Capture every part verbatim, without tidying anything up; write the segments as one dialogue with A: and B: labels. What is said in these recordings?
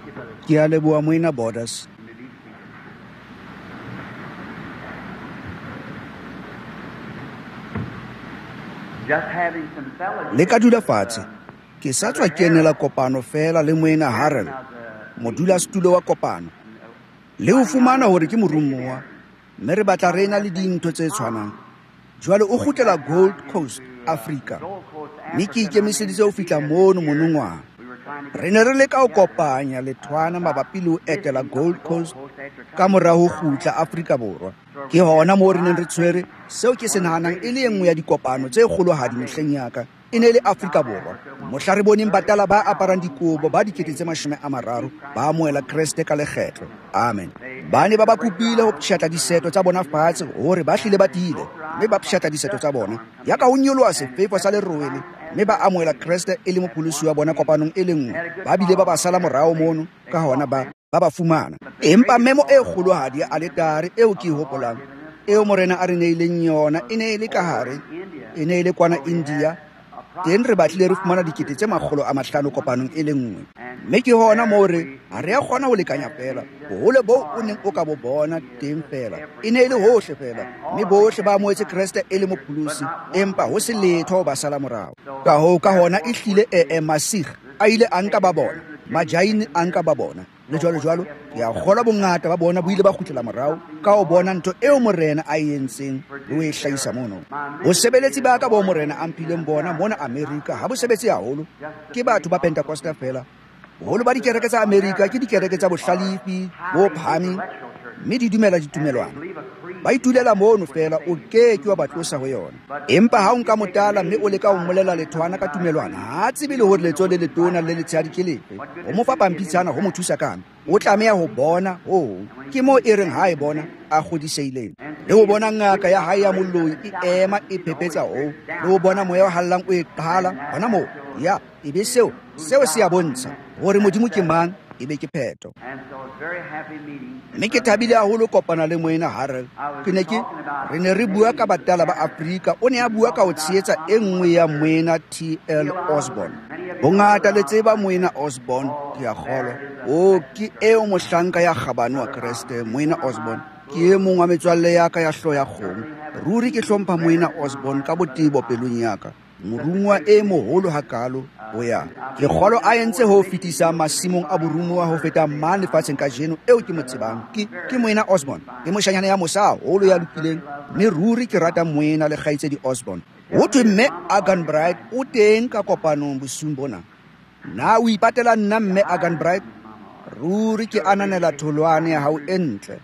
A: Ke a leboha Moena Borders.
B: Just having some fellowship.
A: Le ka dula fatshe. Ke sa tswa kenela kopano fela le Moena Harrell, modulasetulo wa kopano. Le o fumana hore ke morumuwa, mme re batla re na le dintho tse tshwanang. Jwale o kgutlela Gold Coast, Africa. Mme ke ikemiseditse ho fihla mono monongwaha. Re ne re leka ho kopanya lethwana mabapi le ho etela Gold Coast ka mora ho kgutla Afrika Borwa. Ke hona moo re neng re tshwere seo ke se nahanang e le enngwe ya dikopano tse kgolohadi mehleng ya ka e ne le Afrika Borwa. Mohla re boneng batala ba aparang dikobo ba dikete tse mashome a mararo ba amohela Kreste ka lekgetlo. Amen. Ba ne ba ba kopile ho pshata diseto tsa bona fatshe hore ba hlile ba tile, mme ba pshata diseto tsa bona ya ka ho nyoloha sefefo sa lerwele, mme ba amohela Kreste e le mopholosi wa bona kopanong e le nngwe. Ba bile ba ba sala morao mono ka hona ba ba ba fumana. Empa memo e kgolohadi ya aletare eo ke e hopolang, eo morena a re neileng yona e ne e le ka hare, e ne e le kwana India. Teng re batlile re fumana dikete tse makgolo a mahlano kopanong e le nngwe. Mme ke hona moo re ha re a kgona ho lekanya fela bohole boo o neng o ka bo bona teng fela e ne e le hohle fela, mme bohle ba amohetse Kreste e le mopholosi, empa ho se letho ho ba sala morao. Ka hoo ka hona e hlile e Masig a ile a nka ba bona, Majaini a nka ba bona, le jwalo jwalo. Ke a kgola bongata ba bona bo ile ba kgutlela morao ka ho bona ntho eo morena a e entseng le ho e hlahisa mono. Bosebeletsi ba ka bo morena a mphileng bona mona Amerika ha bo sebetse haholo ke batho ba Pentecosta fela. Boholo ba dikereke tsa Amerika ke dikereke tsa bohlalifi bo phahameng, mme di dumela ditumelwana. Ba itulela mono fela, o ke ke wa ba tlosa ho yona. Empa ha o nka motala mme o leka ho mmolela lethwana ka tumelwana, ha tsebe le hore letso le letona le letshehadi ke lefe. Ho mo fa pampitshana ho mo thusa kang. O tlameha ho bona ho ke mo e reng ha e bona a kgodiseileng, le ho bona ngaka ya hae ya molloi e ema e phephetsa ho, le ho bona moya o hallang o e qhala hona moo. Ya e be seo seo se a bontsha hore modimo ke mang, e be ke pheto. Mme ke thabile haholo kopana le Moena Harrell. Ke ne ke re ne re bua ka batala ba Afrika, o ne a bua ka ho tshehetsa e nngwe ya Moena T L Osborne. Bongata le tseba Moena Osborne, ke a kgolwa. O ke eo mohlanka ya kgabane wa Kreste, Moena Osborne. Ke e mong wa metswalle ya ka ya hloho ya kgomo. Ruri ke hlompha Moena Osborne ka botebo pelong ya ka. Morumuwa e moholo hakalo ho ya. Ke kgolo a entse ho fetisa masimong a borumuwa ho feta mane lefatsheng ka jeno eo ke mo tsebang. Ke ke Moena Osborne, ke moshanyana ya mosa holo ya lokileng, mme ruri ke rata Moena le kgaitsedi Osborne. Ho thwe mme Agan Bright o teng ka kopanong bosung bona. Na o ipatela nna mme Agan Bright? Ruri ke ananela tholwane ya hao e ntle.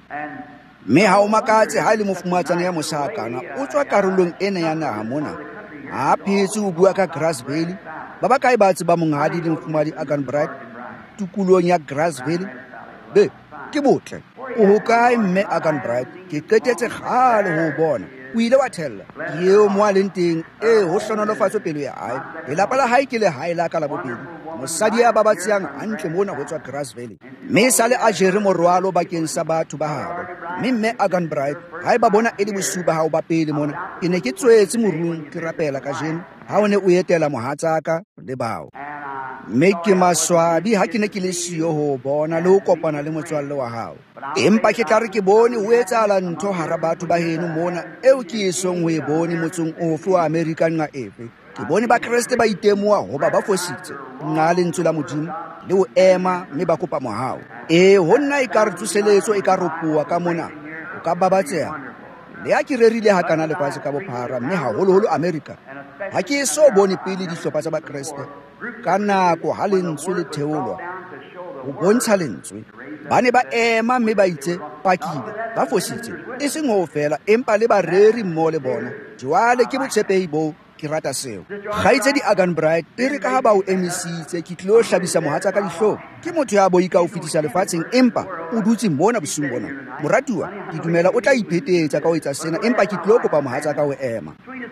A: Mme ha o makatse ha le mofumatsana ya mosakana o tswa karolong ena ya naha mona. Ha phetse o bua ka Grass Valley. Ba ba kae ba tseba monghadi le mfumadi Agan Bright tukulong ya Grass Valley? Be ke botle. O hokae mme Agan Bright? Ke qetetse kgale ho bona. O ile wa thella eo mo a leng teng e ho hlonolofatso pelo ya hae. Lelapa la hae ke le hae la ka la bobedi. Mosadi ya babatsiang hantle mona ho tswa Grass Valley, mme sale a jere morwalo bakeng sa batho ba habo. Mme mme Agan Bright ha e ba bona e le bosuba hao ba pele mona, ke ne ke tswetse morung ke rapela ka jeno ha o ne o etela mohatsaka le bao. Mme ke maswabi ha ke ne ke le siyo ho bona le ho kopana le motswalle wa hao. Empa ke tla re ke bone ho etsahala ntho hara batho ba heno mona eo ke esong ho e bone motsong ofe wa Amerika nqa efe. Ke bone ba Kreste ba itemoa ho ba ba fositse nqa lentswe la modimo le ho ema mme ba kopa mohao. E ho nna e ka re tsoseletso e ka ropoa ka mona o ka babatseha. Le ha ke rerile ha kana lefatshe ka bophara, mme haholoholo Amerika, ha ke so bone pele dihlopha tsa ba Kreste ka nako ha lentswe le theolwa ho bontsha lentswe. Ba ne ba ema mme ba itse pakile ba fositse e seng ho fela, empa le bareri mmoho le bona. Jwale ke botshepehi bo ke rata seo. Kgaitsedi Agan Bright e re ka ha ba o emisitse ke tlilo hlabisa mohatsa ka dihlong. Ke motho ya boi ka o fetisa lefatsheng, empa o dutse mona bosung bona. Moratuwa, ke dumela o tla iphetetsa ka ho etsa sena, empa ke tlilo kopa mohatsa ka ho ema.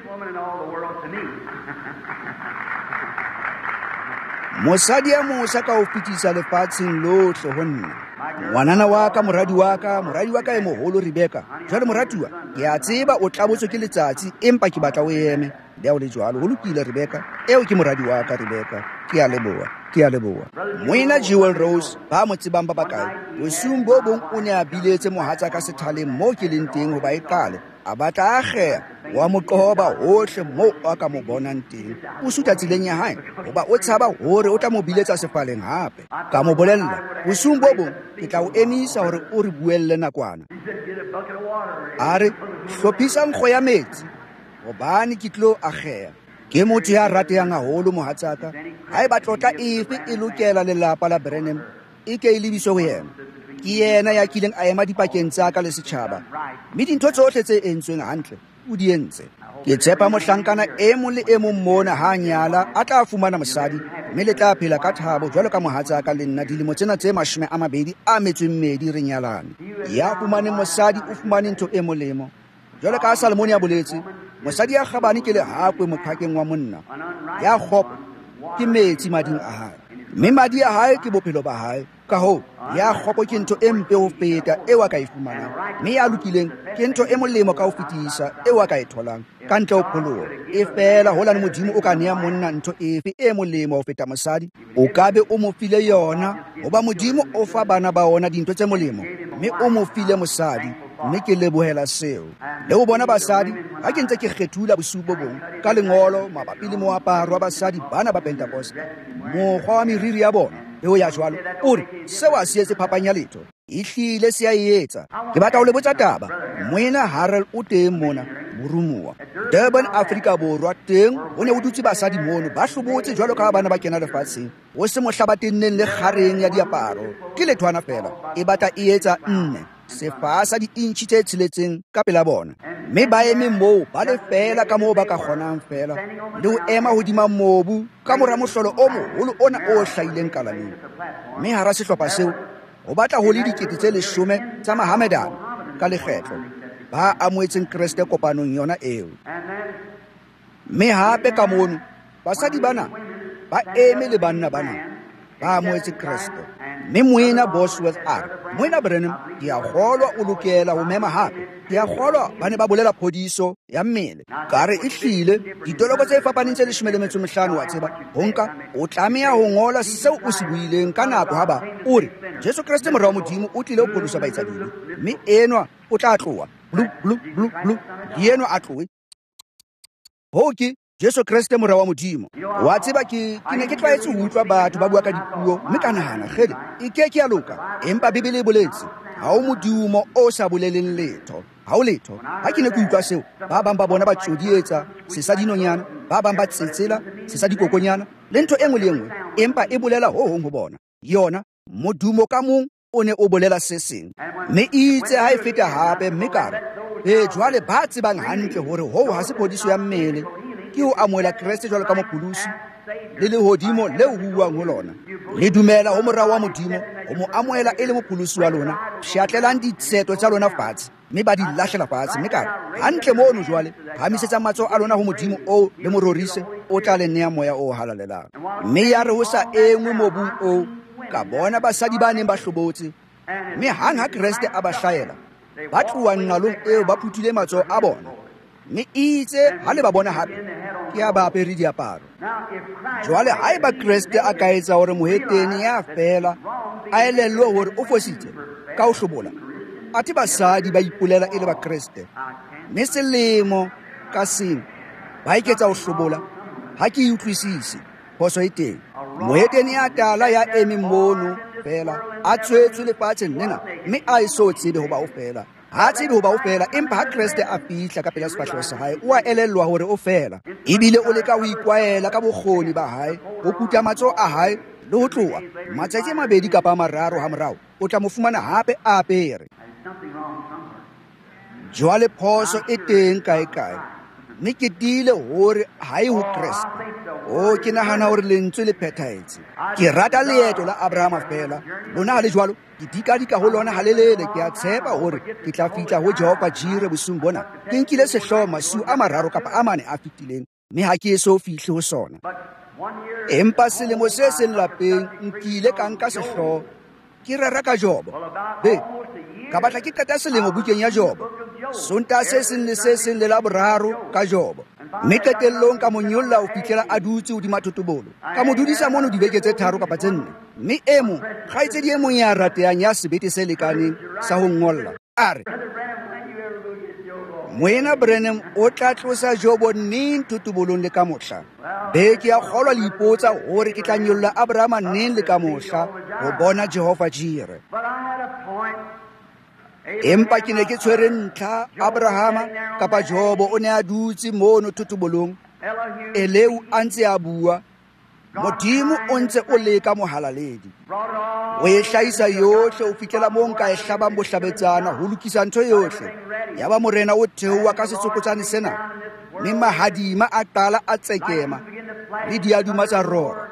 A: Mosadi ya mosa ka o fetisa lefatsheng lohle ho nna. Ngwanana wa ka, moradi wa ka, moradi wa ka e moholo Rebecca. Jwale moratuwa, ke a tseba o tlabotswe ke letsatsi, empa ke batla o eme. le ao le jwalo go lokile Rebeka, eo ke moradi wa ka Rebeka, ke a leboa ke a leboa. Moena Jewel Rose ba mo tsebang ba bakae bosung bo bong o ne a biletse mohatsa ka sethaleng mo ke leng teng ho ba e qale a batla a kgea wa mo qoba hohle mo a ka mo bonang teng o suta tseleng ya hae hoba o tshaba hore o tla mo biletsa sefaleng hape. Ka mo bolella bosung bo bong ke tla o emisa hore o re buelle nakwana. A re hlophisa nkgo ya metsi hobane ke tlo a kgea. Ke motho ya ratehang haholo mohatsaka, ha e ba tlotla efe e lokela lelapa la Branham e ke e lebiswe ho yena. Ke yena ya kileng a ema dipakeng tsa ka le setjhaba, mme dintho tsohle tse entsweng hantle o di entse. Ke tshepa mohlankana e mong le e mong mona ha nyala a tla fumana mosadi, mme le tla phela ka thabo jwalo ka mohatsaka le nna dilemo tsena tse mashome a mabedi a metso e mmedi re nyalane. Ya fumaneng mosadi o fumane ntho e molemo, jwalo ka Salmone ya boletse, mosadi ya kgabane ke lehakwe mophakeng wa monna, ya kgopo ke metsi mading a hae, mme madi a hae ke bophelo ba hae. Ka hoo ya kgopo ke ntho e mpe ho feta eo a ka e fumanang, mme ya lokileng ke ntho e molemo ka ho fetisa eo a ka e tholang ka ntle ho pholoho. E fela hola le Modimo o ka nea monna ntho efe e molemo ho feta mosadi, o ka be o mo file yona, hoba Modimo o fa bana ba ona dintho tse molemo, mme o mo file mosadi. Mme ke lebohela seo. Le ho bona basadi ha ke ntse ke kgethula bosupo bong ka lengolo mabapi le moaparo wa basadi bana ba Pentecost, mokgwa wa meriri ya bona eo ya jwalo, o re seo a se etse phapanya letho, ehlile se a etsa. Ke batla ho le botsa taba, moena Harold o teng mona Borumuwa Durban, Afrika Borwa teng o ne o dutse basadi mono ba hlobotse jwalo ka bana ba kena lefatsheng, o se mohlabatenneng le kgareng ya diaparo, ke lethwana fela e batla e etsa nne sefasa di-inchi tse tsheletseng ka pela bona, mme ba eme moo ba le fela ka moo ba ka kgonang fela le ho ema hodima mobu ka mora mohlolo o moholo ona o hlahileng kalaneng. Mme hara sehlopha seo ho batla ho le dikete tse leshome tsa Mahamedane ka lekgetlo ba amoetseng Kreste kopanong yona eo. Mme hape ka mono basadi bana ba eme le banna bana ba amoetse Kreste. Mme moena Bosworth a re moena Branham ke a kgolwa o lokela ho mema hape, ke a kgolwa ba ne ba bolela phodiso ya mmele. Ka re ehlile ditoloko tse fapaneng tse leshome le metso mehlano wa tseba ho nka o tlameha ho ngola seo o se buileng ka nako ha ba o re Jesu Kreste morao Modimo o tlile ho pholosa baetsadile, mme enwa o tla tloha blu blu blu blu enwa a tlohe ho ke Jesu Kreste morao wa Modimo. Wa tseba ke ke ne ke tlwaetse ho utlwa batho ba bua ka dipuo, mme ka nahana kgele e ke ke ya loka, empa Bibele e boletse ha o modumo o sa boleleng letho, ha o letho. Ha ke ne ke utlwa seo, ba bang ba bona ba tsodietsa sesadinonyana, ba bang ba tsetsela sesadikokonyana le ntho e nngwe le nngwe, empa e bolela ho hong ho bona. Yona modumo ka mong o ne o bolela se seng, mme itse ha e feta hape, mme kare e jwale ba tsebang hantle hore ho ha se phodiso ya mmele, ke ho amohela Kreste jwalo ka mopulusi le lehodimo le ho buang ho lona. Le dumela ho morao wa Modimo ho mo amohela e le mopulusi wa lona, pshatlelang ditseto tsa lona fatshe mme ba di lahlela fatshe. Mme kare hantle mono jwale phamisetsang matsoho a lona ho Modimo o le mo rorise o tla le nea moya o halalelang. Mme ya re ho sa engwe mobung o ka bona basadi ba neng ba hlobotse, mme hang ha Kreste a ba hlahela ba tloha nqalong eo ba phuthile matsoho a bona, mme itse ha le ba bona hape ke a ba apere diaparo. Jwale ha eba Kreste a ka etsa hore moheteni ya fela a elellwe hore o fositse ka ho hlobola, athe basadi ba ipolela e le ba Kreste, mme selemo ka seng ba iketsa ho hlobola, ha ke utlwisise phoso e teng. Moheteni ya tala ya eme mono fela a tshwetswe lefatsheng lena, mme a e so tsebe ho ba o fela, ha tsebe ho ba o fela, empa ha Kreste a fihla ka pela sefahleho sa hae o a elellwa hore o fela, ebile o leka ho ikwaela ka bokgoni ba hae ho kuta matsoho a hae le ho tloha matsatsi a mabedi kapa a mararo ha morao o tla mo fumana hape a apere. Jwale phoso e teng kae kae, mme ke tile hore ha e ho Kreste. O ke nahana hore lentswe le phethahetse. Ke rata leeto la Abrahama fela, lona ha le jwalo ke dikadika ho lona halelele. Ke a tshepa hore ke tla fihla ho Jehova Jire bosung bona ke nkile sehlooho masiu a mararo kapa a mane a fetileng, mme ha ke so fihle ho sona. Empa selemo se seng lapeng nkile ka nka sehlooho ke rera ka Job. Be ka batla ke qeta selemo bukeng ya Job. Sonta se seng le se seng le la boraro ka Job. Mme qetellong ka mo nyolla o fihlela a dutse hodima thotobolo. Ka mo dudisa mono dibeke tse tharo kapa tse nne. Mme e mong kgaitsedi e mong ya rateang ya sebete se lekaneng sa ho ngolla a re, Moena Branham o tla tlosa Job neng thotobolong le ka mohla. Be ke a kgolwa le ipotsa hore ke tla nyolla Abrahama neng le ka mohla ho bona Jehova Jire. Empa ke ne ke tshwere ntlha Abrahama kapa Job o ne a dutse mono thotobolong. Eleu a ntse a bua, Modimo o ntse o leka mohalaledi. O e hlahisa yohle o fihlela moo nka e hlabang bohlabetsana ho lokisa ntho yohle. Ya ba morena o theoha ka setsokotsane sena. Mme mahadima a qala a tsekema le diaduma tsa rora.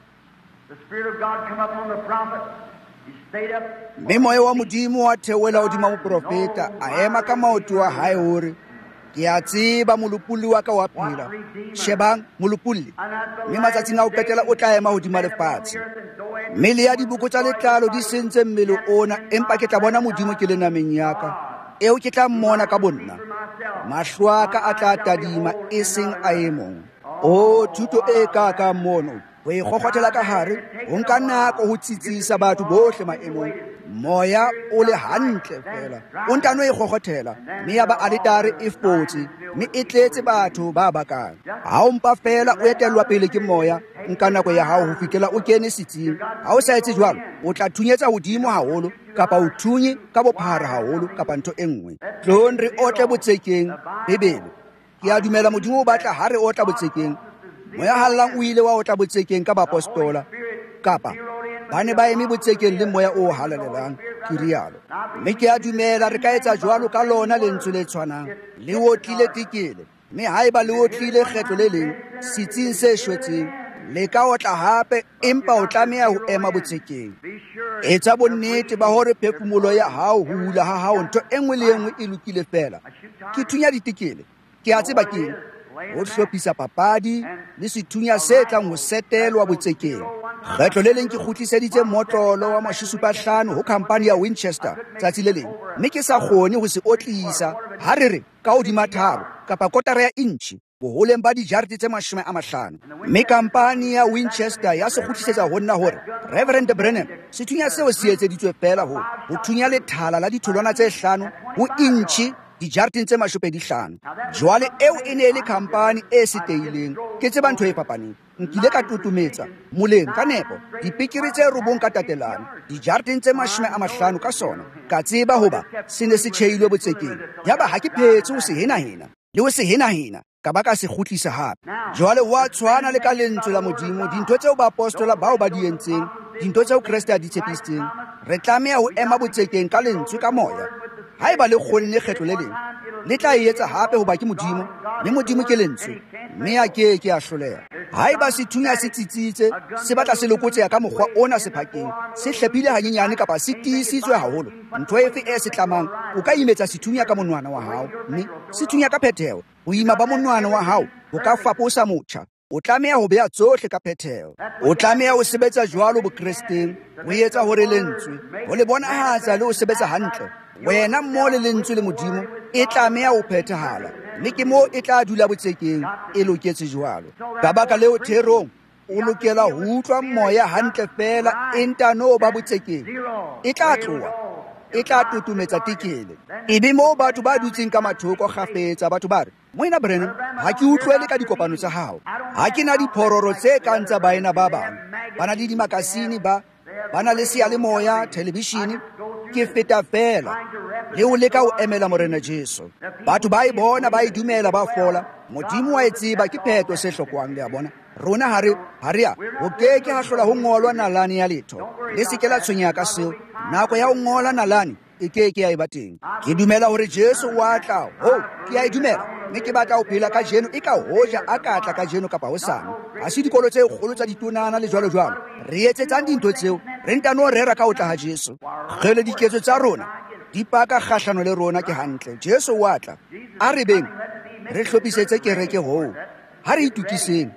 A: Mme moya wa Modimo wa theohela hodima moprofeta a ema ka maoto a hae hore, ke a tseba molopolli wa ka wa phela. Shebang molopolli, mme matsatsing a ho qetela o tla ema hodima lefatshe. Mme le ya dibuko tsa letlalo di sentse mmele ona, empa ke tla bona Modimo ke le nameng ya ka, eo ke tla mmona ka bonna. Mahlo a ka a tla tadima e seng a e mong. O thuto e ka ka mono o e kgokgothela ka hare, o nka nako ho tsitsisa batho bohle maemong. Moya o le hantle fela o ntano e kgokgothela, mme ya ba alitare e fotse, mme e tletse batho ba bakang. Ha o mpa fela o etellwa pele ke moya, nka nako ya hao ho fihlela o kene setsing. Ha o sa etse jwalo, o tla thunyetsa hodimo haholo, kapa o thunye ka bophara haholo, kapa ntho e nngwe. Tlohong re otle botsekeng Bebele. Ke a dumela Modimo o batla ha re otla botsekeng. Moya hallang o ile wa otla botsekeng ka bapostola, kapa ba ne ba eme botsekeng le moya o halalelang, ke rialo. Mme ke a dumela re ka etsa jwalo ka lona lentswe le tshwanang. Le otlile tikele, mme haeba le otlile kgetlo le leng setsing se shwetseng, le ka otla hape, empa o tlameha ho ema botsekeng. Etsa bonnete ba hore phefumolo ya hao ho hula ha hao ntho e nngwe le nngwe e lokile fela. Ke thunya ditikele, ke a tseba keng ho hlophisa papadi le sethunya se tlang ho setelwa botsekeng. Kgetlo le leng ke kgutliseditse motlolo wa mashusupa hlano ho khampani ya Winchester tsatsi le leng, mme ke sa kgone ho se otlisa ha re re ka hodima tharo kapa kotara ya inchi boholeng ba dijarete tse mashome a mahlano. Mme kampani ya Winchester ya se kgutlisetsa ho nna hore Reverend Branham sethunya seo se etseditswe fela ho ho thunya lethala la ditholwana tse hlano ho inchi dijareteng tse mashopedi hlano. Jwale eo e ne le kampani e seteileng, ke tseba ntho e fapaneng. Nkile ka tutumetsa moleng ka nepo dipikiri tse robong ka tatelano dijareteng tse mashome a mahlano ka sona, ka tseba hoba se ne se tjheilwe botsekeng. Yaba ha ke phetse ho se hena-hena le ho se hena-hena ka ba ka se kgutlisa hape. Jwale wa tshwana le ka lentswe la Modimo, dintho tseo baapostola bao ba di entseng, dintho tseo Kriste a di tshepisitseng, re tlameha ho ema botsekeng ka lentswe ka moya. Haeba le kgonne kgetlo le leng, le tla e etsa hape hoba ke Modimo, mme Modimo ke lentswe, mme a ke ke a hloleha. Haeba sethunya se tsitsitse, se batla se lokotseha ka mokgwa ona sephakeng, se hlepile hanyenyane kapa se tiisitswe haholo, ntho efe e se tlamang, o ka imetsa sethunya ka monwana wa hao, mme sethunya ka phetheho. Boima ba monwana wa hao bo ka faposa motjha. O tlameha ho beha tsohle ka phetheho. O tlameha ho sebetsa jwalo bokresteng, ho etsa hore lentswe ho le bonahatsa le ho sebetsa hantle. Wena mmoho le lentswe le Modimo e tlameha ho phethahala, mme ke moo e tla dula botsekeng e loketse jwalo. Ka baka leo therong o lokela ho utlwa moya hantle fela e ntano ba botsekeng. E tla tloha e tla tutumetsa tikele. Ebe moo batho ba dutseng ka mathoko kgafetsa batho ba re, Moena Branham, ha ke utlwele ka dikopano tsa hao. Ha ke na diphororo tse kang tsa baena ba bang. Ba na le dimakasini, ba ba na le seyalemoya, televishene. Ke feta fela le o leka ho emela morena Jesu. Batho ba e bona ba e dumela ba fola. Modimo wa e tseba ke pheto se hlokwang le a bona. Rona hare haria ho keke ha hlola ho ngolwa nalane ya letho. Le se ke la tshwenya ka seo. Nako ya ho ngola nalane e keke ya e ba teng. Ke dumela hore Jesu wa tla. Ho, ke a e dumela. Mme ke batla ho phela ka jeno e ka hoja a ka tla ka jeno kapa hosane. Ha se dikolo tse kgolo tsa ditonana le jwalo jwalo. Re etsetsang dintho tseo re ntano rera ka ho tla ha Jesu. Kgele diketso tsa rona di paka kgahlano le rona ke hantle. Jesu wa tla. A re beng re hlophisetse kereke ho. Ha re itukiseng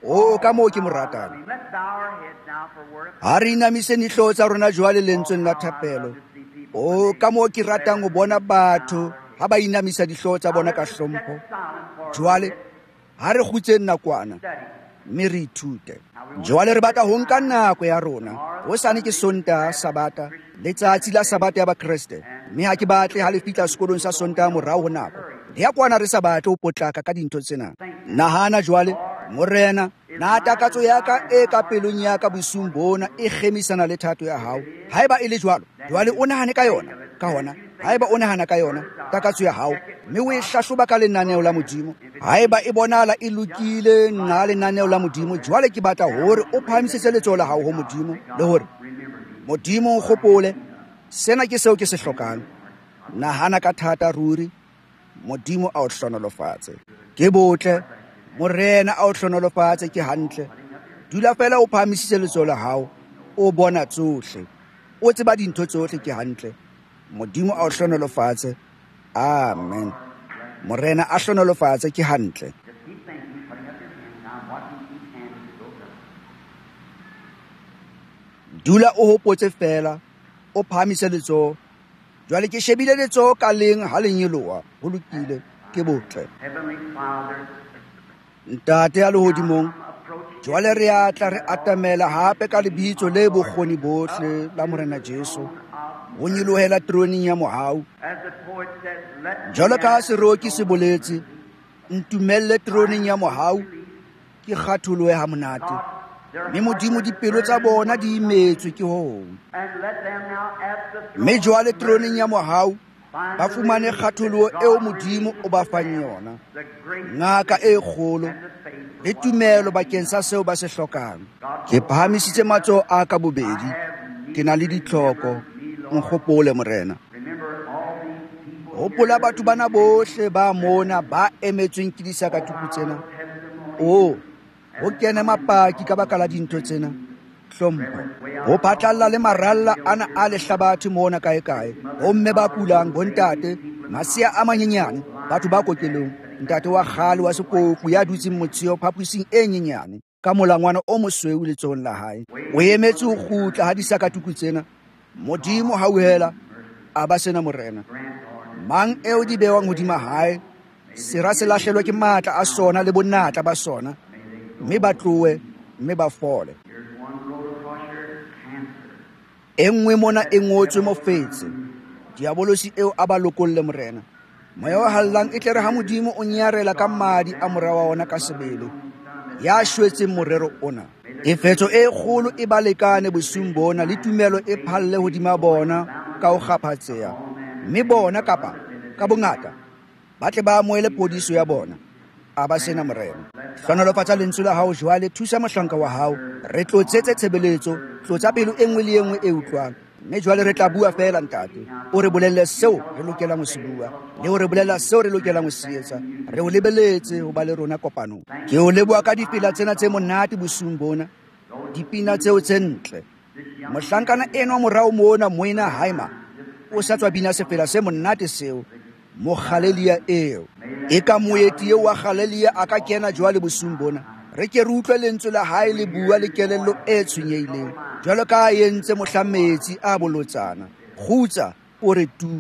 A: o ka moo ke mo ratang.
B: Let's bow our heads now for a word of
A: Ha re inamise dihlooho tsa rona jwale lentsweng la thapelo. O ka moo ke ratang ho bona batho ha ba inamisa dihlooho tsa bona ka hlompho. Jwale ha re kgutseng nakwana mme re ithute. Jwale re batla ho nka nako ya rona. Hosane ke Sontaha Sabata, letsatsi la Sabata ya Bakreste. Mme ha ke batle ha le fihla sekolong sa Sontaha morao ho nako. Le ya kwana re sa batle ho potlaka ka dintho tsena. Nahana jwale, Morena, na takatso ya ka e ka pelong ya ka bosung bona e kgemisana le thato ya hao. Haeba e le jwalo, jwale o nahane ka yona. Ka hona, haeba o nahana ka yona, takatso ya hao, mme o e hlahloba ka lenaneo la Modimo. Haeba e bonala e lokile nna lenaneo la Modimo, jwale ke batla hore o phahamisetse letsoho la hao ho Modimo le hore Modimo o kgopole sena ke seo ke se hlokang. Nahana ka thata ruri, Modimo a o hlonolofatse. Ke botle, Morena a o hlonolofatse ke hantle. Dula fela o phahamisitse letsoho la hao, o bona tsohle, o tseba dintho tsohle ke hantle. Modimo a o hlonolofatse. Amen. Morena a hlonolofatse ke hantle. Dula o hopotse fela, o phahamise letsoho. Jwale ke shebile letsoho ka leng ha le nyoloha, ho lokile, ke botle.
B: Heavenly Father,
A: Ntate ya lehodimong, jwale re atla re atamela hape ka lebitso le bokgoni bohle la Morena Jesu, ho nyolohela troning ya mohau.
B: as the poet says, let
A: Jwalo ka ha seroki se boletse, ntumelle troning ya mohau, ke kgatholohe ha monate. Mme Modimo dipelo tsa bona di imetswe ke hoo.
B: and let them now at the
A: Mme jwale troning ya mohau, ba fumane kgatholoho eo Modimo o ba fang yona.
B: the great
A: Ngaka e kgolo, le tumelo bakeng sa seo ba se hlokang. Ke phahamisitse matsoho a ka bobedi, ke na le ditlhoko, nkgopole Morena.
B: remember all these people
A: Hopola batho bana bohle ba mona ba emetsweng ke disakatuku tsena. O, ho kene mapaki ka baka la dintho tsena. Hlompho, ho phatlalla le maralla ana a lehlabathe mona kae-kae. Bomme ba kulang, bontate, masea a manyenyane, batho ba kokelong, ntate wa kgale wa sekoku ya dutseng motsheo phaposing e nyenyane, ka molangwana o mosweu letsohong la hae. O emetse ho kgutla ha disakatuku tsena. Modimo hauhela, a ba sena Morena. Mang eo di bewang hodima hae, sera se lahlehelwa ke matla a sona le bonatla ba sona, mme ba tlohe, mme ba fole. E nngwe mona e ngotswe mofetse, diabolosi eo a ba lokolle Morena. Moya o hallang e tlere ha Modimo o nyarela ka madi a mora wa ona ka sebele, ya shwetseng morero ona. E fetso e kgolo e ba lekane bosung bona le tumelo e phalle hodima bona ka ho kgaphatseha. Mme bona kapa ka bongata ba tle ba amohele podiso ya bona, a ba sena Morena. Hlonolofatsa lentswe la hao jwale, thusa mohlanka wa hao, re tlotsetse tshebeletso, tlotsa pelo e nngwe le e nngwe e utlwang. Mme jwale re tla bua fela ntate, o re bolelle seo re lokelang ho se bua, le ho re bolella seo re lokelang ho se etsa. Re o lebeletse ho ba le rona kopanong. Ke o leboha ka difela tsena tse monate bosung bona, dipina tseo tse ntle. Mohlankana eno morao mona moena Haima, o sa tswa bina sefela se monate seo, mo Galelia eo. E ka moeti eo wa Galelia a ka kena jwale bosung bona, re ke re utlwe lentswe la hae le bua le kelello e tshwenyehileng, jwalo ka a entse mohlametsi a bolotsana. Kgutsa o re tu.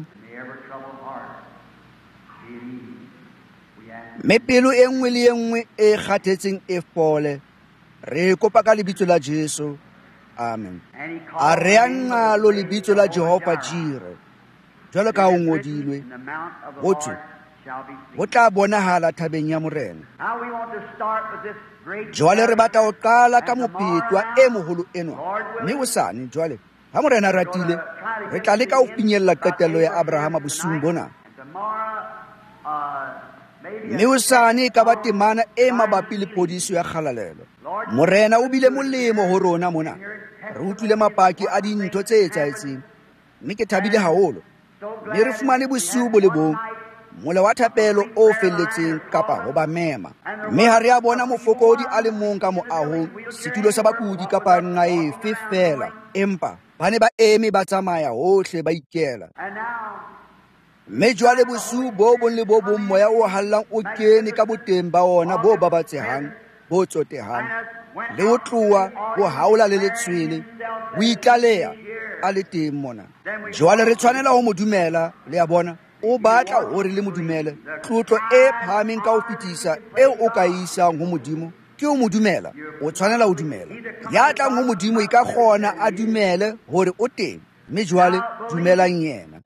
A: Mme pelo e nngwe le e nngwe e kgathetseng e fole, re kopa ka lebitso la Jesu. Amen. A re a nqalo lebitso la Jehova Jire, jwalo ka ho ngodilwe, ho thwe, ho tla bonahala thabeng ya Morena.
B: Now we want to start with this great
A: Jwale re batla ho qala ka mophetwa e moholo enwa, mme hosane jwale ha Morena ratile, re tla leka ho finyella qetello ya Abrahama bosung bona.
B: tomorrow, uh, maybe
A: Mme hosane ka ba temana e mabapi le podiso ya kgalalelo. Morena o bile molemo ho rona mona. Re utlwile mapaki a dintho tse etsahetseng, mme ke thabile haholo. Mme re fumane bosiu bo le bong, mola wa thapelo o felletseng kapa ho ba mema. Mme ha re a bona mofokodi a le mong ka moahong, setulo sa bakudi kapa nqa efe fela, empa ba ne ba eme ba tsamaya hohle ba ikela.
B: and now
A: Mme jwale bosiu bo bong le bo bong moya o hallang o kene ka boteng ba ona bo babatsehang, bo tsotehang le ho tloha ho haola le letswele ho itlaleha a le teng mona. Jwale re tshwanela ho mo dumela, le a bona o batla hore le mo dumele. Tlotlo e phahameng ka ho fetisa eo o ka isang ho Modimo ke o mo dumela. O tshwanela ho dumela. Ya tlang ho Modimo e ka kgona a dumele hore o teng, mme jwale dumelang yena.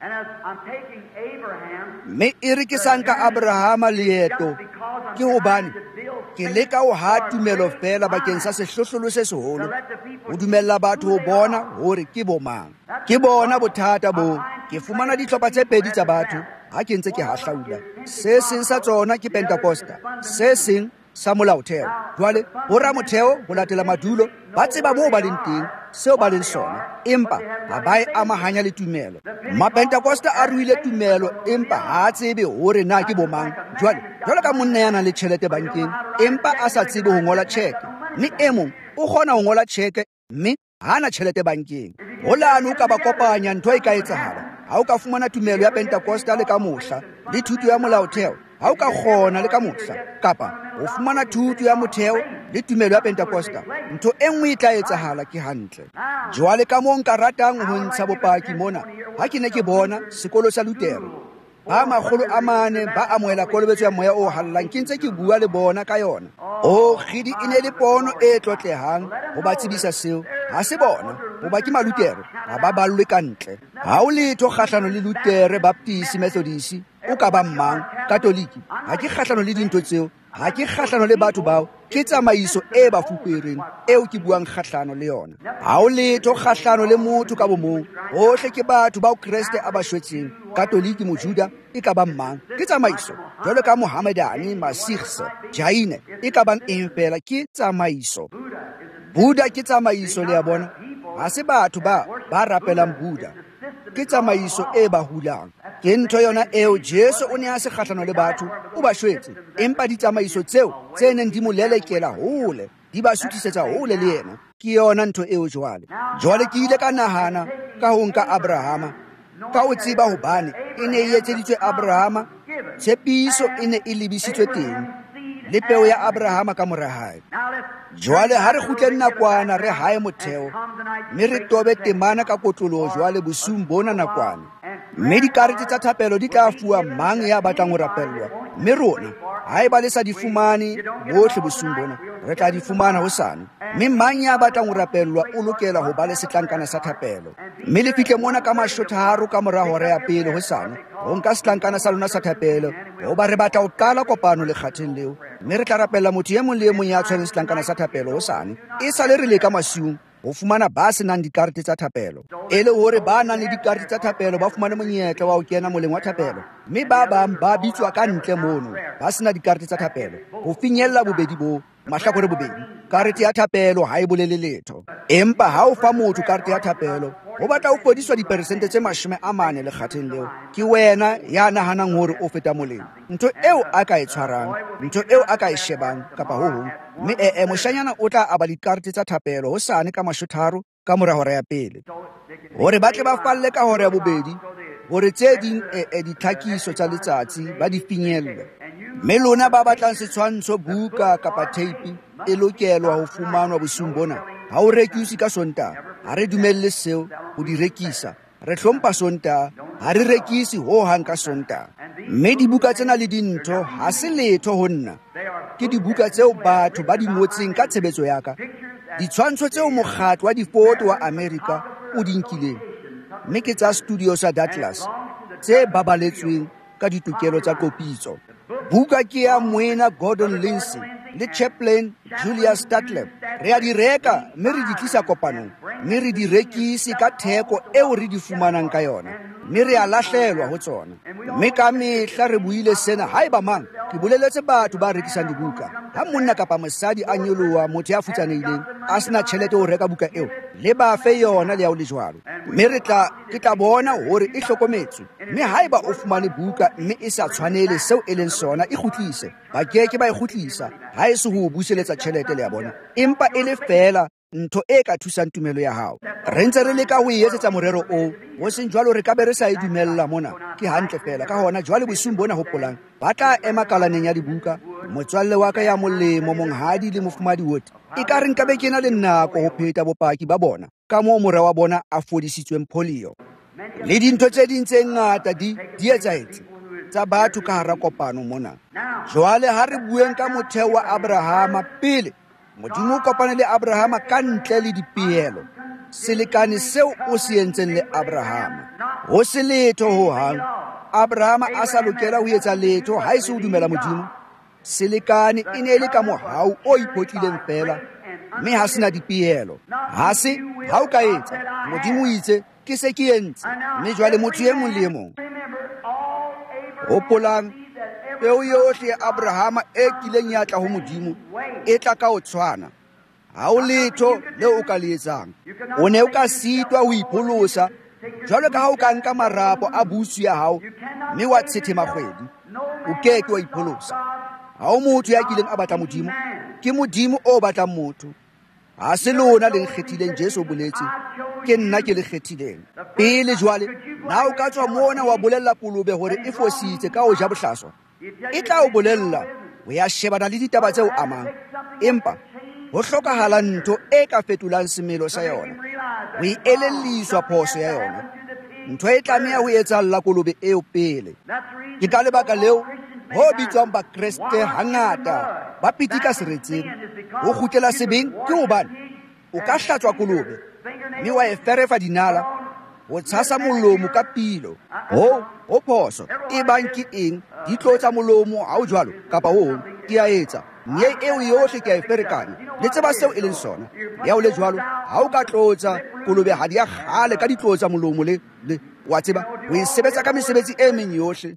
A: Mme e re ke sanka Abrahama leeto ke hobane ke leka ho ha tumelo fela bakeng sa sehlohlolo se seholo, ho dumella batho ho bona hore ke bo mang. Ke bona bothata bo. Ke fumana dihlopha tse pedi tsa batho ha ke ntse ke hahlaula. Se seng sa tsona ke Pentecosta, se seng sa molaotheo. Jwale bo ramotheo ho latela madulo ba tseba moo ba leng teng, seo ba leng sona, empa ha ba e amahanya le tumelo. Mapentekosta a ruile tumelo empa ha a tsebe hore na ke bo mang. Jwale jwalo ka monna ya nang le tjhelete bankeng empa a sa tsebe ho ngola tjheke, mme e mong o kgona ho ngola tjheke mme ha na tjhelete bankeng. Holane o ka ba kopanya, ntho e ka etsahala. Ha o ka fumana tumelo ya Pentekosta le ka mohla le thuto ya molaotheo, ha o ka kgona le ka mohla, kapa o fumana thuto ya motheo le tumelo ya Pentekosta, ntho e nngwe e tla etsahala ke hantle. Jwale ka moo nka ratang ho ntsha bopaki mona, ha ke ne ke bona sekolo sa Lutero ba makgolo a mane ba amohela kolobetso ya moya o hallang, ke ntse ke bua le bona ka yona. O kgidi e ne le pono e tlotlehang ho ba tsebisa seo. Ha se bona, hoba ke Malutero ha ba ballwe ka ntle. Ha o letho kgahlano le Lutere, Baptist, Methodist, o ka ba mang, Katoliki. Ha ke kgahlano le dintho tseo, ha ke kgahlano le batho bao. Ke tsamaiso e ba fupereng eo ke buang kgahlano le yona. Ha o letho kgahlano le motho ka bomong. Hohle ke batho bao Kriste a ba shwetseng, Katoliki, Mojuda, e ka ba mang. Ke tsamaiso jwalo ka Mohammedani, Masikhs, Jaine, e ka bang eng fela, ke tsamaiso. Buddha ke tsamaiso, le a bona. Ha se batho ba ba rapelang Buddha, ke tsamaiso e ba hulang. Ke ntho yona eo Jesu o ne a se kgahlano le batho, o ba shwetse, empa ditsamaiso tseo tse neng di mo lelekela hole di ba suthisetsa hole le yena, ke yona ntho eo. Jwale jwale ke ile ka nahana ka ho nka Abrahama, ka ho tseba hobane e ne e etseditswe Abrahama, tshepiso e ne e lebisitswe teng le peo ya Abrahama ka mora hae. Jwale ha re kgutleng nakwana re hae motheo, mme re tobe temana ka kotloloho jwale bosung bona nakwana, mme dikarete tsa thapelo di tla fuwa mang ya batlang ho rapellwa. Mme rona ha e ba le sa di fumane bohle bosung bona, re tla di fumana hosane. Mme mang ya batlang ho rapellwa o lokela ho ba le setlankana sa thapelo. Mme le fihle mona ka mashotharo ka mora hora ya pele hosane, ho nka setlankana sa lona sa thapelo, hoba re batla ho qala kopano lekgatheng leo, mme re tla rapella motho e mong le e mong ya tshwereng setlankana sa thapelo hosane. E sale re le ka masiung ho fumana ba se nang dikarete tsa thapelo, e le hore ba nang le dikarete tsa thapelo ba fumane monyetla wa ho kena moleng wa thapelo, mme ba bang ba bitswa ka ntle mono ba se na dikarete tsa thapelo, ho finyella bobedi bo mahlakore bobedi. Karete ya thapelo ha e bolele letho, empa ha o fa motho karete ya thapelo, ho batla o fodiswa diperesente tse mashome a mane lekgatheng leo. Ke wena ya nahanang hore o feta moleng, ntho eo a ka e tshwarang, ntho eo a ka e shebang kapa ho hong. Mme ee moshanyana o tla aba dikarete tsa thapelo hosane ka mashotharo ka mora hora ya pele, hore ba tle ba falle ka hora ya bobedi, hore tse ding e ditlhakiso tsa letsatsi ba di finyelle. Mme lona ba batlang setshwantsho, buka kapa teipi e lokelwa ho fumanwa bosung bona. Ha o rekisi ka Sontaha, ha re dumelle seo ho di rekisa. Re hlompha Sontaha, ha re rekisi ho hang ka Sontaha. Mme dibuka tsena le dintho ha se letho ho nna, ke dibuka tseo batho ba di ngotseng ka tshebetso ya ka, ditshwantsho tseo mokgatlo wa difoto wa Amerika o di nkileng, mme ke tsa studio sa Douglas tse babaletsweng ka ditokelo tsa qopitso. Buka ke ya Moena Gordon Lindsay le Chaplain Julius Statler. Re a di reka mme re di tlisa kopanong, mme re di rekisi ka theko eo re di fumanang ka yona, mme re a lahlelwa ho tsona. Mme ka mehla re buile sena, haeba mang ke boleletse batho ba rekisang dibuka, ha monna kapa mosadi a nyoloha motho ya futsanehileng a sena tjhelete ho reka buka eo, le ba fe yona le ya ho le jwalo. Mme re tla ke tla bona hore e hlokometswe. Mme haeba o fumane buka mme e sa tshwanele seo e leng sona, e kgutlise. Ba keke ba e kgutlisa ha e se ho buseletsa tjhelete, le ya bona, empa e le fela ntho e ka thusang tumelo ya hao. Re ntse re leka ho etsetsa morero o ho seng jwalo re ka be re sa e dumella mona ke hantle fela ka hona jwale bosung bona hopolang ba tla ema kalaneng ya dibuka motswalle wa ka ya molemo monghadi le mofumadi wote e ka re nka be ke na le nako ho pheta bopaki ba bona ka moo morwa wa bona a fodisitsweng polio le dintho tse ding tse ngata di di etsahetse tsa batho ka hara kopano mona. Jwale ha re bueng ka motheo wa Abrahama pele Modimo o kopane le Abrahama ka ntle le dipehelo selekane seo o se entseng le Abrahama ho se letho ho hang. Abrahama a sa lokela ho etsa letho ha e se o dumela Modimo. Selekane e ne le ka mohau o ipotlileng fela mme ha sena dipehelo. Ha se ha o ka etsa Modimo o itse ke se ke entse mme jwale motho e mong le e mong hopolang peo yohle ya Abrahama e kileng ya tla ho Modimo e tla ka o tshwana. Ha o letho le o ka le etsang. O ne o ka sitwa ho ipholosa jwalo ka ha o ka nka marapo a busu ya hao mme wa tshethema kgwedi o ke ke wa ipholosa. Ha o motho ya kileng a batla Modimo, ke Modimo o batlang motho. Ha se lona le nkgethileng, Jesu boletse ke nna ke le kgethileng. Pele jwale na o ka tswa mona wa bolella kolobe hore e fositse ka o ja bohlaswa, e tla o bolella o ya shebana le ditaba tseo amang, empa ho hlokahala ntho e ka fetolang semelo sa yona, ho e elelliswa phoso ya yona. Ntho e tlameha ho etsalla kolobe eo pele. Ke ka lebaka leo ho bitswang ba Kreste hangata ba pitika seretseng ho kgutlela sebeng ke hobane o ka hlatswa kolobe mme wa e ferefa dinala ho tshasa molomo ka pilo. Ho ho phoso e bang ke eng di tlotsa molomo ha o jwalo kapa ho ke a etsa nye eo yohle ke a e ferekanya le tseba seo e leng sona ya o le jwalo ha o ka tlotsa kolobe ha di a khale ka ditlotsa molomo le le wa tseba o e sebetsa ka mesebetsi e meng yohle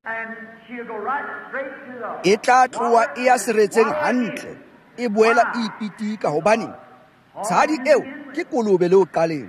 A: e tla tloa e ya seretseng hantle e boela e ipitika hobane tshadi eo ke kolobe le o qaleng.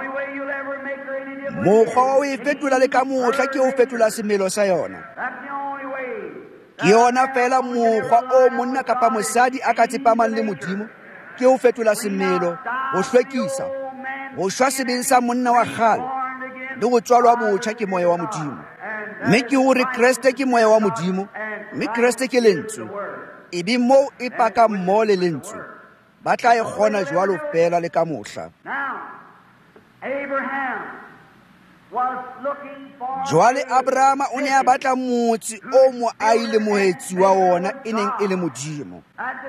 A: Mokgwa wa o e fetola le ka mohla ke o fetola semelo sa yona. Ke yona fela mokgwa o monna kapa mosadi a ka tsepamang le Modimo ke o fetola semelo, ho hlwekisa, ho shwa sebeng sa monna wa kgale le ho tswalwa botjha ke moya wa Modimo. Mme ke hore Kreste ke moya wa Modimo, mme Kreste ke lentswe. E di moo e paka mmoho le lentswe ba tla e kgona jwalo fela le ka mohla. Jwale Abrahama o ne a batla motse o mo a ile mohetsi wa ona e neng e le Modimo.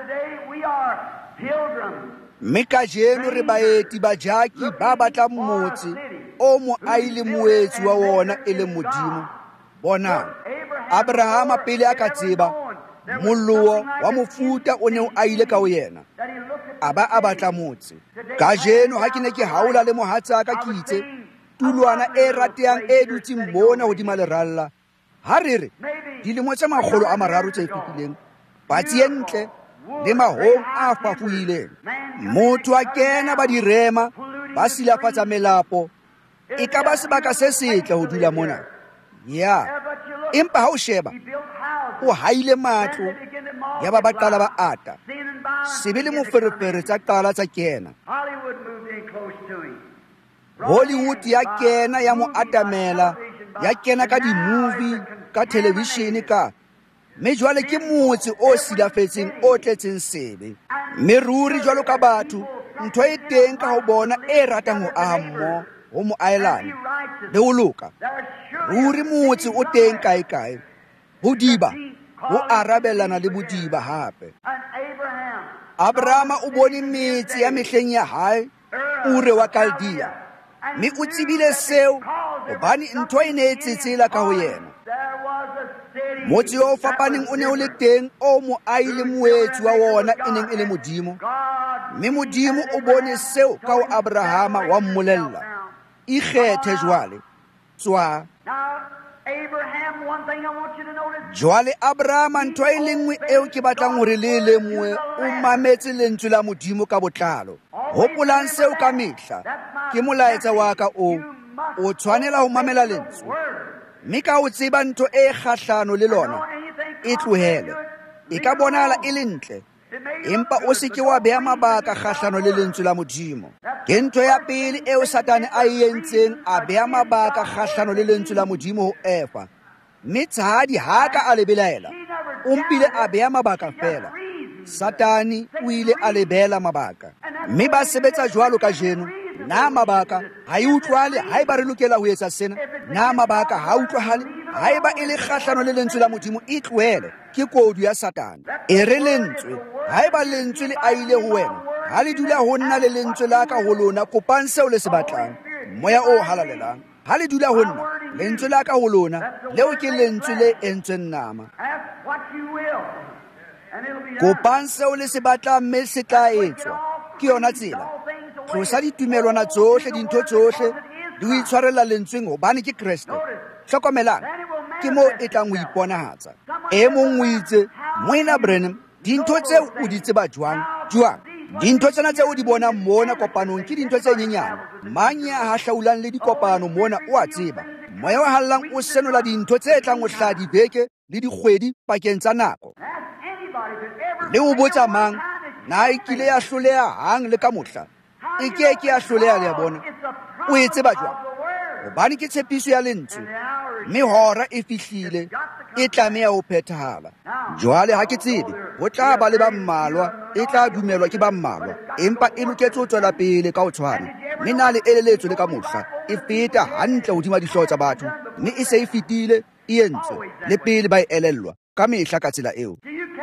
A: Mme kajeno re baeti ba jaki ba batla motse o mo a ile mohetsi wa ona e le Modimo. Bona Abrahama pele a ka tseba mollo wa mofuta o ne o a ile ka o yena a ba a batla motse. Kajeno ha ke ne ke haola le mohatsaka ke itse tulwana e rateang e dutseng bona hodima leralla ha re re dilemo tse makgolo a mararo tse fetileng patsi e ntle le mahong a fafuhileng motho a kena ba direma ba silafatsa melapo e ka ba sebaka se setle ho dula mona ya empa ha o sheba o haile matlo ya ba ba qala ba ata sebe le moferefere tsa qala tsa kena. Hollywood ya kena ya mo atamela ya kena ka di-movie ka television ka mme jwale ke motse o silafetseng o tletseng sebe mme ruri jwalo ka batho ntho e teng ka ho bona e ratang ho aha mmoho ho mo aelane le ho loka ruri motse o teng kae kae ho diba ho arabelana le bodiba hape. Abrahama o bone metse ya mehleng ya hae Ure wa Kaldia mme o tsebile seo hobane ntho e ne e tsetsela ka ho yena. Motse o fapaneng o ne o le teng o mo aile moetsi wa wona e neng e le Modimo mme Modimo o bone seo ka ho Abrahama wa mmolella ikgethe jwale tswa. Jwale Abrahama ntho e lengwe eo ke batlang hore le le mwe o mametse lentswe la Modimo ka botlalo. Hopolang seo ka mehla ke molaetsa wa ka o o tshwanela ho mamela lentswe mme ka o tseba ntho e kgahlano le lona e tlohele e ka bonala e le ntle empa o se ke wa beha mabaka kgahlano le lentswe la Modimo. Ke ntho ya pele eo Satane a e entseng, a beha mabaka kgahlano le lentswe la Modimo ho Eva. Mme tshadi ha ka a le belaela, o mpile a beha mabaka fela. Satane o ile a le behela mabaka, mme ba sebetsa jwalo ka jeno. Na mabaka ha e utlwale ha eba re lokela ho etsa sena? Na mabaka ha utlwahale ha eba e le kgahlano le lentswe la Modimo? E tlohele, ke kodu ya Satane. E re lentswe, ha eba lentswe le aile ho wena, ha le dula ho nna le lentswe la ka ho lona, kopang seo le se batlang. Moya o halalelang, ha le dula ho nna lentswe la ka ho lona, leo ke lentswe le entsweng nama. Kopang seo le se batlang, mme se tla etswa. Ke yona tsela. Tlosa ditumelwana tsohle, dintho tsohle, di o itshwarela lentsweng hobane ke Kriste. Hlokomelang, ke mo e tlang ho iponahatsa. E mong o itse, Moena Branham, dintho tseo o di tseba jwang? Jwang? Dintho tsena tseo o di bonang mona kopanong ke dintho tse nyenyane. Mang ya hahlaulang le dikopano mona o a tseba. Moya wa hallang o senola dintho tse tlang ho hlaha dibeke le dikgwedi pakeng tsa nako. Le o botsa mang, na e kile ya hloleha hang le ka mohla? E ke ke ya hloleha, le ya bona. O e tseba jwang? Hobane ke tshepiso ya lentswe, mme hora e fihlile, e tlameha ho phethahala. Jwale ha ke tsebe ho tla ba le ba mmalwa, e tla dumelwa ke ba mmalwa, empa e loketse ho tswela pele ka ho tshwana. Mme na le eleletso le ka mohla e feta hantle hodima dihlooho tsa batho, mme e se e fetile, e entswe le pele ba e elellwa ka mehla ka tsela eo.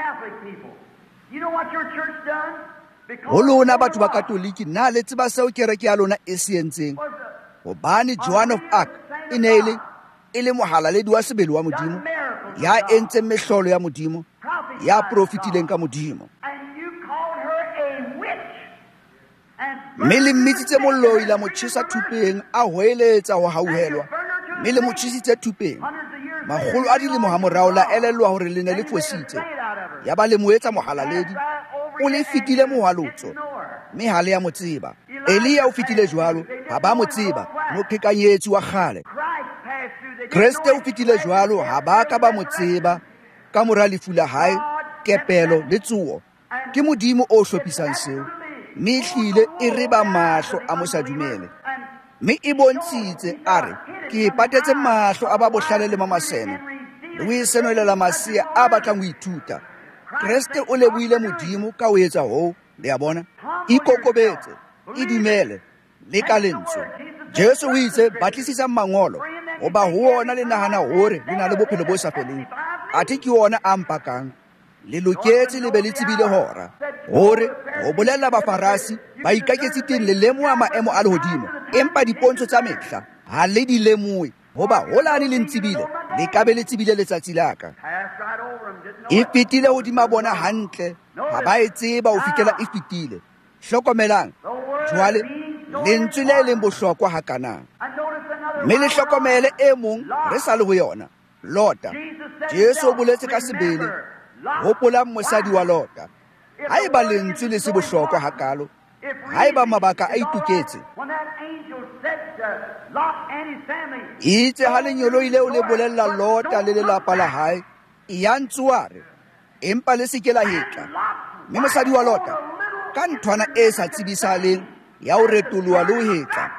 A: Ho lona batho ba Katoliki, na le tseba seo kereke ya lona e se entseng? Hobane Joan of Arc e ne ele e le mohalaledi wa sebele wa Modimo, ya entseng mehlolo ya Modimo, ya profitileng ka Modimo. Mme le mmitsitse molloi la mo tjhesa thupeng, a hoeletsa ho hauhelwa, mme le mo tjhisitse thupeng. Makgolo a dilemo ha morao la elellwa hore le ne le fositse, ya ba le mo etsa mohalaledi. O le fitile mohwalotso, mme ha le ya mo tseba. Elia o fitile jwalo, ha ba mo tseba, moqhekanyetsi wa kgale. Kriste o fitile jwalo, ha ba ka ba mo tseba ka mora lefu la hae, kepelo le tsuo. Ke Modimo o hlophisang seo, mme ehlile e re ba mahlo a mo sa dumele. Mme e bontshitse a re, ke patetse mahlo a ba bohlale le mamasene, le o e senolela masea a batlang ho ithuta. Kriste o lebohile Modimo ka ho etsa hoo, le ya bona. Ikokobetse, e dumele, le ka lentswe. Jesu o itse, batlisisa mangolo, hoba ho ona le nahana hore le na le bophelo bo sa feleng. Athe ke ona a mpakang. Le loketse le be le tsebile hora, hore ho bolella bafarasi ba ikaketse teng le lemoha maemo a lehodimo, empa dipontsho tsa mehla ha le di lemohe, hoba holane le ntsebile, le ka be le tsebile letsatsi la ka. E fetile hodima bona hantle, ha ba e tseba ho fihlela e fetile. Hlokomelang, jwale lentswe le leng bohlokwa hakana. Mme le hlokomele e mong re sa le ho yona, Lota. Jesu o boletse ka sebele, hopola mosadi wa Lota. Ha eba lentswe le se bohlokwa hakalo, ha eba mabaka a ituketse, itse ha lenyolo ile o le bolella Lota le lelapa la hae, ya ntsuare, empa le se ke la hetla. Mme mosadi wa Lota, ka nthwana e sa tsibisaleng ya ho retoloha le ho hetla,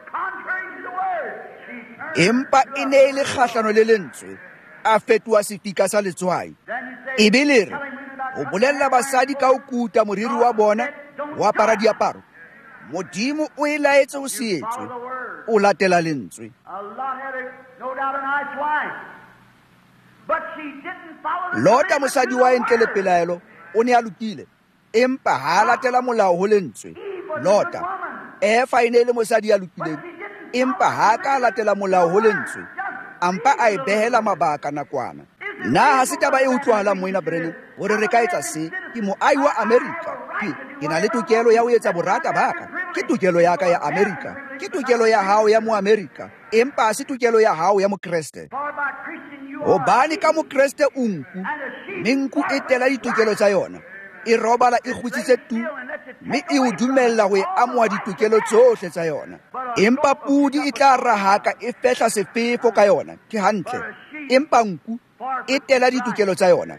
A: empa e ne e le kgahlano le lentswe, a fetoha sefika sa letswai. E be le re, ho bolella basadi ka ho kuta moriri wa bona, ho apara diaparo. Modimo o e laetse ho se etswe, o latela lentswe. Lota mosadi wa entle le pelaelo, o ne a lokile, empa ha latela molao ho lentswe. Lota, Efa e ne le mosadi ya lokileng, empa ha ka latela molao ho lentswe, ampa a e behela mabaka nakwana. Na ha se taba e utlwahalang Moena Branham hore re ka etsa se? Ke moahi wa Amerika, ke ke na le tokelo ya ho etsa borata baka. Ke tokelo ya ka ya Amerika, ke tokelo ya hao ya mo Amerika, empa ha se tokelo ya hao ya mo Kriste. Hobane ka mo Kriste o nku, mme nku e tela ditokelo tsa yona, e robala e kgutsitse tu, mme e o dumella ho e amoha ditokelo tsohle tsa yona. Empa pudi e tla rahaka e fehla sefefo ka yona, ke hantle, empa nku e tela ditokelo tsa yona,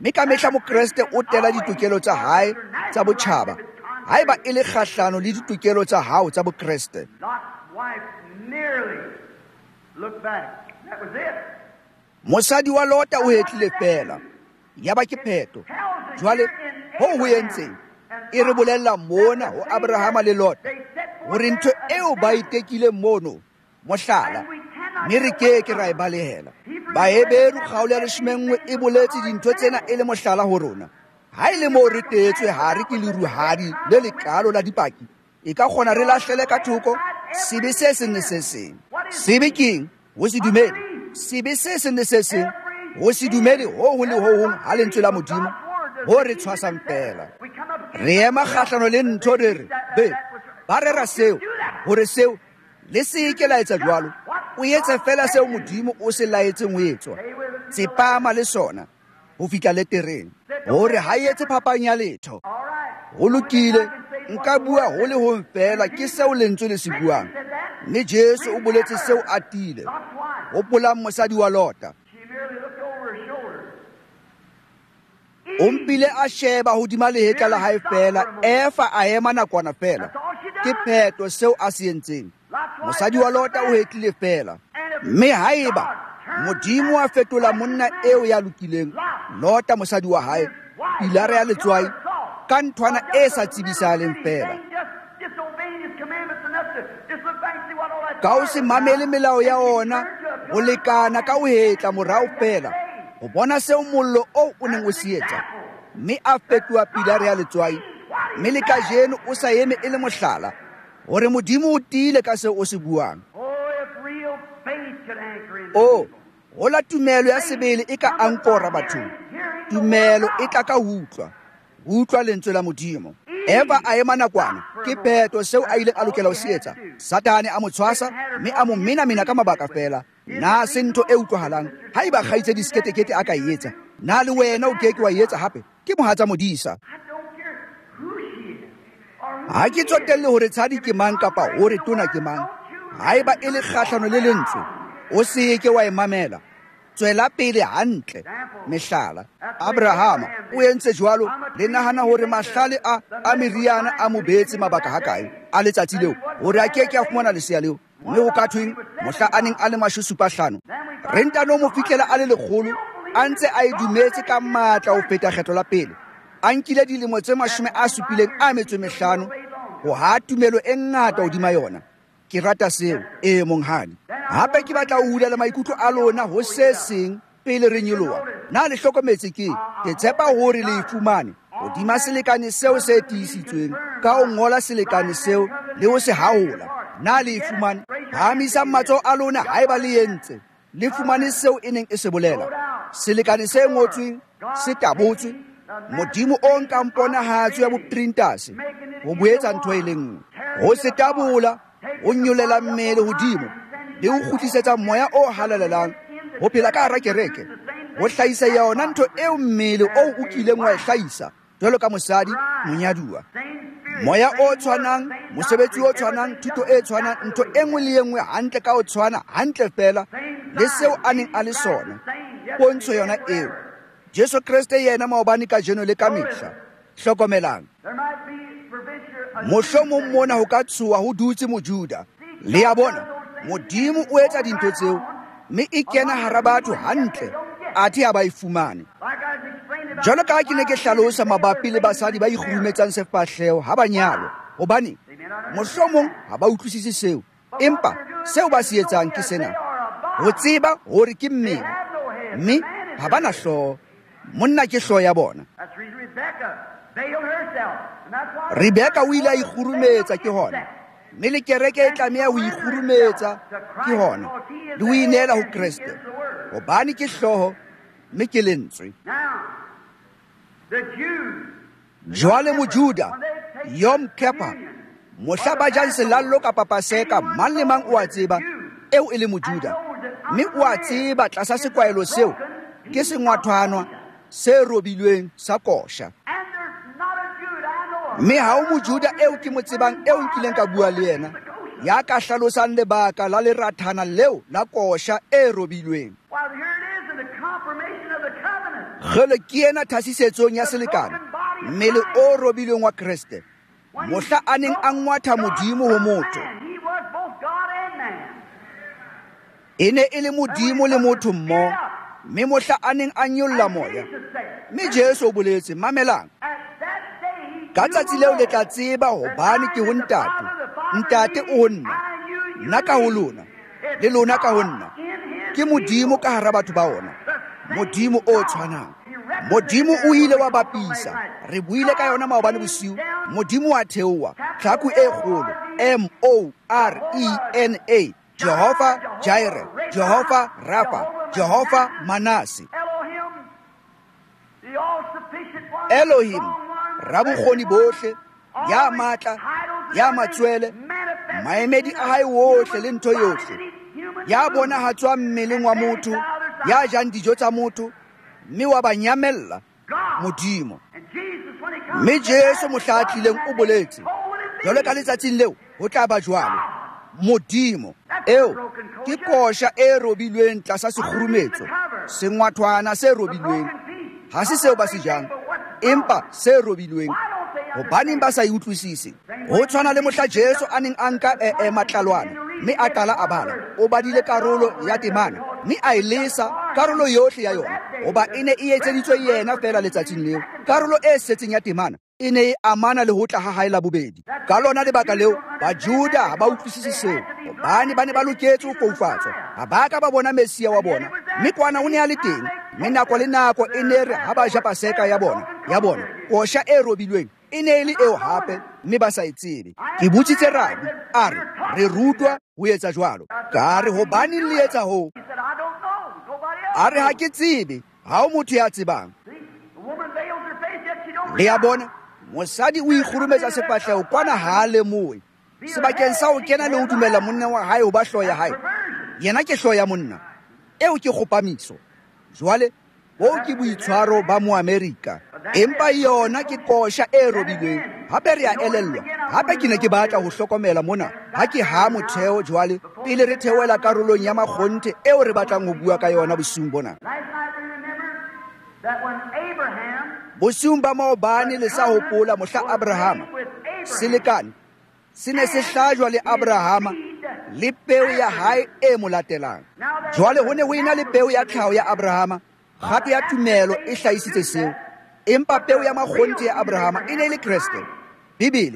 A: mme ka mehla mokreste o tela ditokelo tsa hae tsa botjhaba haeba e le kgahlano le ditokelo tsa hao tsa bokreste.
B: Lot's wife nearly looked back. That was it.
A: Mosadi wa Lota o hetlile fela, yaba ke pheto. Jwale ho ho entseng e re bolella mona ho Abrahama le Lota hore ntho eo ba itekile mono mohlala, mme re ke ke ra e balehela. Baheberu kgaolo ya leshome e boletse dintho tsena e le mohlala ho rona. Ha ile mo re tetswe hare ke leruhadi le lekalo la dipaki, e ka kgona re lahlele ka thoko sebe se seng le se seng. Sebe keng ho se dumedi, sebe se seng le se seng ho se dumedi ho ho le ho hong ha lentswe la Modimo ho re tshwasang fela. Re ema kgahlano le ntho re re be ba rera seo hore seo le se ke la etsa jwalo, o etse fela seo Modimo o se laetseng ho etswa. Tsepama le sona ho fihla le tereng hore ha etse phapang ya letho. Ho lokile, nka bua ho le hong fela ke seo lentswe le se buang, mme Jesu o boletse seo atile ho polang mosadi wa Lota. O mpile a sheba hodima lehetla la hae fela, efa a ema nakwana fela. Ke pheto seo a se entseng. Mosadi wa Lota o hetlile fela, mme haeba Modimo a fetola monna eo ya lokileng, Lota mosadi wa hae pilara ya letswai ka nthwana e sa tsibisahaleng fela, ka ho se mamele melao ya ona, ho lekana ka ho hetla morao fela ho bona seo mollo o o neng o se etsa, mme a fetoha pilara ya letswai. Mme le kajeno o sa eme e le mohlala hore Modimo o tiile ka seo o se buang. O ho la tumelo ya sebele e ka ankora bathong. Tumelo e tla ka utlwa, utlwa lentswe la Modimo. Eva a ema nakwana ke pheto seo a ile a lokela ho se etsa. Satane a mo tshwasa mme a mo menamena ka mabaka fela. Na se ntho e utlwahalang haeba kgaitse disketekete a ka e etsa, na le wena o keke wa e etsa hape? Ke mohatsa modisa. Ha ke tsotelle hore tshadi ke mang kapa hore tona ke mang. Haeba e le kgahlano le lentswe, o se ke wa e mamela. Tswela pele hantle. Mehlala, Abrahama o entse jwalo, le nahana hore mahlale a a meriana a mobetse mabaka hakae a letsatsi leo hore a keke a fumana lesea leo, mme ho ka thweng mohla a neng a le mashome a supa hlano. Re ntano mo fihlela a le lekgolo a ntse a e dumetse ka matla ho feta kgetho la pele. A nkile dilemo tse mashome a supileng a metso e mehlano ho ha tumelo e ngata hodima yona. Ke rata seo e monghadi. Hape ke batla ho hulela maikutlo a lona ho se seng pele re nyoloha. Na le hlokometse ke ke tshepa hore le ifumane hodima selekane seo se tiisitsweng ka ho ngola selekane seo le ho se haola. Na le ifumane phahamisa matsoho a lona haeba le entse le fumane seo e neng e se bolela. Selekane se ngotsweng se tabotswe, Modimo o nkang ponahatso ya boprintase ho boetsa ntho e le nngwe. Ho se tabola, ho nyolela mmele hodimo le ho kgutlisetsa moya o halalelang ho phela ka hara kereke, ho hlahisa yona ntho eo mmele o o kileng wa e hlahisa jwalo ka mosadi monyaduwa. Moya o tshwanang, mosebetsi o tshwanang, thuto e tshwanang, ntho e nngwe le e nngwe hantle ka ho tshwana hantle fela le seo a neng a le sona. Pontsho yona eo Jesu Kriste yena maobane ka jeno le ka mehla. Hlokomelang, mohlomong mona ho ka tshuwa ho dutse mojuda. Le a bona Modimo o etsa dintho tseo mme e kena hara batho hantle athe ha ba e fumane. Jwalo ka ke ne ke hlalosa mabapi le basadi ba ikgurumetsang sefahleho ha ba nyalwa, hobane mohlomong ha ba utlwisise seo, empa seo ba se etsang ke sena: ho tseba hore ke mmele, mme ha ba na hlooho. Monna ke hlooho ya bona. Rebeka o ile a ikgurumetsa ke hona, mme le kereke e tlameha ho ikgurumetsa ke hona le ho inela ho Kriste, hobane ke hlooho mme ke lentswe. Jwale mojuda Yom Kippur, mohla ba jang selallo kapa paseka, mang le mang o a tseba eo e le mojuda, mme o a tseba tlasa sekwaelo seo ke sengwathwanwa se robilweng sa kosha. Mme ha o mojuda eo ke mo tsebang eo nkileng ka bua le yena ya ka hlalosang lebaka la lerathana leo la kosha e robilweng. gele ke ena thasisetsong ya selekane mmele o robilweng wa Kriste mohla a neng a ngwatha modimo ho motho
B: He was both God and man.
A: e ne e le modimo le motho mmoho mme mohla a neng a nyolla moya
B: Jesus said,
A: mme Jesu o boletse mamelang
B: at that day,
A: ka tsatsi leo le tla tseba hobane ke ho ntate ntate o ho nna nna ka ho lona le lona ka ho nna ke modimo ka hara batho ba ona modimo o tshwanang modimo o ile wa bapisa re buile ka yona maobane bosiu modimo wa theowa tlhaku e kgolo M O R E N A Jehova Jireh Jehova Rapha Jehova Manase
B: Elohim, the all-sufficient one,
A: Elohim
B: the strong one,
A: rabukgoni bohle ya matla ya matswele maemedi a hae wohle le ntho yohle ya bonahatswa mmeleng wa motho ya jang dijo tsa motho mme wa ba nyamella modimo
B: And Jesus, when he comes
A: mme Jesu mohla a tlileng o boletse jwale ka letsatsing leo ho tla ba jwalo modimo eo ke kosha e robilweng tlasa sekgurumetso sengwathwana se robilweng ha se seo ba se jang empa se robilweng hobaneng ba sa e utlwisise ho tshwana le mohla Jesu a neng a nka e matlalwana mme a qala a bala o badile karolo ya temana mme a e lesa karolo yohle ya yona hoba e ne e etseditswe yena fela letsatsing leo karolo e setseng ya temana e ne e amana le ho tla ha hae la bobedi ka lona lebaka leo bajuda ha ba utlwisise seo hobane ba ne ba loketse ho foufatswa ha ba ka ba bona Mesia wa bona mme kwana o ne a le teng mme nako le nako e ne re ha ba ja paseka ya bona ya bona kosha e robilweng e ne e le eo hape mme ba sa e tsebe ke butsitse rabi a re re rutwa ho etsa jwalo ka re hobane le etsa ho
B: He said, I don't know. Nobody else.
A: a re ha ke tsebe ha o motho ya tsebang
B: See, the woman veils her face, yet she don't
A: le ya
B: realize.
A: bona mosadi o ikgurumetsa sefahleho kwana ha a lemoe sebakeng sa ho kena le ho dumela monna wa hae ho ba hlooho ya hae yena ke hlooho ya monna eo ke kgopamiso jwale bo ke boitshwaro ba moamerika empa yona ke kosha e robilweng hape re a elellwa hape ke ne ke batla ho hlokomela mona ha ke ha motheo jwale pele re theoela karolong ya makgonthe eo re batlang ho bua ka yona bosiung bona
B: Last night we remember that when Abraham
A: bosiung ba maobane le sa hopola mohla Abrahama
B: with Abraham,
A: selekane se ne se hlajwa le Abrahama le peo ya hae e mo latelang jwale ho ne ho ena le peo ya tlhaho ya Abrahama gape ya tumelo e hlahisitse seo empa peo ya makgonthe ya Abrahama e ne e le Kriste bibele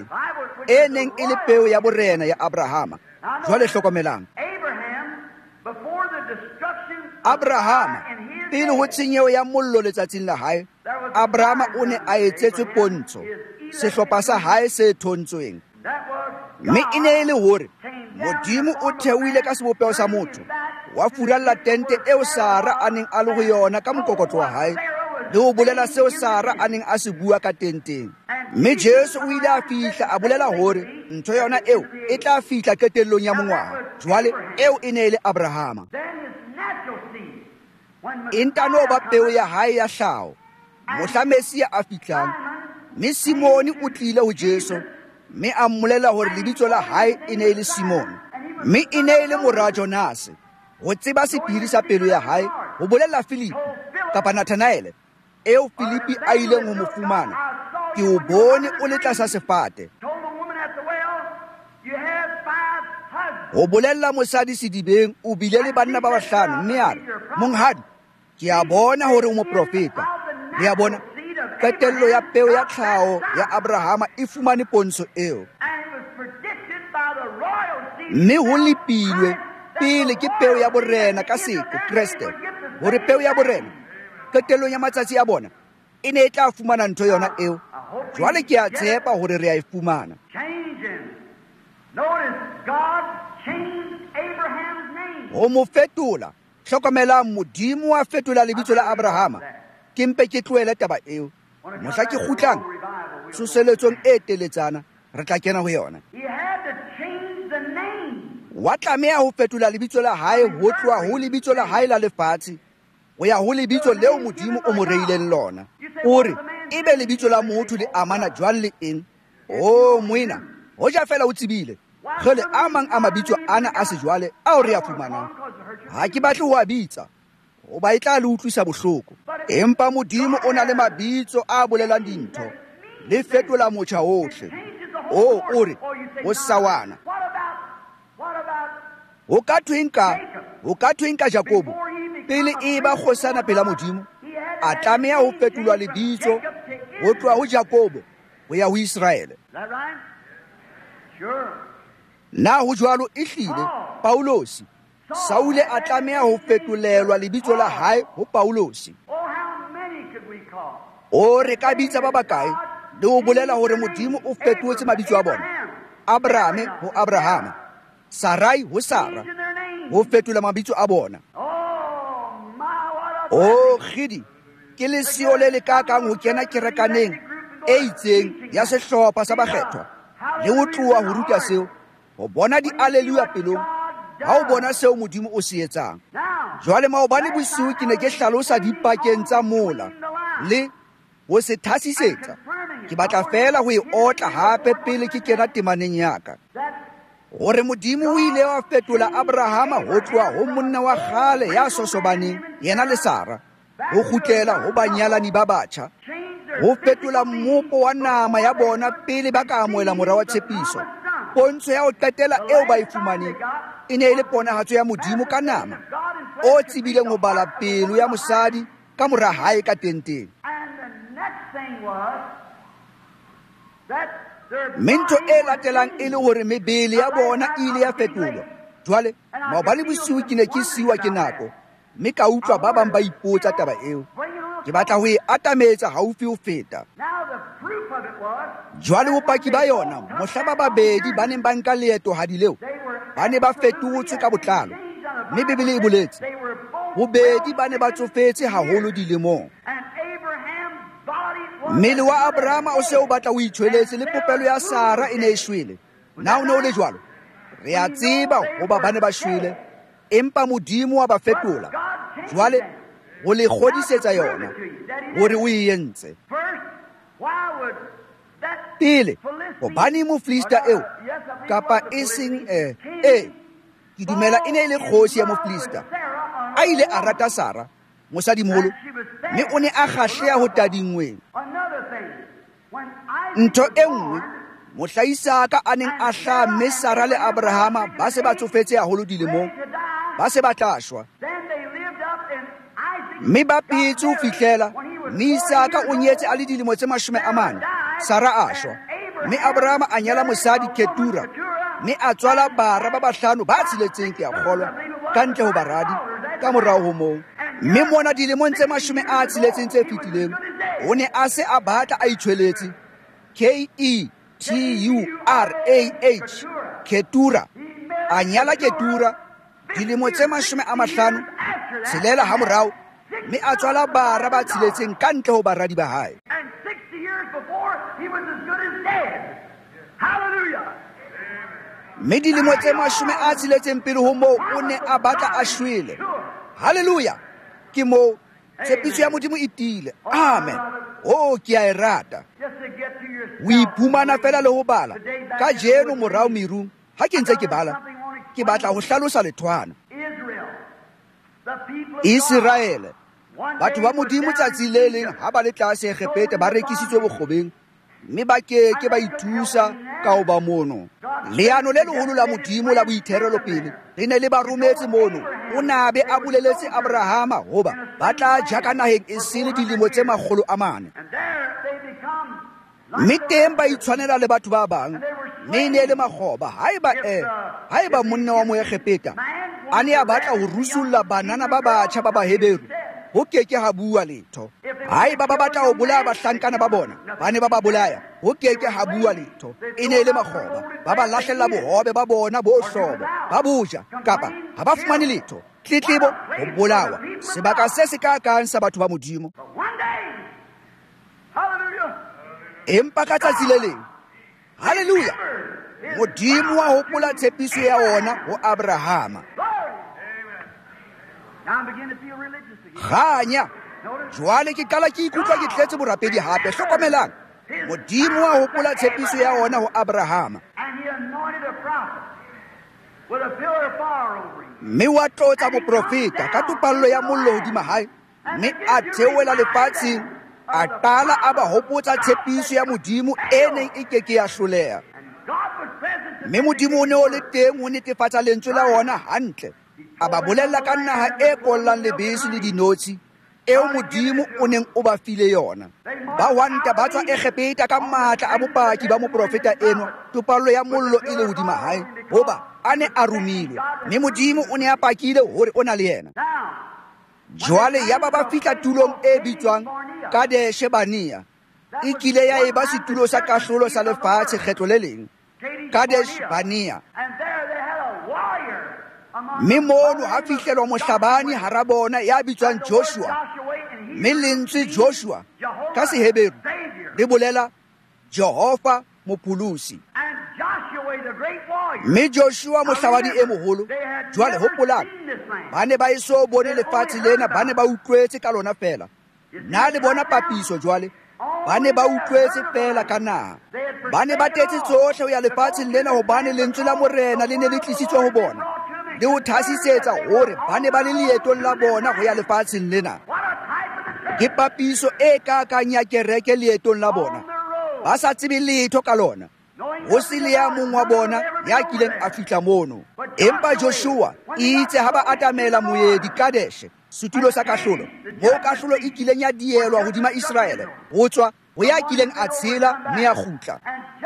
A: e neng e le peo ya borena ya Abrahama jwale hlokomelang
B: Abraham, before the destruction of
A: Abrahama
B: God in his
A: pele ho tshenyeho ya mollo letsatsing la hae Abrahama o ne a etsetswe pontsho sehlopha sa hae se thontsweng
B: that was
A: mme e ne e le hore modimo o theohile ka sebopeo sa motho wa furalla tente eo Sara a neng a le ho yona ka mokokotlo wa hae le ho bolela seo Sara a neng a se bua ka tenteng mme Jesu o ile a fihla a bolela hore ntho yona eo e tla fihla qetellong ya mongwaha jwale eo e ne e le Abrahama
B: then his natural seed. When
A: e ntano ba peo ya hae ya hlaho mohla Mesia a fihlang mme Simone o tlile ho Jesu mme a mmolela hore lebitso la hae e ne e le Simone mme e ne e le mora Jonase ho tseba sephiri sa pelo ya hae ho bolela Filipi kapa Nathanaele eo Filipi a ileng ho mo fumana ke o bone o le tlasa sefate
B: told the woman at the well, you have five husbands.
A: ho bolella mosadi sedibeng o bile le banna ba bahlano mme a re monghadi ke a bona hore o moprofeta le a bona qetello ya peo ya tlhaho ya Abrahama e fumane pontsho eo
B: And it was predicted by the royal seed
A: mme ho lepilwe pele ke peo ya borena ka seko Kriste hore peo ya borena qetellong ya matsatsi a bona e ne e tla fumana ntho yona eo jwale ke a tshepa hore re a e fumana
B: changing. Notice God changed Abraham's name.
A: ho mo fetola hlokomelang modimo wa fetola lebitso la Abrahama ke mpe ke tloele taba eo mohla ke kgutlang tsoseletsong e teletsana re tla kena ho yona
B: He had to change the name.
A: wa tlameha ho fetola lebitso la hae ho tloha ho lebitso la hae la lefatshe ho ya ho lebitso leo modimo o mo reileng lona o re e be lebitso la motho le amana jwang le eng o moena ho ja fela o tsebile gele a mang a mabitso ana a sejwale ao re a fumanang ha ke batle ho a bitsa o ba e tla le utlwisa bohloko
B: But
A: empa modimo o na le mabitso a bolelang dintho le fetola motjha ohle. O o re o sawana o ka thwenka o ka thwenka Jakobo pele e ba kgosana pela modimo a tlameha ho fetolwa lebitso ho tloha ho Jakobo ho ya ho Israele. Na ho jwalo e hlile Paulosi Saule a tlameha ho fetolelwa lebitso la hae ho Paulosi. O re ka bitsa ba bakae le ho bolela hore modimo o fetotse mabitso a bona. Abraham ho Abrahama, Sarai ho Sara, ho fetola mabitso a bona. O khidi ke le sio le le ka kang ho kena kerekaneng e itseng ya sehlopha sa bakgethwa le ho tloha ho ruta seo ho bona di alleluia pelong ha o bona seo modimo o se etsang. Jwale maobane bosiu ke ne ke hlalosa dipakeng tsa mola le ho se thasisetsa. Ke batla fela ho e otla hape pele ke kena temaneng ya ka hore modimo o ile wa fetola Abrahama ho tloha ho monna wa kgale ya sosobaneng yena le Sara ho kgutlela ho banyalani ba batjha, ho fetola mmopo wa nama ya bona pele ba ka amohela morao wa tshepiso. Pontsho ya ho qetela eo ba e fumaneng e ne e le ponahatso ya modimo ka nama o tsibileng ho bala pelo ya mosadi ka mora hae ka tenteng. Mento e latelang e le hore mebele ya bona e ile ya fetolwa. Jwale maobane bosiu ke ne ke siwa ke nako mme ka utlwa ba bang ba ipotsa taba eo. Ke batla ho e atametsa haufi ho feta. Jwale bopaki ba yona mohla ba babedi ba neng ba nka leeto hadi leo ba ne ba fetotswe ka botlalo, mme Bibele e boletse bobedi ba ne ba tsofetse haholo dilemong. Mmele wa Abrahama o se o batla o itshweletse le popelo ya Sara e ne e shwele. Na o ne o le jwalo? Re a tseba hoba ba ne ba shwele, empa modimo wa ba fetola. Jwale go le kgodisetsa yona hore o e entse. Pele hobane Mofilista eo kapa e seng eh eh ke dumela e ne e le kgosi ya Mofilista a ile a rata Sara mosadimolo, mme o ne a kgahleha ho tadingweng. Ntho e nngwe mohla Isaka a neng a hlaha mme Sara le Abrahama ba se ba tsofetse haholo dilemong, ba se ba tlashwa, mme ba phetse ho fihlela mme Isaka o nyetse a le dilemo tse mashome a mane, Sara a shwa, mme Abrahama a nyala mosadi Ketura, mme a tswala bara ba bahlano ba tshiletseng ke a kgolwa ka ntle ho baradi ka morao ho moo. Mme mona dilemong tse mashome a tshiletseng tse fetileng o ne a se a batla a itshweletse K E T U R A H, Ketura. A nyala Ketura dilemo tse mashome a mahlano tshelela ha morao, mme a tswala bara ba tshiletseng ka ntle ho baradi ba hae. Mme dilemo tse mashome a tsheletseng pele ho moo o ne a batla a shwele. Haleluya! Ke moo tshepiso ya modimo e tile. Amen. Oh, ke a e rata. O iphumana fela le ho bala ka jeno morao merung. Ha ke ntse ke bala ke batla ho hlalosa lethwana. Israele, batho ba modimo tsatsi le leng ha ba le tlase Egepete ba rekisitswe bokgobeng, mme ba ke ke ba ithusa ka ho ba mono. Leano le leholo la modimo la boitherelo pele le ne le ba rometse mono. O nabe a boleletse Abrahama hoba ba tla ja ka naheng e sele dilemo tse makgolo a mane, mme teng ba itshwanela le batho ba bang, mme ne le makgoba haeba eh haeba monna wa Moegepeta a ne a batla ho rusulla banana ba batjha ba Baheberu, ho keke ha bua letho. Haeba ba batla ho bolaya bahlankana ba bona ba ne ba ba bolaya, ho keke ha bua letho. E ne le makgoba ba ba lahlella bohobe ba bona bo hlobo ba boja kapa ha ba fumane letho. Tletlebo ho bolawa sebaka se se ka kang sa batho ba modimo. Empa ka tsatsi le leng, haleluya, modimo wa hopola tshepiso ya ona ho Abrahama. Ganya jwale ke qala ke ikutlwa ke tletse borapedi hape. Hlokomelang, modimo wa hopola tshepiso ya ona ho Abrahama, mme wa tlotsa boprofeta ka tupallo ya mollo hodima hae, mme a theoela lefatsheng a qala a ba hopotsa tshepiso ya Modimo e neng e ke ke ya hloleha. Mme Modimo o ne o le teng ho netefatsa lentswe la ona hantle, a ba bolella ka naha e kollang lebese le dinotshi eo Modimo o neng o ba file yona. Ba wanta ba tswa Egepeta ka matla a bopaki ba moprofeta eno topallo ya mollo e le hodima hae, hoba a ne a romilwe, mme Modimo o ne a pakile hore o na le yena. Jwale ya ba ba fihla tulong e bitswang Kadesh Barnea, e kile ya eba setulo sa kahlolo sa lefatshe kgetlo le leng, Kadesh Barnea. Mme mono ha fihlelwa mohlabani hara bona ya bitswang Joshua, mme lentswe Joshua ka Seheberu le bolela Jehova Mopholosi. Mme Joshua mohlabani e moholo, jwale hopolang, ba ne ba eso bone lefatshe lena, ba ne ba utlwetse ka lona fela. Na le bona papiso jwale, ba ne ba utlwetse fela ka naha. Ba ne ba tetse tsohle ho ya lefatsheng lena hobane lentswe la Morena le ne le tlisitswe ho bona, le ho thasisetsa hore ba ne ba le leetong la bona ho ya lefatsheng lena. Ke papiso e ka kanya kereke leetong la bona, ba sa tsebe letho ka lona, ho se le ya mong wa bona ya kileng a fihla mono. Empa Joshua itse ha ba atamela moedi Kadesh, setulo sa kahlolo, mo kahlolo e kileng ya dielwa hodima Israele ho tswa ho ya kileng a tshela mme ya kgutla.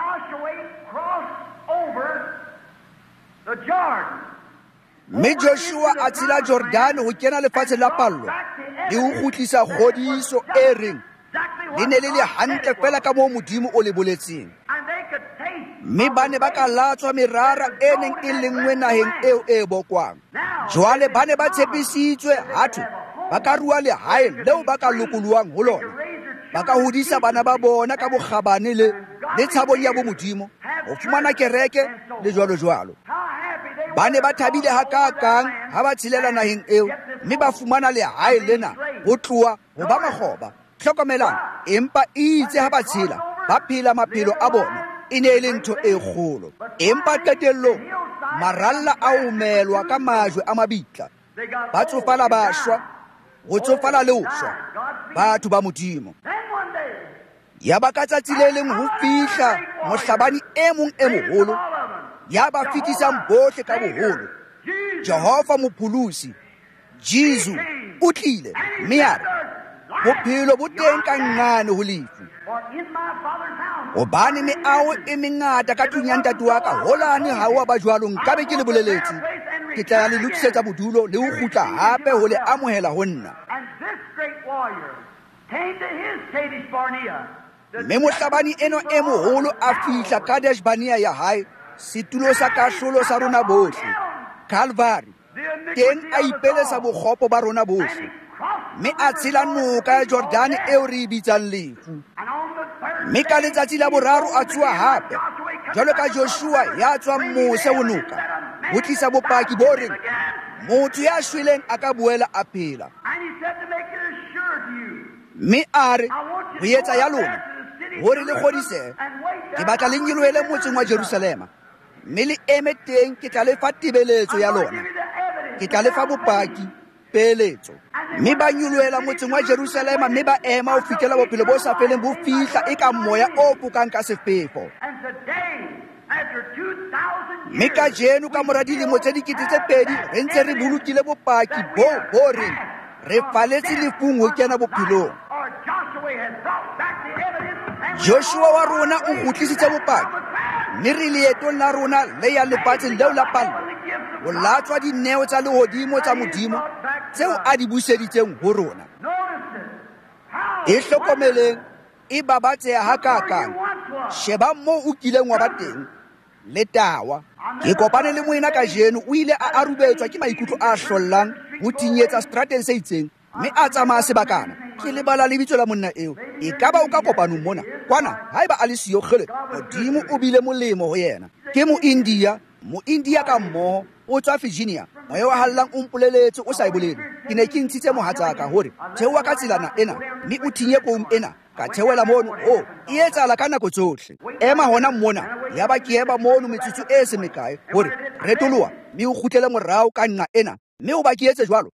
A: Mme Joshua a tshela Jordan ho kena lefatshe la pallo le ho kgutlisa kgodiso e reng le ne le le hantle fela ka moo Modimo o le boletseng. Mme ba ne ba ka latswa merara e neng e lengwe naheng eo e bokwang. Jwale ba ne ba tshepisitswe hatho ba ka rua lehae leo ba ka lokoluwang ho lona, ba ka hodisa bana ba bona ka bokgabane le le tshabong ya bo Modimo, ho fumana kereke le jwalo jwalo. Ba ne ba thabile hakakang ha ba tshelela naheng eo, mme ba fumana lehae lena ho tloha ho ba makgoba. Hlokomelang, empa itse ha ba tshela ba phela maphelo a bona e ne e le ntho e kgolo. Empa qetellong maralla a umelwa ka majwe a mabitla, ba tsofala ba shwa, ho tsofala le ho shwa batho ba Modimo. Ya ba ka tsatsi le leng ho fihla mohlabani e mong e moholo, ya ba fitisang bohle ka boholo, Jehova Mopholosi, Jesu o tlile, mme ya re bophelo bo teng ka nqane ho lefu. Hobane meaho e mengata ka tlung ya ntate wa ka, holane ha wa ba jwalo nkabe ke le boleletse, ke tla ya le lokisetsa bodulo le ho kgutla hape ho le amohela ho nna. Mme mohlabani eno e moholo a fihla Kadesh Barnea ya hae, setulo sa kahlolo sa rona bohle, Calvary, teng a ipelesa bokgopo ba rona bohle, mme a tshela noka ya Jordane eo re bitsang lefu. Mme ka letsatsi la boraro a tsoha hape, jwalo ka Joshua ya tswang mose ho noka, ho tlisa bopaki bo reng motho ya shweleng a ka boela a phela. Mme a re ho etsa ya lona hore le kgodisehe, ke batla le nyelohele motseng wa Jerusalema, mme le eme teng, ke tla le fa tebeletso ya lona, ke tla le fa bopaki, peeletso. Mme ba nyolohela motseng wa Jerusalema, mme ba ema ho fihlela bophelo bo sa feleng bo fihla e ka moya o pokang ka sefefo. Mme ka jeno ka mora dilemo tse dikete tse pedi re ntse re bolokile bopaki bo bo reng re faletse lefung ho kena bophelong. Joshua wa rona o kgutlisitse bopaki, mme re leetong la rona le ya lefatsheng leo la pallo, ho latswa dineo tsa lehodimo tsa Modimo tseo a di buseditseng ho rona. E hlokomeleng, e babatseha hakakang, sheba moo o kileng wa ba teng, le tawa. Ke kopane le moena ka jeno, o ile a arubetswa ke maikutlo a hlollang ho tinyetsa strateng se itseng, mme a tsamaya sebakana. Ke lebala lebitso la monna eo, e ka ba o ka kopanong mona kwana haeba a le siyo kgele, Modimo o bile molemo ho yena. Ke mo-India, mo-India ka mmoho, o tswa Virginia, moya wa hallang o mpoleletse o sa e bolele. Ke ne ke ntshitse mohatsaka hore theoha ka tselana ena, mme o thinye koung ena, ka theohela mono. O e etsahala ka nako tsohle. Ema hona mona, ya ba ke eba mono metsotso e se mekae hore retoloha, mme o kgutlele morao ka nqa ena, mme o ba ke etse jwalo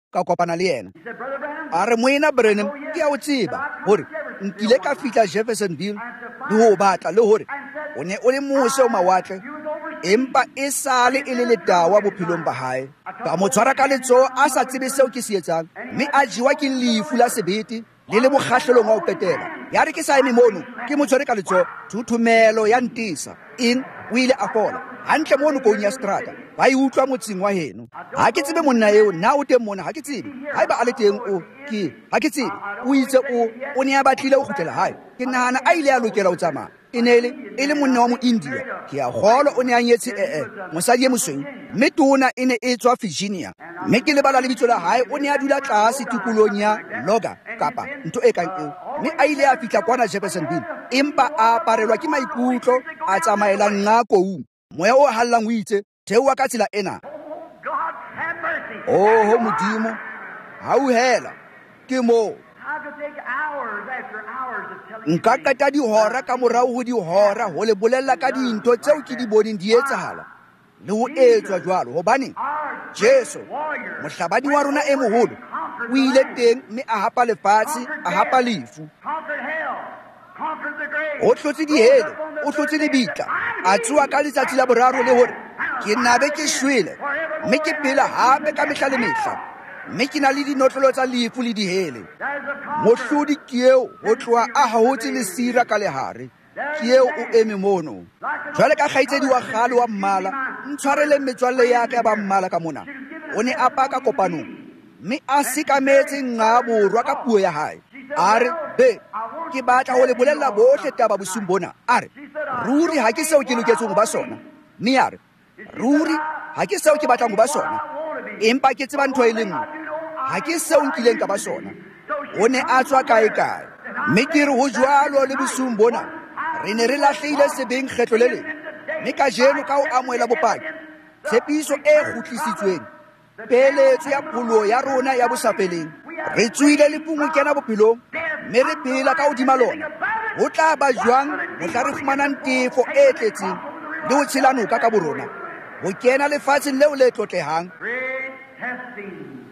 A: ka kopana le yena
B: He said, Brother Branham,
A: a re moena Branham ke a o tseba gore nkile ka fitla Jeffersonville le ho batla le hore o ne o le mose o mawatle
B: you was overseas.
A: empa e sale e le letawa bophelong ba hae ka mo tshwara ka letsoho a sa tsebe seo ke se etsang mme a jiwa ke lefu la sebete le le bokgahlelong wa ho qetela ya re ke sa eme mono ke mo tshware ka letsoho thuthumelo ya ntisa in o ile a fola hantle mono koung ya strata ba e utlwa motseng wa heno ha ke tsebe monna eo na o teng mona ha ke tsebe haeba a le teng o ke ha ke tsebe o itse o o ne a batlile ho kgutlela hae ke nahana a ile a lokela ho tsamaya e ne ele e le monna wa mo-india ke a kgolwa o ne a nyetse ee mosadi e mosweu mme tona e ne e tswa Virginia mme ke lebala lebitso la hae o ne a dula tlase tikolong ya Loga kapa ntho e kang eo mme a ile a fihla kwana Jeffersonville empa a aparelwa ke maikutlo a tsamaela nqa koung moya o hallang o itse theowa ka tsela ena
B: Oh, God, have mercy.
A: oho modimo ha o hela ke moo
B: How to take hours after hours of telling
A: nka
B: you
A: qeta dihora ka morao ho dihora ho le bolella ka dintho tseo ke di boneng di etsahala le ho etswa jwalo hobane
B: our
A: Jesu
B: warrior
A: mohlabadi wa rona e moholo o ile teng mme a hapa lefatshe a hapa lefu
B: conquered hell, conquered the grave.
A: o hlotse dihele o hlotse lebitla a tsoa ka letsatsi la boraro le hore ke nabe ke shwele mme ke phela hape ka mehla le mehla mme ke na le dinotlolo tsa lefu le dihele
B: That is a conqueror.
A: mohlodi ke eo ho tloha a hahotse lesira ka lehare ke eo o eme mono jwale ka kgaitsedi wa kgale wa mmala ntshwarele metswalle ya ka ya ba mmala ka mona o ne a paka kopanong mme a sekametse nqa borwa ka puo ya hae a re be ke batla ho le bolella bohle taba bosung bona a re ruri ha ke seo ke loketseng ho ba sona mme a re ruri ha ke seo ke batlang ho ba sona empa ke tseba ntho e le nngwe ha ke seo nkileng ka ba sona o ne a tswa kae kae mme ke re ho jwalo le bosung bona re ne re lahlehile sebeng kgetlo le leng mme ka jeno ka ho amohela bopaki tshepiso e kgutlisitsweng peeletso ya pholo ya rona ya bosafeleng re tswile lefung ho kena bophelong mme re phela ka hodima lona ho tla ba jwang ho tla re fumanang tefo e tletseng le ho tshela noka ka borona ho kena lefatsheng leo le tlotlehang
B: Great testing.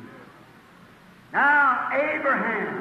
B: Now, Abraham,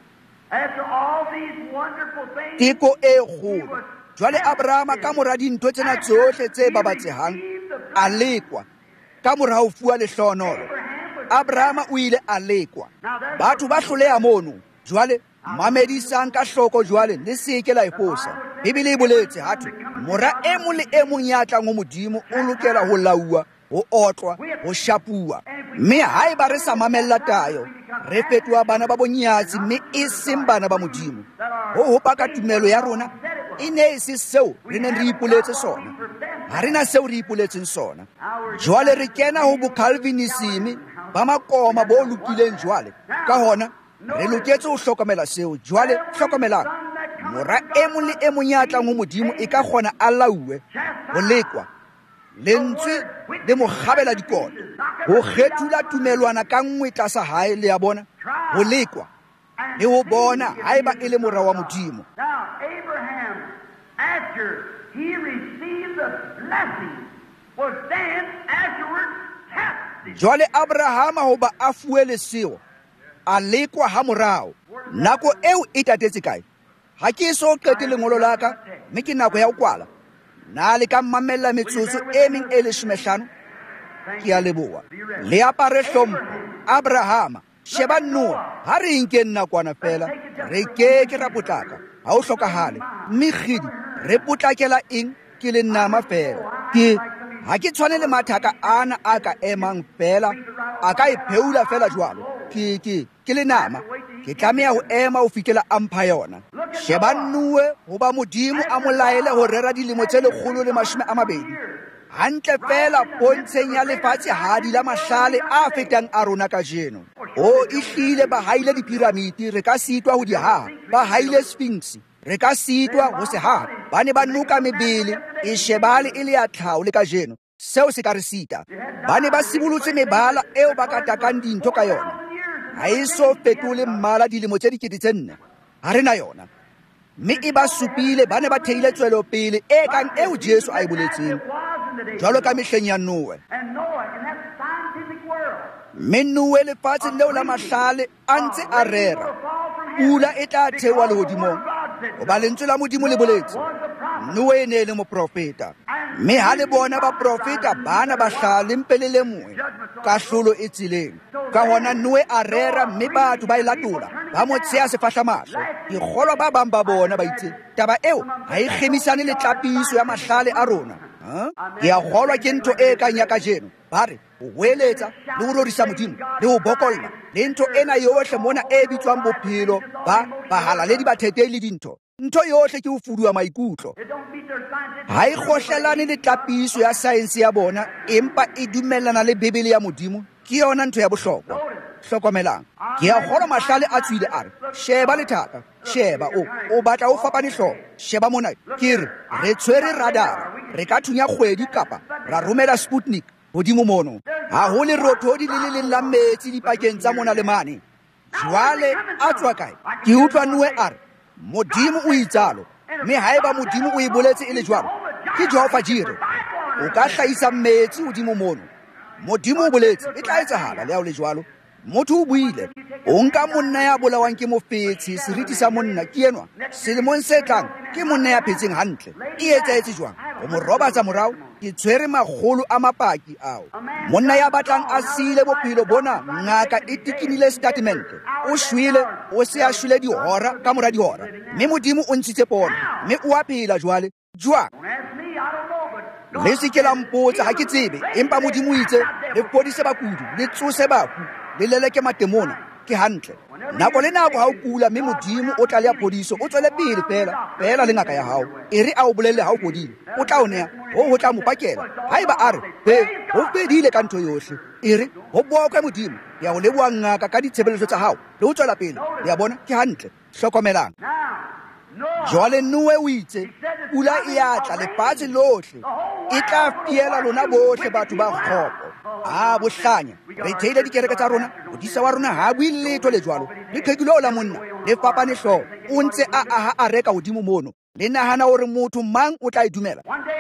B: after all these wonderful things,
A: teko e kgolo jwale abrahama ka mora dintho tsena tsohle tse babatsehang a lekwa ka mora ho fuwa lehlohonolo abrahama o ile a lekwa batho ba hloleha mono jwale mamedisang ka hloko jwale le seke la iposa bibele e boletse hatho mora e mong le e mong ya tlang ho modimo o lokela ho laua ho otlwa ho shapuwa mme haeba re sa mamella tayo re fetoha bana ba bonyatsi mme e seng bana ba modimo ho hopa ka tumelo ya rona e ne e se seo re neng re ipoletse sona ha re na seo re ipoletseng sona jwale re kena ho bocalvinisime ba makoma bo lokileng jwale ka hona re loketse ho hlokomela seo jwale hlokomelang mora e mong le e mong ya tlang ho modimo e ka kgona a lauwe ho lekwa lentswe le mo gabela dikoto ho kgethula tumelwana ka nngwe tlasa hae le ya bona ho lekwa le ho bona haeba e le mora wa modimo
B: now Abraham, after he received the blessing, was then afterwards tested.
A: jwale abrahama hoba a fuwe leseo a lekwa ha morao nako eo e tatetse kae ha ke so qete lengolo la ka mme ke nako ya ho kwala na le ka mmamella metsotso e meng e leshomehlano ke a leboa le apare hlompho abrahama sheba noa ha re nke nakwana fela re ke ke ra potlaka ha o hlokahale mme kgidi re potlakela eng ke le nama fela ke ha ke tshwane le mathaka ana a ka emang fela a ka e pheula fela jwalo ke ke ke le nama ke tlameha ho ema ho fitela a mpha yona sheba nnuwe ho ba modimo a molaele ho rera dilemo tse lekgolo le mashome a mabedi hantle fela pontsheng ya lefatshe hadi la mahlale a fetang a rona ka jeno o ehlile ba haile dipiramiti re ka sitwa ho di haha ba haile sphinx re ka sitwa ho se haha ba ne ba nuka mebele e shebale e le ya tlhao le ka jeno seo se ka re sita ba ne ba sibolotse mebala eo ba katakang dintho ka yona ha e so fetole mmala dilemo tse dikete tse nne ha re na yona mme e ba supile ba ne ba theile tswelo pele e kang eo Jesu a e boletseng jwalo ka mehleng ya Noe
B: And Noah, in that scientific world,
A: mme Noe lefatsheng leo la mahlale a ntse a rera pula e tla thewa lehodimong goba lentswe la Modimo le boletse Noe e ne e le moprofeta mme ha le bona baprofeta bana ba hlale mpe le lemoe kahlolo e tsileng ka hona Noe a rera mme batho ba e latola ba mo tseya sefahlamahlo dikgolo ba bang ba bona ba itse taba eo ha e kgemisane le tlapiso ya mahlale a rona ke a kgolwa ke ntho e kang ya kajeno ba re ho hweletsa le ho rorisa Modimo le ho bokolla le ntho ena yohle mona e bitswang bophelo ba bahalaledi ba thetei le dintho ntho yohle ke ho fuduwa maikutlo ha e kgohlelane le tlapiso ya saense ya bona empa e dumellana le Bebele ya Modimo ke yona ntho ya bohlokwa hlokomelang ke a kgolwa mahlale a tswile a re sheba lethaka sheba o o batla o fapane hlooho sheba mona ke re re tshwere radara re ka thunya kgwedi kapa ra romela Sputnik hodimo mono ha ho le rothodi le le leng la metsi dipakeng tsa mona le mane jwale a tswa kae ke utlwa Noe a re Modimo o itsalo mme haeba Modimo o e boletse e le jwalo ke Jehova Jire o ka hlahisa metsi hodimo mono Modimo o boletse e tla etsahala le ha o le jwalo motho o buile o nka monna ya bolawang ke mofetshe seriti sa monna ke enwa selemong se tlang ke monna ya phetseng hantle e etsaetse jwang o mo robatsa morao ke tshwere magolo a mapaki ao monna ya batlang a siile bophelo bona ngaka e tikinile statemente o shwele o se a shwele dihora ka mora dihora mme Modimo o ntshitse pono mme o a phela jwale jwang le se ke la mpotsa ha ke tsebe empa Modimo o itse le fodise bakudi le tsose baku le leleke matemona ke hantle nako le nako ha o kula mme Modimo o tla le phodiso o tswele pele fela fela le ngaka ya hao e re a o bolelle ha o fodile o tla o nea ho ho tla mo pakela haeba a re he ho fedile ka ntho yohle e re ho bokwe Modimo ya ho leboha ngaka ka ditshebeletso tsa hao le ho tswela pele ya bona ke hantle hlokomelang jwale Noe o itse pula e a tla lefatshe lohle e tla fiela lona bohle batho ba kgopo a bohlanya re theile dikereke tsa rona modisa wa rona ha bue letho le jwalo le qhekilo la monna le fapane hlooho o ntse a aha a reka hodimo mono le nahana hore motho mang o tla e dumela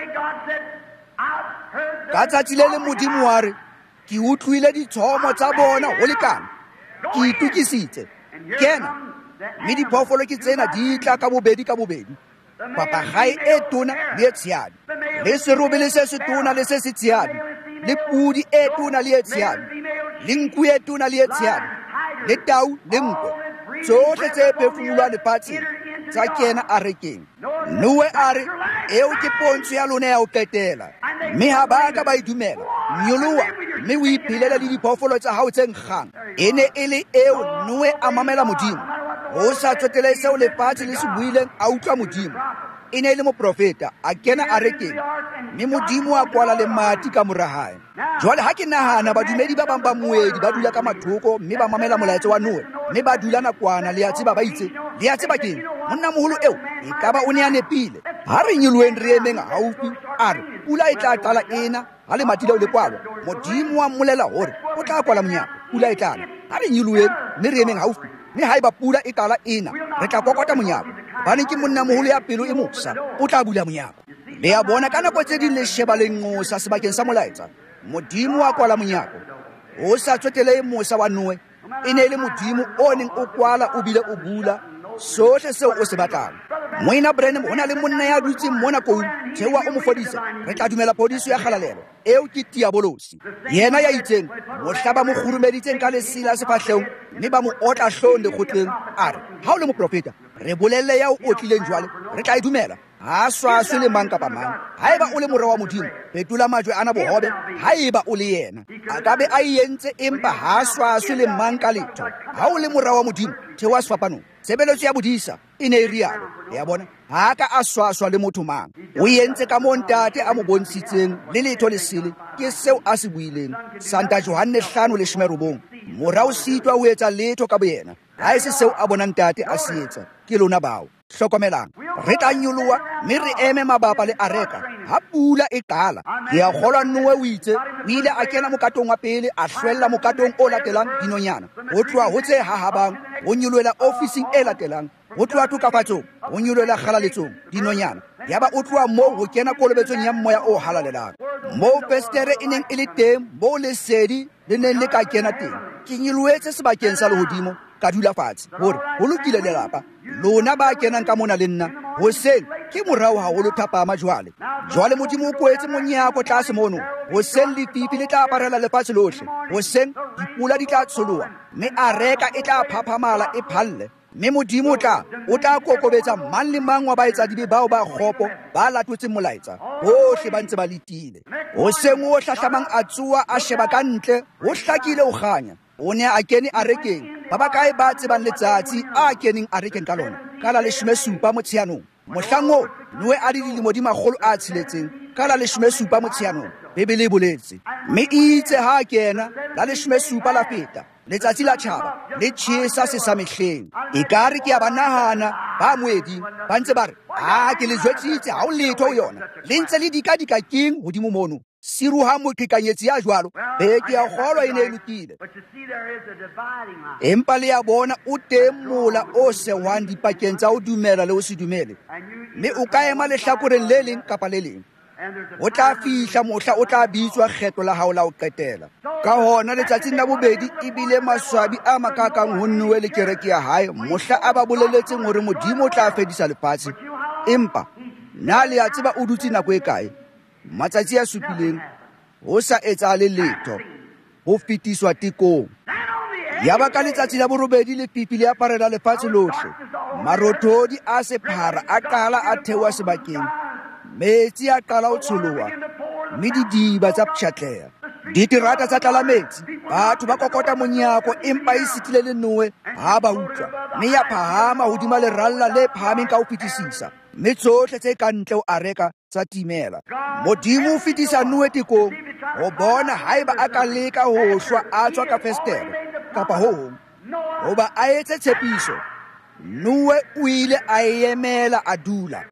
A: ka tsatsi le le Modimo wa re ke utlwile ditshomo tsa bona ho lekana ke itukisitse kena mme diphoofolo ke tsena di tla ka bobedi ka bobedi papagae e tona le e tshehadi le serobe le se setona le se se tshehadi le pudi e tona le e tshehadi le nku e tona le e tshehadi le tau le nkwe tsohle tse phefumulwa lefatsheng tsa kena a rekeng Noe a re eo ke pontsho ya lona ya ho qetela mme ha ba ka ba idumela nyoloha mme o iphelela le diphoofolo tsa hao tse nkgang e ne e le eo Noe a mamela Modimo o sa tsotele seo lefatshe le se buileng a utlwa Modimo e ne e le moprofeta a kena a rekeng mme Modimo a kwala le mati ka mora hae jwale ha ke nahana badumedi ba bang ba moedi ba dula ka mathoko mme ba mamela molaetsa wa Noe mme ba dula nakwana le a tseba ba itse le a tseba keng monna moholo eo e ka ba o ne a nepile ha re nyoloeng re emeng haufi a re pula e tla qala ena ha le mati leo le kwalwa Modimo wa mmolela hore o tla kwala monyako pula e tla ha re nyoloeng mme re emeng haufi mme haeba pula e qala ena re tla kokota monyako bane ke monna moholo ya pelo e mosa o tla bula monyako le a bona ka nako tse ding le sheba le ngosa sebakeng sa molaetsa Modimo wa kwala monyako o sa tswetele mosa wa Noe e ne le Modimo o neng o kwala o bile o bula sohle seo o se batlang moina Branham hona le monna ya dutseng mona kou thewa o mo fodisa re tla dumela phodiso ya kgalalelo eo ke diabolosi yena ya itseng mohlaba mo khurumeditseng ka lesila sefahleong mme ba mo otla hlong le khotleng a re ha o le moprofeta re bolelle ya o otlileng jwale re tla e dumela ha swaswe le mang kapa mang haeba o le morwa wa Modimo fetola majwe ana bohobe haeba o le yena a ka be a ientse empa ha swaswe le mang ka letho ha o le morwa wa Modimo thewa sefapanong tshebeletso ya bodisa e ne e rialo ya bona ha ka a swaswa le motho mang o entse ka mo ntate a mo bontshitseng le letho le sele ke seo a se buileng Santa Johanne hlano le shimerobong morao sitwa o etsa letho ka boyena ha se seo a bona ntate a se etsa ke lona bao hlokomelang re tla nyoloha mme re eme mabapa le a reka ha pula e qala ke a kgolwa Noe o itse o ile a kena mokatong wa pele a hlwella mokatong o latelang dinonyana ho tloha ho tse hahabang ho nyoloela ofising e latelang ho tloha tokafatsong ho nyoloela kgalaletsong dinonyana yaba o tloha moo ho kena kolobetsong ya mmoya o halalelang moo festere e neng e le teng moo lesedi le neng le ka kena teng, ke nyeloetse sebakeng sa lehodimo ka dula fatshe hore ho lokile lelapa lona ba kenang ka mona le nna hoseng ke morao haholo thapama jwale jwale modimo o kwetse monyako tlase mono hoseng lefifi le tla aparela lefatshe lohle hoseng dipula di tla tsholoha mme a reka e tla phaphamala e phalle mme modimo o tla o tla kokobetsa mang le mang wa baetsadibe bao ba kgopo ba latotseng molaetsa hohle ba ntse ba letile hoseng o hlahlamang a tsuwa a sheba ka ntle ho hlakile o kganya o ne a kene a rekeng ba ba kae ba tsebang letsatsi a keneng a rekeng ka lona ka la leshome supa motsheanong mohlang oo Noe a di dilemo di makgolo a tsheletseng ka la leshome supa motsheanong Bebele e boletse mme itse ha a kena la leshome supa la feta letsatsi la tjhaba le tjhesa se sa mehleng e kare ke a ba nahana ba moedi ba ntse ba re a ke le jwetsitse ha o letho ho yona le ntse le dikadika keng hodimo mono siruha moqhekanyetsi ya jwalo be ke a kgolwa e ne e lokile empa le ya bona o teng mola o sehwang dipakeng tsa ho dumela le ho se dumele mme o ka ema lehlakoreng le leng kapa le leng o tla fihla mohla o tla bitswa kgetho la hao la ho qetela ka hona letsatsing la bobedi e bile maswabi a makakang ho Noe le kereke ya hae mohla a ba boleletseng hore modimo o tla fedisa lefatshe empa na le a tseba o dutse nako e kae matsatsi a supileng ho sa etsahale letho ho fetiswa tekong ya ba ka letsatsi la borobedi lefifi le aparela lefatshe lohle marothodi a sephara a qala a thewa sebakeng metsi a qala ho tsholoha mme didiba tsa pshatleha diterata tsa tlala metsi batho ba kokota monyako empa e sitile le Noe ha ba utlwa mme ya phahama hodima leralla le phahameng ka ho fetisisa mme tsohle tse ka ntle o a reka tsa timela modimo o fetisa Noe tekong ho bona haeba a ka leka ho hlwa a tswa ka festere kapa ho hong hoba a etse tshepiso Noe o ile a emela a dula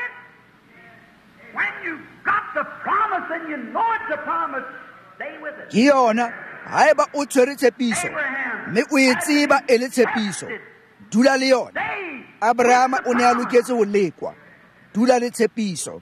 A: ke yona haeba o tshwere tshepiso mme o e tseba e le tshepiso dula le yona Abrahama o ne a loketse ho lekwa dula le tshepiso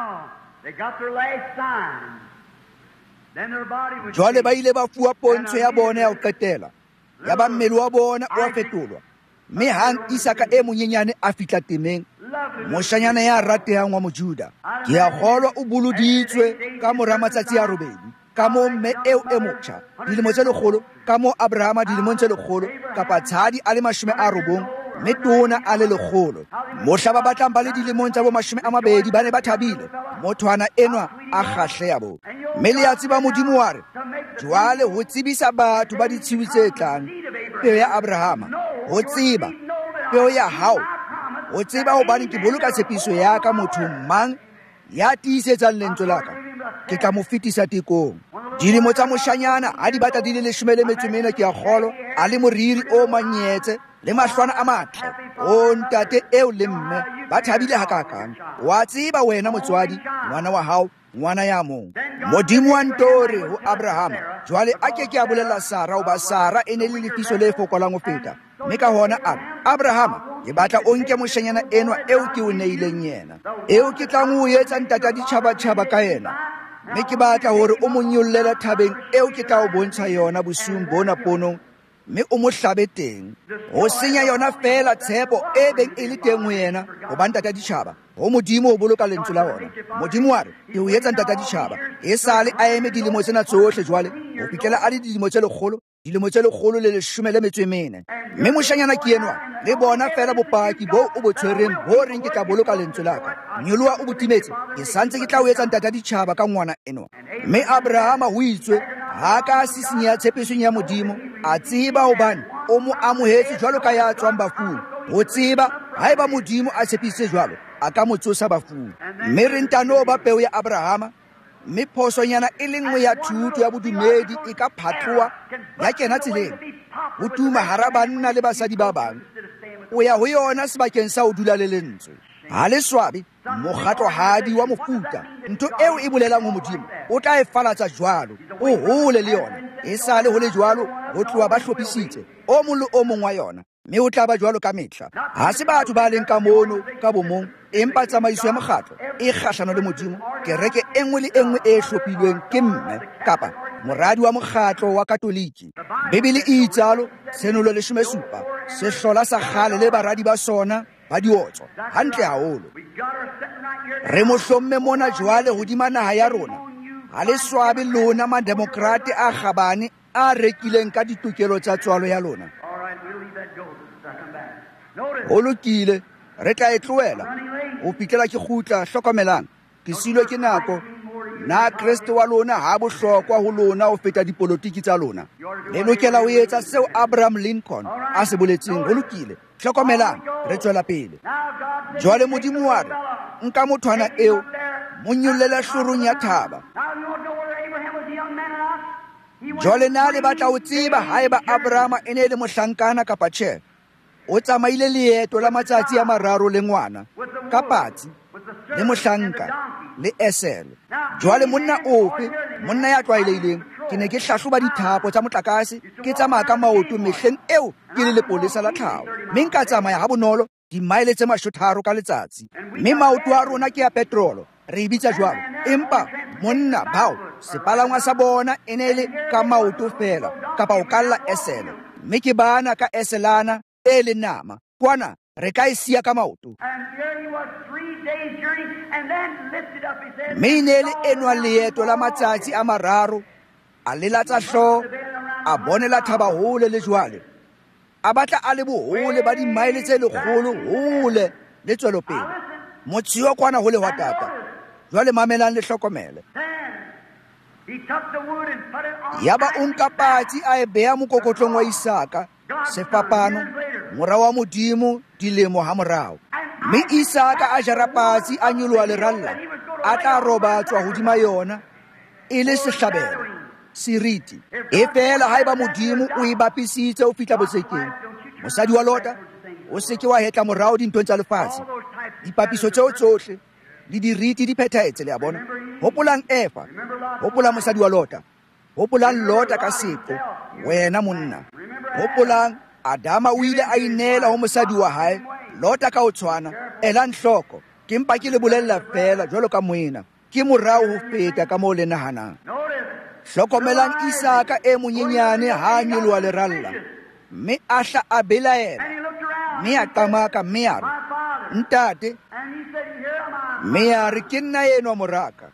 A: jwale ba ile ba fuwa pontsho ya bona ya ho qetela ya ba mmele wa bona o a fetolwa mme hang Isaka e monyenyane a fihla temeng moshanyana ya ratehang wa mojuda ke a kgolwa o boloditswe ka mora matsatsi a robedi ka mo mme eo e motjha dilemo tse lekgolo ka mo Abrahama dilemong tse lekgolo kapa tshadi a le mashome a robong mme tona a le lekgolo mohla ba batlang ba le dilemong tsa bo mashome a mabedi ba ne ba thabile mothwana enwa a kgahleha bo mme le ya tseba modimo wa re jwale ho tsebisa batho ba ditshiwi tse tlang peo ya Abrahama ho tseba peo ya hao o tseba hobane ke boloka tshepiso ya ka motho mang ya tiisetsang lentswe la ka ke tla mo fetisa tekong dilemo tsa moshanyana ha di batla di le leshome le metso mene ke a kgolwa a le moriri o manyetse le mahlwana a matle o ntate eo le mme ba thabile hakakang wa tseba wena motswadi ngwana wa hao ngwana ya mong modimo wa ntore ho Abrahama jwale a ke ke a bolella Sara hoba Sara e ne le lefiso le fokolang ho feta mme ka hona a Abrahama ke batla o nke moshanyana enwa eo ke o neileng yena eo ke tlang ho etsa ntata ditjhaba-tjhaba ka yena mme ke batla hore o mo nyollela thabeng eo ke tla o bontsha yona bosiung bona ponong mme o mo hlabe teng ho senya yona fela tshepo e beng e le teng ho yena hoba ntata ditjhaba ho modimo ho boloka lentswe la ona modimo wa re ke o etsa ntata ditjhaba e sale a eme dilemo tsena tsohle jwale ho fihlela a le dilemo tse lekgolo dilemo tse lekgolo le leshome le metso e mene mme moshanyana ke enwa le bona fela bopaki bo o bo tshwereng ho reng ke tla boloka lentswe la ka nyoloha o botimetse ke santse ke tla o etsa ntata ditjhaba ka ngwana enwa mme Abrahama ho itswe ha ka sisinya tshepisong ya modimo a tseba hobane o mo amohetse jwalo ka ya tswang bafung ho tseba haeba modimo a tshepisitse jwalo a ka mo tsosa bafung mme re ntano ba peo ya Abrahama mme phosonyana e le nngwe ya thuto ya bodumedi e ka phatloha ya kena tseleng ho tuma hara banna le basadi ba bang o ya ho yona sebakeng sa ho dula le lentswe ha le swabe mokgatlohadi wa mofuta ntho eo e bolelang ho modimo o tla e falatsa jwalo o hole le yona e sale ho le jwalo ho tloha ba hlophisitse o mong le o mong wa yona mme o tla ba jwalo ka mehla ha se batho ba leng ka mono ka bomong empa tsamaiso ya mokgatlo e kgahlano le modimo kereke enngwe le enngwe e hlophilweng ke mme kapa moradi wa mokgatlo wa katoliki. Bibele e itsalo Tshenolo leshome supa sehlola sa kgale le baradi ba sona ba diotso hantle haholo. Re mo hlomme mona jwale hodima naha ya rona ha le swabe lona mademokrate a kgabane a rekileng ka ditokelo tsa tswalo ya lona. Ho lokile, re tla e tlohela ho fihlela ke kgutla. Hlokomelang, ke silwe ke nako. Na Kriste wa lona ha bohlokwa ho lona ho feta dipolotiki tsa lona. Le lokela ho etsa seo Abraham Lincoln a se boletseng. Ho lokile, hlokomelang, re tswela pele. Jwale Modimo wa re, nka mothwana eo mo nyollela hlorong ya thaba. Jwale na le batla ho tseba haeba Abrahama e ne le mohlankana kapa tjhe? O tsamaile leeto la matsatsi a mararo le ngwana ka patsi le mohlanka le esele. Jwale monna ofe, monna ya tlwaelehileng, ke ne ke hlahloba dithapo tsa motlakase, ke tsamaya ka maoto mehleng eo ke le lepolesa la tlhaho, mme nka tsamaya ha bonolo dimaele tse mashotaro ka letsatsi, mme maoto a rona ke a petrolo, re e bitsa jwalo. Empa monna bao sepalangwa sa bona e ne le ka maoto fela kapa o kalla esele, mme ke bana ka eselana e le nama kwana re ka e siya ka maoto. Mme ne le enwa leeto la matsatsi a mararo a lelatsa hlooho, a bonela thaba hole le jwale a batla a le bohole ba dimaele tse lekgolo hole le tswelopele. Motshio kwana hole wa tata. Jwale mamelang le hlokomele. Yaba o nka patsi a e beha mokokotlong wa Isaka, sefapano mora wa Modimo dilemo ha morao. Mme Isaka a jara patsi a nyoloha leralla, a tla robatswa hodima yona e le sehlabelo, seriti. E fela haeba Modimo o e bapisitse o fihla botsekeng, mosadi wa Lota, o seke wa hetla morao dinthong tsa lefatshe. Dipapiso tseo tsohle le diriti di phethahetse, le a bona. Hopolang Efa, hopolang mosadi wa Lota, hopolang Lota ka seqo, wena monna. Hopolang Adama o ile a inela ho mosadi wa hae, Lota ka o tshwana. Elang hloko, ke mpa ke le bolella fela jwalo ka moena, ke morao ho feta ka moo le nahanang. Hlokomelang Isaka e monyenyane ha a nyoloha leralla, mme a hla a belaela, mme a qamaka, mme a re, ntate, mme a re, ke nna enwa moraka.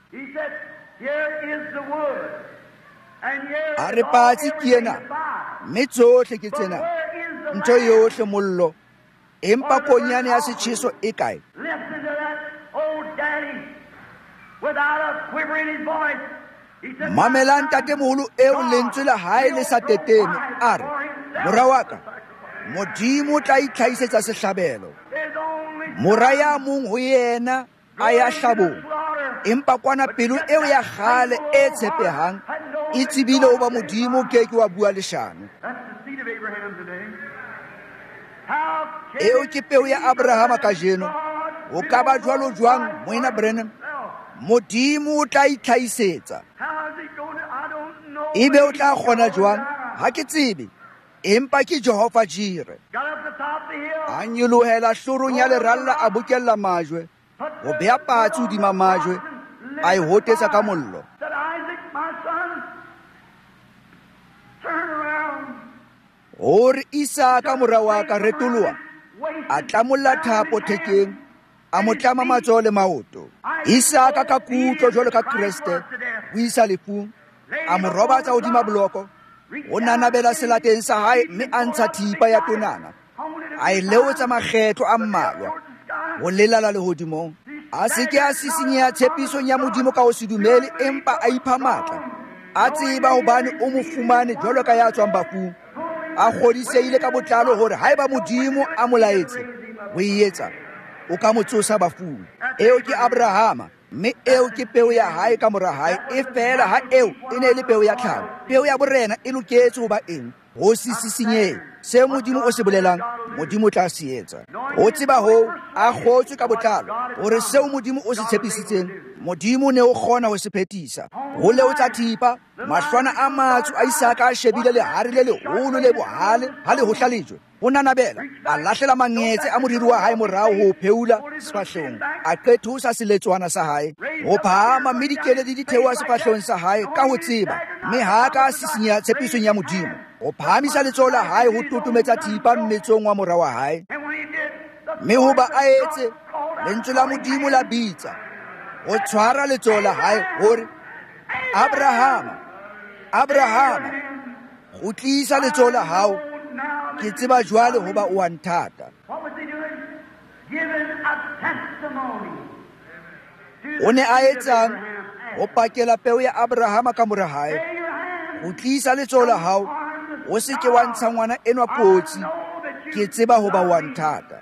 A: A re patsi ke ena, mme tsohle ke tsena, ntho yohle mollo, empa konyane ya setjheso e kae? Mamelang ntatemoholo eo lentswe la hae le sa tetene, a re, mora wa ka, Modimo o tla itlhahisetsa sehlabelo. Mora ya mong ho yena a ya hlabong, empa kwana pelo eo ya kgale e tshepehang e tsebile ho ba Modimo ke ke wa bua leshano. Eo ke peo ya Abrahama kajeno. O ka ba jwalo jwang moena Brenham? Modimo o tla itlhahisetsa. Ebe o tla kgona jwang? Ha ke tsebe, empa ke Jehova Jire. A nyolohela hlorong ya leralla a bokella majwe, ho beha patsi hodima majwe, a e hotetsa ka mollo. Hore Isaka mora wa ka retoloha, a tlamolla thapo thekeng, a mo tlama matsoho le maoto. Isaka ka kutlo jwalo ka Kriste ho isa lefung, a mo robatsa hodima boloko, o nanabela selateng sa hae, mme a ntsha thipa ya tonana, a e leotsa makgetlo a mmalwa ho lelala lehodimong. A seke a sisinyeha tshepisong ya Modimo ka ho se dumele, empa a ipha matla, a tseba hobane o mo fumane jwalo ka ya tswang bafung, a kgodisehile ka botlalo hore haeba Modimo a mo laetse ho e etsa, o ka mo tsosa bafung. Eo ke Abrahama, mme eo ke peo ya hae ka mora hae, e fela ha eo e ne le peo ya tlhaho. Peo ya borena e loketse ho ba eng? ho se sisinyehe se modimo o se bolelang modimo o tla se etsa. Ho tseba ho a kgotswe ka botlalo hore seo modimo o se tshepisitseng modimo ne o kgona ho se phethisa. Ho leo tsa thipa mahlwana a matsho a Isaka a shebile lehare le leholo le bohale ha le hohlalejwe ho nanabela a lahlela mangetse a moriri wa hae morao ho pheula sefahlehong a qethosa seletswana sa hae ho phahama mme dikele di ditheoa sefahlehong sa hae ka ho tseba mme ha ka sisinya tshepisong ya modimo ho phahamisa letsoho la hae ho totometsa thipa mmetsong wa mora wa hae mme ho ba a etse lentswe la modimo la bitsa ho tshwara letsoho la hae hore Abrahama Abrahama ho tlisa letsoho la hao ke tseba jwale ho ba o a nthata. O ne a etsang ho pakela peo ya Abrahama ka mora hae ho tlisa letsoho la hao o se ke wa ntsha ngwana enwa kotsi ke tseba ho ba wa nthata.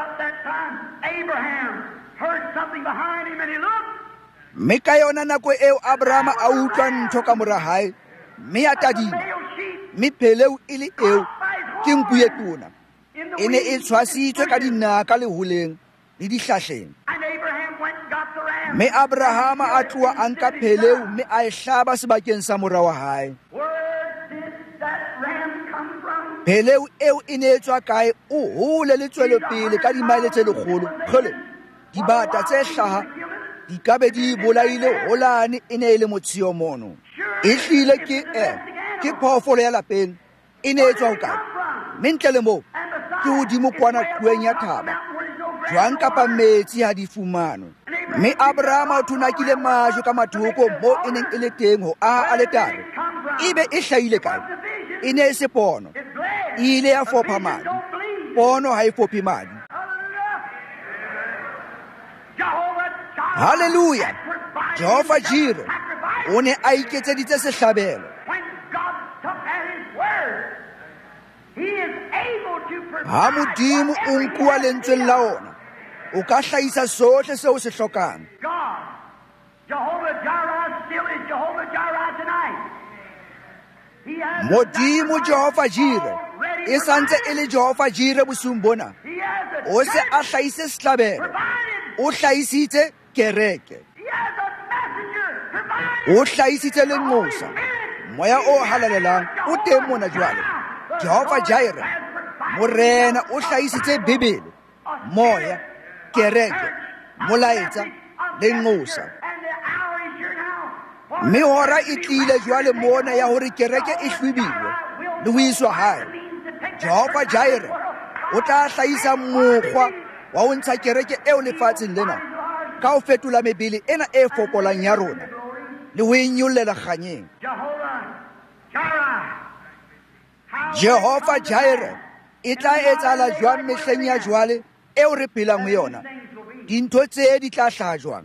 A: Mme ka yona nako eo Abrahama a utlwa ntho ka mora hae mme a tadima mme pheleu e le eo ke nku e tona e ne e tshwasitswe ka dinaka le holeng le dihlahleng. Mme Abrahama a tloha a nka pheleu mme a e hlaba sebakeng sa mora wa hae. Pheleu eo e ne e tswa kae o hole le tswelopele ka dimaile tse lekgolo kgole dibata tse hlaha di ka be di bolaile holane e ne e le motshio mono. E hlile ke e ke phoofolo ya lapeng e ne e tswa ho kae mme ntle le moo ke hodimo kwana kueng ya thaba jwang kapa metsi ha di fumanwe. Mme Abrahama o thunakile majwe ka mathoko mo e neng e le teng ho aha aletare ebe e hlahile kae e ne e se pono e ile ya fopha madi pono ha e fophe madi. Hallelujah. Jehova Jireh o ne a iketseditse sehlabelo. Ha modimo o nkuwa lentsweng la ona o ka hlahisa sohle seo se hlokang. Modimo Jehova Jireh e santse e le Jehova Jireh bosung bona o se a hlahise sehlabelo o hlahisitse kereke o hlahisitse lenqosa moya o halalelang o teng mona jwale. Jehova Jireh morena o hlahisitse bibele moya kereke molaetsa lenqosa. Mme hora e tlile jwale mona ya hore kereke e hlwibilwe le ho iswa hae. Jehova Jireh o tla hlahisa mokgwa wa ho ntsha kereke eo lefatsheng lena ka ho fetola mebele ena e fokolang ya rona le ho inyollela kganyeng. Jehova Jireh e tla etsahala jwang mehleng ya jwale eo re phelang ho yona? Dintho tse di tla hlaha jwang?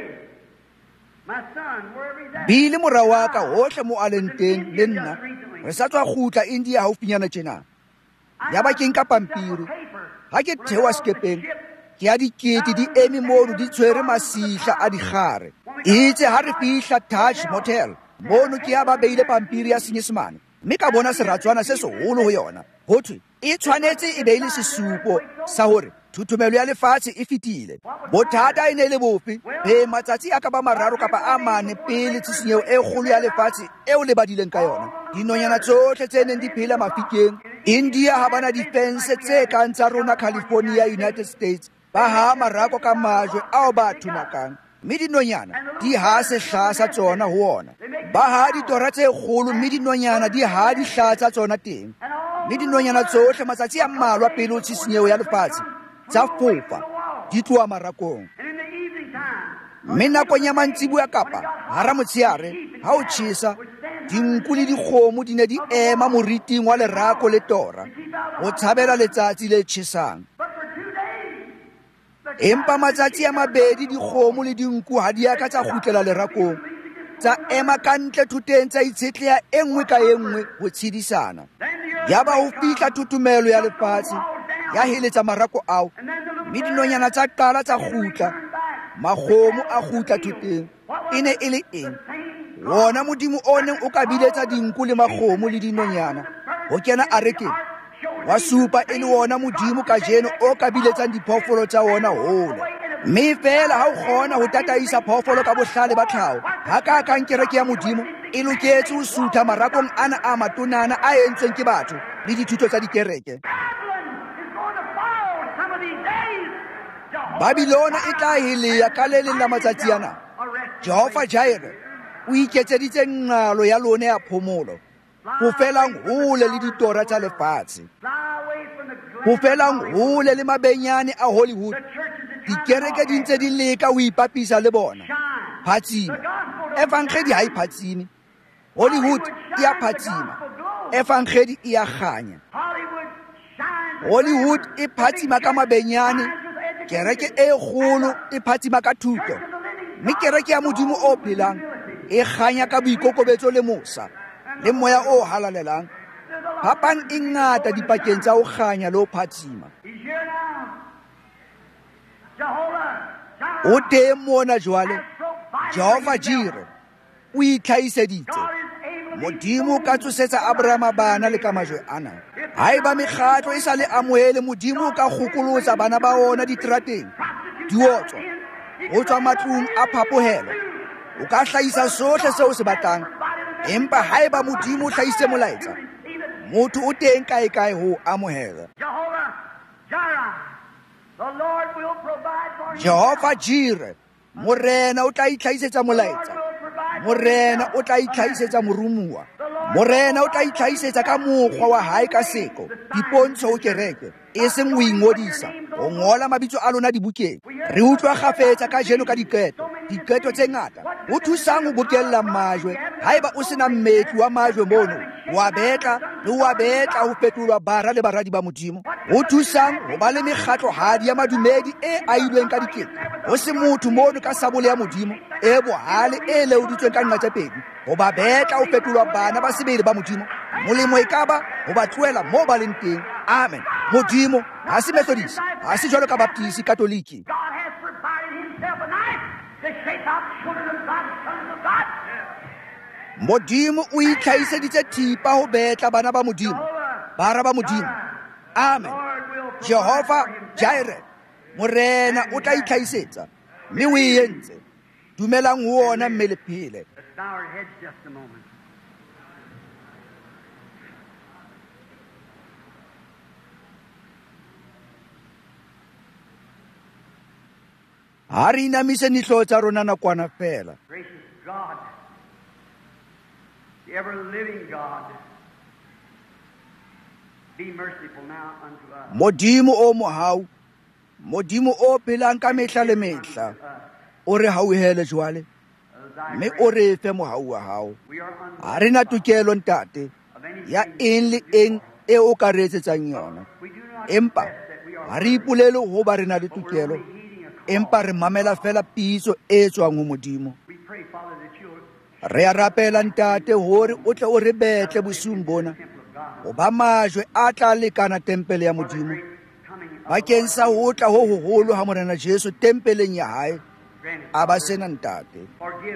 A: Bile mora wa ka hohle mo a leng teng le nna re sa tswa kgutla India haufinyana tjena. Ya ba ke nka pampiri ha ke thewa sekepeng ke ya dikete di eme mono di tshwere masihla a dikgare. Itse ha re fihla Taj Motel mono ke ya ba beile pampiri ya Senyesemane mme ka bona seratswana se seholo ho yona ho thwe e tshwanetse e beile sesupo sa hore thuthumelo ya lefatshe e fetile. Bothata e ne le bofe? He matsatsi a ka ba mararo kapa a mane pele tshisinyeho e kgolo ya lefatshe eo le badileng ka yona. Dinonyana tsohle tse neng di phela mafikeng India ha bana difense tse kang tsa rona California United States ba ha marako ka majwe ao ba thunakang mme dinonyana di ha sehlaha sa tsona ho ona. Ba ha ditora tse kgolo mme dinonyana di ha dihlaha tsa tsona teng mme dinonyana tsohle matsatsi a mmalwa pele ho tshisinyeho ya lefatshe tsa fofa di tloha marakong. Mme nakong ya mantsibuya kapa hara motsheare ha o tjhesa dinku le dikgomo di ne di ema moriting wa lerako le tora ho tshabela letsatsi le tjhesang. Empa matsatsi a mabedi dikgomo le dinku ha di aka tsa kgutlela lerakong tsa ema ka ntle thoteng tsa itshetleha e nngwe ka e nngwe ho tshedisana. Ya ba ho fihla thutumelo ya lefatshe ya heletsa marako ao mme dinonyana tsa qala tsa kgutla makgomo a kgutla thoteng. E ne e le eng? Wona modimo o neng o ka biletsa dinku le makgomo le dinonyana ho kena a rekeng wa supa e le ona modimo ka jeno o ka biletsang diphoofolo tsa ona hole. Mme fela ha o kgona ho tataisa phoofolo ka bohlale ba tlhaho, ha ka kang kereke ya modimo e loketse ho sutha marakong ana a matonana a entsweng ke batho le dithuto tsa dikereke. Babilona e tla helea ka le leng la matsatsi ana. Jehova Jireh o iketseditse nqalo ya lona ya phomolo, ho felang hole le ditora tsa lefatshe, ho felang hole le mabenyane a Hollywood. Dikereke di ntse di leka ho ipapisa le bona. Phatsima, evangeli ha e phatsime. Hollywood e a phatsima, evangeli e a kganya. Hollywood e phatsima ka mabenyane, kereke e kgolo e phatsima ka thuto. Mme kereke ya modimo o phelang e kganya ka boikokobetso le mosa le moya o halalelang. Phapang e ngata dipakeng tsa ho kganya le ho phatsima. O teng mona jwale. Jehova Jireh o itlhaiseditse. Modimo ka tsosetsa Abrahama bana le ka majwe ana. Haeba mekgatlo e sa le amohele, Modimo ka kgokolosa bana ba ona diterateng, diotswa, ho tswa matlung a phapohelo. O ka hlahisa sohle seo se batlang, empa haeba Modimo o hlahise molaetsa, motho o teng kae kae ho amohela. Jehova Jireh, Morena o tla itlhaisetsa molaetsa. Morena o tla itlhaisetsa morumuwa. Morena o tla itlhaisetsa ka mokgwa wa hae ka seko, dipontsho ho kereke, e seng ho ingodisa, ho ngola mabitso a lona dibukeng. Re utlwa kgafetsa ka jeno ka diketo, diketo tse ngata. Ho thusang ho bokella majwe, haeba o sena mmetli wa majwe mono, wa betla le wa betla ho fetolwa bara le baradi ba Modimo. Ho thusang ho ba le mekgatlo hadi ya madumedi e ailweng ka dikete. Ho se motho mono ka sabole ya Modimo e bohale e leuditsweng ka nqa tse pedi, ho ba betla ho fetolwa bana ba sebele ba Modimo. Molemo e ka ba ho ba tlohela moo ba leng teng. Amen. Modimo ha se Methodist, ha se jwalo ka Baptist, Katoliki. Modimo o itlhaiseditse thipa ho betla bana ba Modimo, bara ba Modimo. Amen. Jehova Jireh, Morena o tla itlhaisetsa, mme o e entse. Dumelang ho ona mme le phele. Ha re inamise dihlooho tsa rona nakwana fela.
B: The ever-living God, be merciful now unto us.
A: Modimo o mohau, Modimo o phelang ka mehla le mehla, o re hauhele jwale, mme o re fe mohau wa hao. Ha re na tokelo ntate ya eng le eng e o ka re etsetsang yona, empa ha re ipolele ho ba re na le tokelo, empa re mamela fela pitso e tswang ho Modimo. Re a rapela ntate hore o tle o re betle bosiung bona, ho ba majwe a tla lekana tempele ya Modimo, bakeng sa ho tla ho hoholo ha Morena Jesu tempeleng ya hae a ba sena ntate.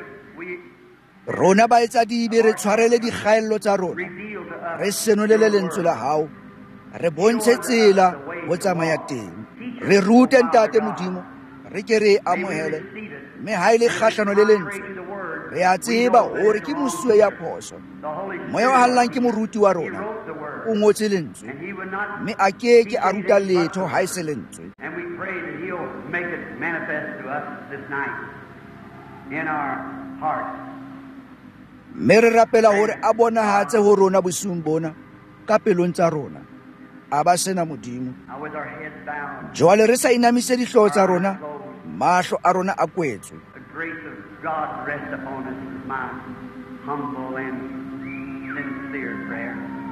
A: Rona ba etsa dibe re tshwarele dikgaello tsa rona, re senolele lentswe la hao, re bontshe tsela ho tsamaya teng. Re rute ntate Modimo, re ke re amohele, mme ha e le kgahlano le lentswe, re a tseba hore ke mosuwe ya phoso. Moya wa hallang ke moruti wa rona o ngotse lentswe, mme a keke a ruta letho ha e se lentswe.
B: And we pray that He'll make it manifest to us this night in our hearts.
A: Mme re rapela hore a bonahatse ho rona bosiung bona ka pelong tsa rona a ba sena Modimo.
B: Now with our heads bowed,
A: Jwale re sa inamise dihlooho tsa rona, mahlo a rona a kwetswe.
B: the grace of God rest upon us is my humble and sincere prayer.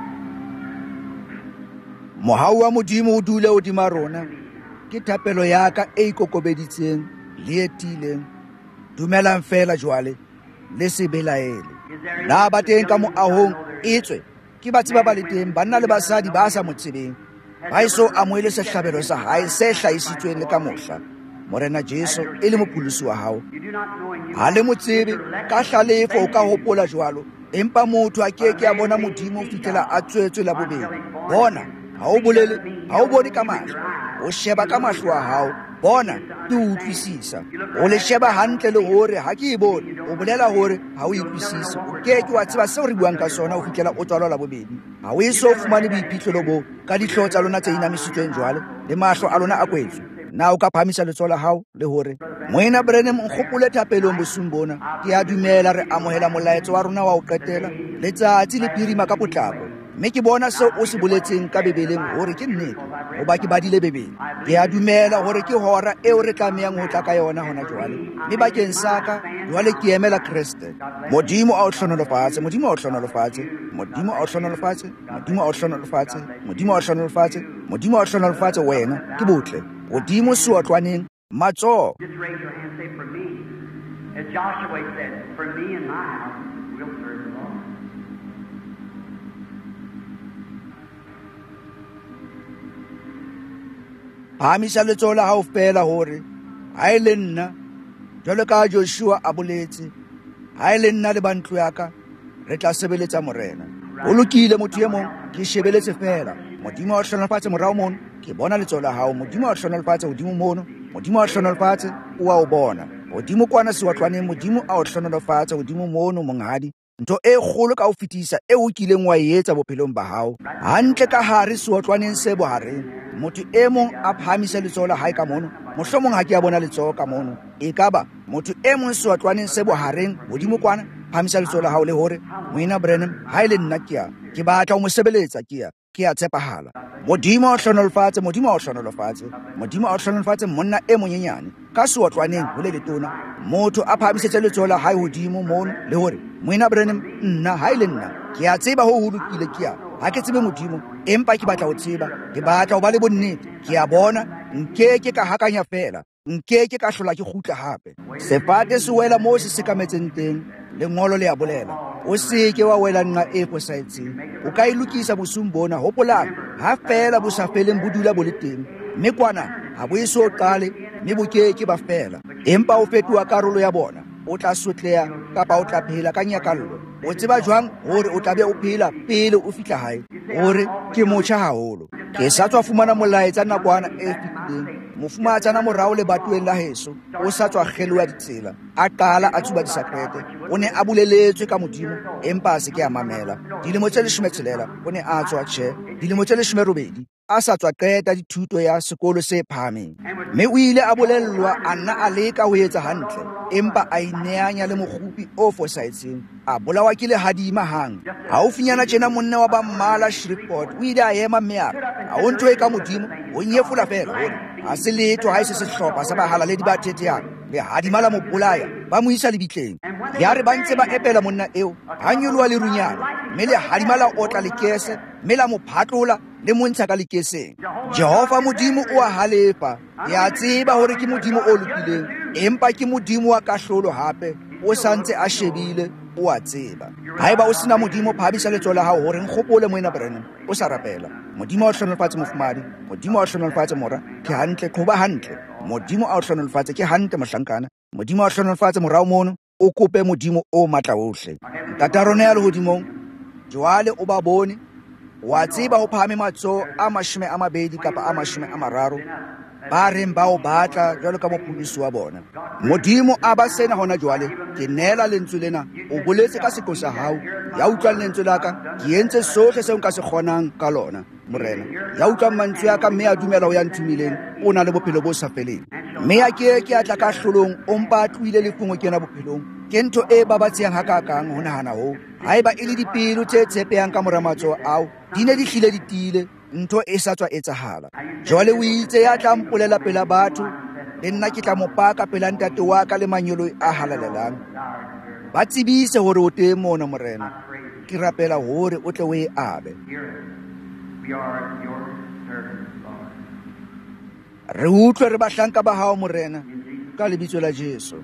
A: Mohau wa Modimo o dule hodima rona, ke thapelo ya ka e ikokobeditseng le e tiileng. Dumelang fela jwale le se belaele. Na ba teng ka moahong etswe ke batsi ba ba le teng, banna le basadi ba sa mo tsebeng, ba eso amohele sehlabelo sa hae se hlahisitsweng le ka mohla Morena Jesu e le mopholosi wa hao.
B: You do not know Him, you
A: Ha le mo tsebe ka hlalefo o ka hopola jwalo, empa motho a ke ke a bona modimo ho fihlela a tswetswe la bobedi. Bona ha o bolele, ha o bone ka mahlo, o sheba ka mahlo a hao, bona ke utlwisisa. O le sheba hantle le hore ha ke e bone, o bolela hore ha o utlwisisa. O ke ke wa tseba seo re buang ka sona ho fihlela o tswalwa la bobedi. Ha o eso fumane boiphihlelo bo ka dihlooho tsa lona tse inamisitsweng jwale le mahlo a lona a kwetswe. Na o ka phamisa letsoho la hao le hore Moena Branham nkgopole thapelong bosung bona, ke a dumela re amohela molaetso wa rona wa ho qetela letsatsi le phirima ka potlako. Mme ke bona seo o se boletseng ka bebeleng hore ke nnete, hoba ke badile bebele. Ke a dumela hore ke hora eo re tlamehang ho tla ka yona hona jwale, mme bakeng sa ka jwale ke emela Kreste. Modimo a o hlonolofatse, Modimo a o hlonolofatse, Modimo a o hlonolofatse, Modimo a o hlonolofatse, Modimo a o hlonolofatse, Modimo a o hlonolofatse wena ke botle. Modimo se wa tlwaneng matsoho.
B: Just raise your hand and say, for me, as Joshua said, for me and my house, we'll serve the Lord.
A: Phamisa letsoho la hao fela hore ha e le nna jwalo ka Joshua a boletse, ha e le nna le ba ntlo ya ka re tla sebeletsa Morena. O lokile motho e mong, ke shebeletse fela. Modimo a o hlonolofatse morao mono, ke bona letsoho la hao. Modimo a o hlonolofatse hodimo mono, Modimo a o hlonolofatse o a o bona. Modimo kwana se wa tlwaneng, Modimo a o hlonolofatse hodimo mono monghadi. Ntho e kgolo ka ho fetisa e o kileng wa e etsa bophelong ba hao. Hantle ka hare se wa tlwaneng se bohareng. Motho e mong a phahamisa letsoho la hae ka mono, mohlomong ha ke a bona letsoho ka mono. E ka ba motho e mong se wa tlwaneng se bohareng hodimo kwana, phahamisa letsoho la hao le hore Moena Branham ha e le nna ke a ke batla ho mo sebeletsa, ke a ke a tshepahala. Modimo a o hlonolofatse, Modimo a o hlonolofatse, Modimo a o hlonolofatse monna e monyenyane ka se wa tlwaneng ho le letona. Motho a phahamisetse letsoho la hae hodimo mono le hore Moena Branham nna ha e le nna ke a tseba ho ho lokile, ke a ha ke tsebe Modimo, empa ke batla ho tseba, ke batla ho ba le bonnete, ke a bona nkeke ka hakanya fela, nkeke ka hlola ke kgutla hape. Sefate se wela moo se sekametseng teng, lengolo le a bolela o seke wa wela nqa e fosahetseng. O ka ilokisa bosung bona, hopolang ha fela bo sa feleng bo dula bo le teng, mme kwana ha bo eso qale mme bo keke ba fela, empa o fetoha karolo ya bona. O tla sotleha kapa o tla phela ka nyakallo. O tseba jwang hore o tla be o phela pele o fihla hae, hore ke motjha haholo. Ke sa tswa fumana molaetsa nakwana e fetileng, mofumatsana morao lebatoweng la heso o sa tswa kgeloa ditsela, a qala a tsuba disakrete. O ne a buleletswe ka Modimo, empa a se ke a mamela. Dilemo tse leshome tshelela o ne a tswa tjhe, dilemo tse leshome robedi a sa tswa qeta dithuto ya sekolo se phahameng. Mme o ile a bolellwa a nna a leka ho etsa hantle, empa a ineanya le mokgupi o fosahetseng, a bolawa ke lehadima hang. Haufinyana tjena monna wa ba mmala Shreveport o ile a ema mme a re, ha o ntho e ka Modimo, o nyefola fela hore ha se letho ha e se sehlopha sa bahalaledi ba thethehang lehadima la mo bolaya ba mo isa lebitleng. Ya re ba ntse ba epela monna eo, ha nyoloha le runyana, mme lehadima la otla lekese, mme la mo phatlola le mo ntsha ka lekeseng. Jehova Modimo o a halefa, ya tseba hore ke Modimo o lokileng, empa ke Modimo wa kahlolo hape, o santse a shebile, o a tseba. Haeba o sena Modimo, phamisa letsoho la hao hore nkgopole Moena Branham, o sa rapela. Modimo a o hlonolofatse mofumadi, Modimo a o hlonolofatse mora, ke hantle, qoba hantle. Modimo a o hlonolofatse, ke hantle mohlankana. Modimo a o hlonolofatse morao mono, o kope Modimo o matla ohle. Ntata rona ya lehodimong, jwale o ba bone, wa tseba ho phahame matsoho a mashome a mabedi kapa a mashome a mararo, ba reng ba o batla jwalo ka mopholosi wa bona. Modimo a ba sena hona jwale, ke nela lentswe lena, o boletse ka seqo sa hao, ya utlwang lentswe la ka, ke entse sohle seo nka se kgonang ka lona. Morena ya utlwang mantswe ya ka mme a dumela ho ya nthumileng, o na le bophelo bo sa feleng. Mme a ke ke a tla ka hlolong, o mpa a tlohile lefungo kena bophelong. Ke ntho e babatsehang hakakang ho nahana ho, haeba e le dipelo tse tshepehang ka mora matsoho ao, di ne di hlile di tile, ntho e sa tswa etsahala. Jwale o itse ya tla mpolela pela batho, le nna ke tla mo paka pela ntate wa ka le manyolo a halalelang. Ba tsebise hore o teng mona Morena, ke rapela hore o tle o e abe. Re utlwe re bahlanka ba hao Morena, ka lebitso la Jesu.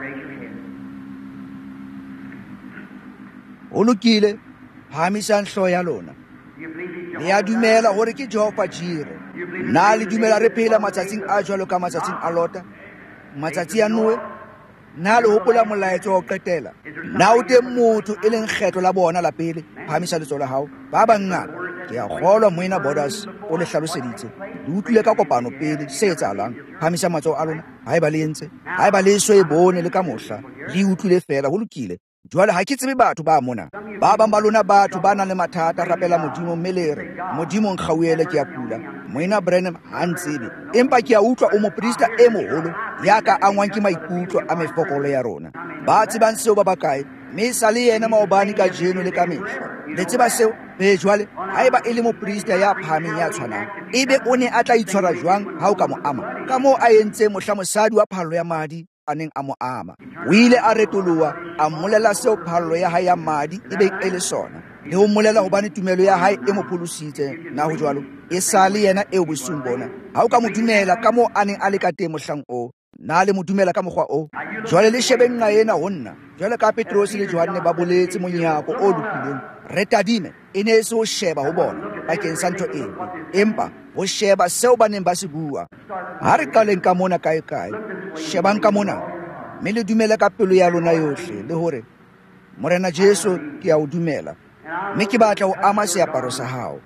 A: O lokile, phahamisang hlooho ya lona. Le a dumela hore ke Jehova Jire. Na le dumela re phela matsatsing a jwalo ka matsatsing a Lota, matsatsi a Noe, na le hopola molaetso wa ho qetela na o teng motho e leng kgetlo la bona la pele phamisa letso la hao ba bangata ke a kgolwa moena Borders o le hlaloseditse le utlwile ka kopano pele se etsahalang phamisa matsoho a lona haeba le entse haeba le so e bone le ka mohla le utlwile fela ho lokile jwale ha ke tsebe batho ba mona ba bang ba lona batho ba nang le mathata rapela modimo melere modimo nkgauele ke a kula moena Branham ha ntsebe empa ke a utlwa o moprista e moholo ya ka angwang ke maikutlo a mefokolo ya rona ba tsebang seo ba bakae mme sa le yena maobane ka jeno le ka mehla le tseba seo be jwale haeba e le moprista ya phameng ya tshwanang ebe o ne a tla itshwara jwang ha o ka mo ama ka moo a entse mohla mosadi wa phallo ya madi a neng a mo ama o ile a retoloha a mmolela seo phallo ya hae ya madi e be e le sona le ho mmolela hobane tumelo ya hae e mo pholositse na ho jwalo e sa le yena eo bosung bona ha o ka mo dumela ka moo a neng a le ka teng mohlang o na le mo dumela ka mokgwa o jwale le shebeng nqa ena ho nna jwale ka Petrose le Johane ba boletse monyako o lokileng re tadime e ne e se ho sheba ho bona bakeng sa ntho eo empa ho sheba seo ba neng ba se bua ha re qaleng ka mona kae kae shebang ka mona mme le dumele ka pelo ya lona yohle le hore morena Jesu ke a o dumela mme ke batla ho ama seaparo sa hao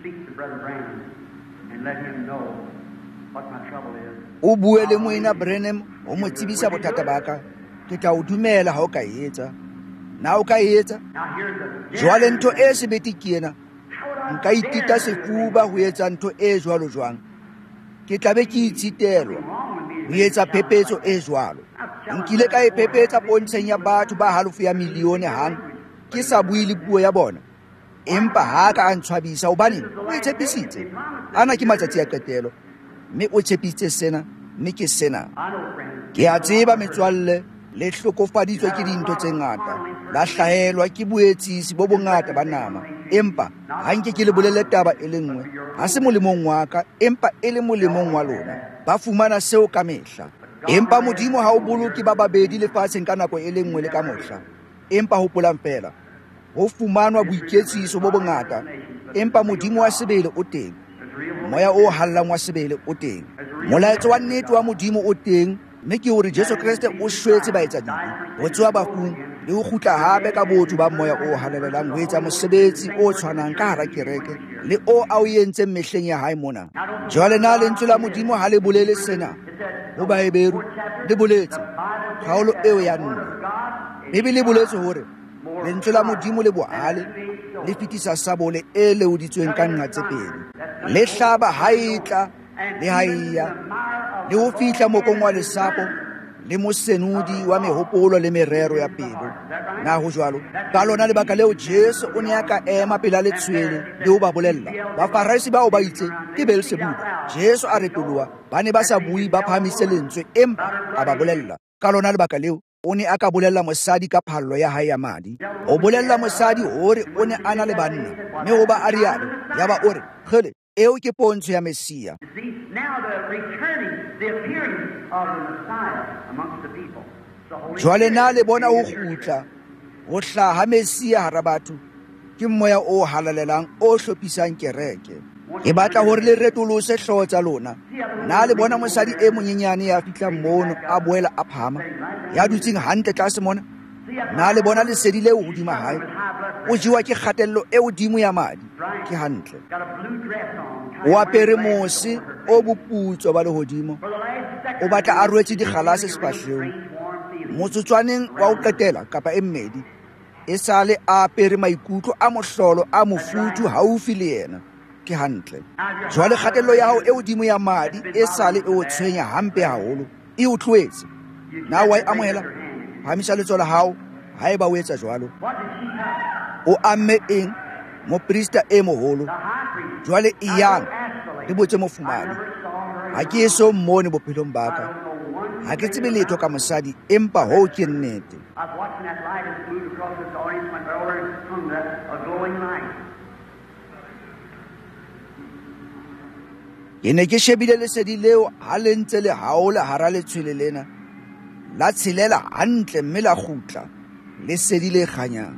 A: o bue le moena Branham o mo tsebisa bothata ba ka ke tla o dumela ha o ka etsa na o ka etsa jwale ntho e sebete ke ena nka itita sefuba ho etsa ntho e jwalo jwang ke tla be ke itsitelwa ho etsa phepetso e jwalo nkile ka e phepetsa pontsheng ya batho ba halofo ya milione hang ke sa bue le puo ya bona empa ha ka a ntshwabisa hobane o itshepisitse ana ke matsatsi a qetelo mme o tshepitse sena mme ke sena ke a tseba metswalle le hlokofaditswe ke dintho tse ngata la hlahelwa ke boetsisi bo bongata ba nama empa ha nke ke le bolele taba e le nngwe ha se molemong wa ka empa e le molemong wa lona ba fumana seo ka mehla empa modimo ha o boloke ba babedi lefatsheng ka nako e le nngwe le ka mohla empa hopolang fela ho fumanwa boiketsiso bo bongata empa modimo wa sebele o teng moya o hallang wa sebele o teng molaetso wa nnete wa modimo o teng mme ke hore Jesu Kriste o shwetse ba etsa dibe ho tswa bafung le ho kgutla hape ka botho ba moya o halalelang ho etsa mosebetsi o tshwanang ka hara kereke le o a o entseng mehleng ya hae mona jwale na lentswe la modimo ha le bolele sena ho baeberu le boletse kgaolo eo ya nne Bibele e boletse hore lentswe la modimo le bohale le fetisa sabole e leoditsweng ka nqa tse pedi le hlaba ha etla le ha iya le ho fihla mokong wa lesapo le mosenudi wa mehopolo le merero ya pelo na ho jwalo ka lona lebaka leo Jesu o ne a ka ema pela letshwele le ho ba bolella bafarisi bao ba itse ke Beelzebub Jesu a retoloha ba ne ba sa bui ba phamise lentswe empa a ba bolella ka lona lebaka leo o ne a ka bolella mosadi ka phallo ya hae ya madi o bolella mosadi hore o ne ana le banna mme ho ba a rialo ya ba ore khele eo ke pontsho ya Mesia jwale na le bona ho kgutla ho hlaha Mesia hara batho ke moya o halalelang o hlophisang kereke e batla hore le retolose hlooho tsa lona na le bona mosadi e monyenyane ya fihla mono a boela a phama ya dutseng hantle tlase mona na le bona lesedi leo hodima hae o jiwa ke kgatello e hodimo ya madi ke hantle o apere mose o boputswa ba lehodimo o batla a rwetse dikgalase sefahlehong motsotswaneng wa ho qetela kapa e mmedi e sale a apere maikutlo a mohlolo a mofuthu haufi le yena ke hantle jwale kgatello ya hao e hodimo ya madi e sale e o tshwenya hampe haholo e o tlohetse na wa e amohela phamisa letso la hao haeba o etsa jwalo o amme eng moprista e moholo jwale e yang le botse mofumane ha ke eso mmone bophelong ba ka ha ke tsebe letho ka mosadi empa ho ke nnete ke ne ke shebile lesedi leo ha le ntse le haola hara letshwele lena la tshelela hantle mme la kgutla lesedi le kganyang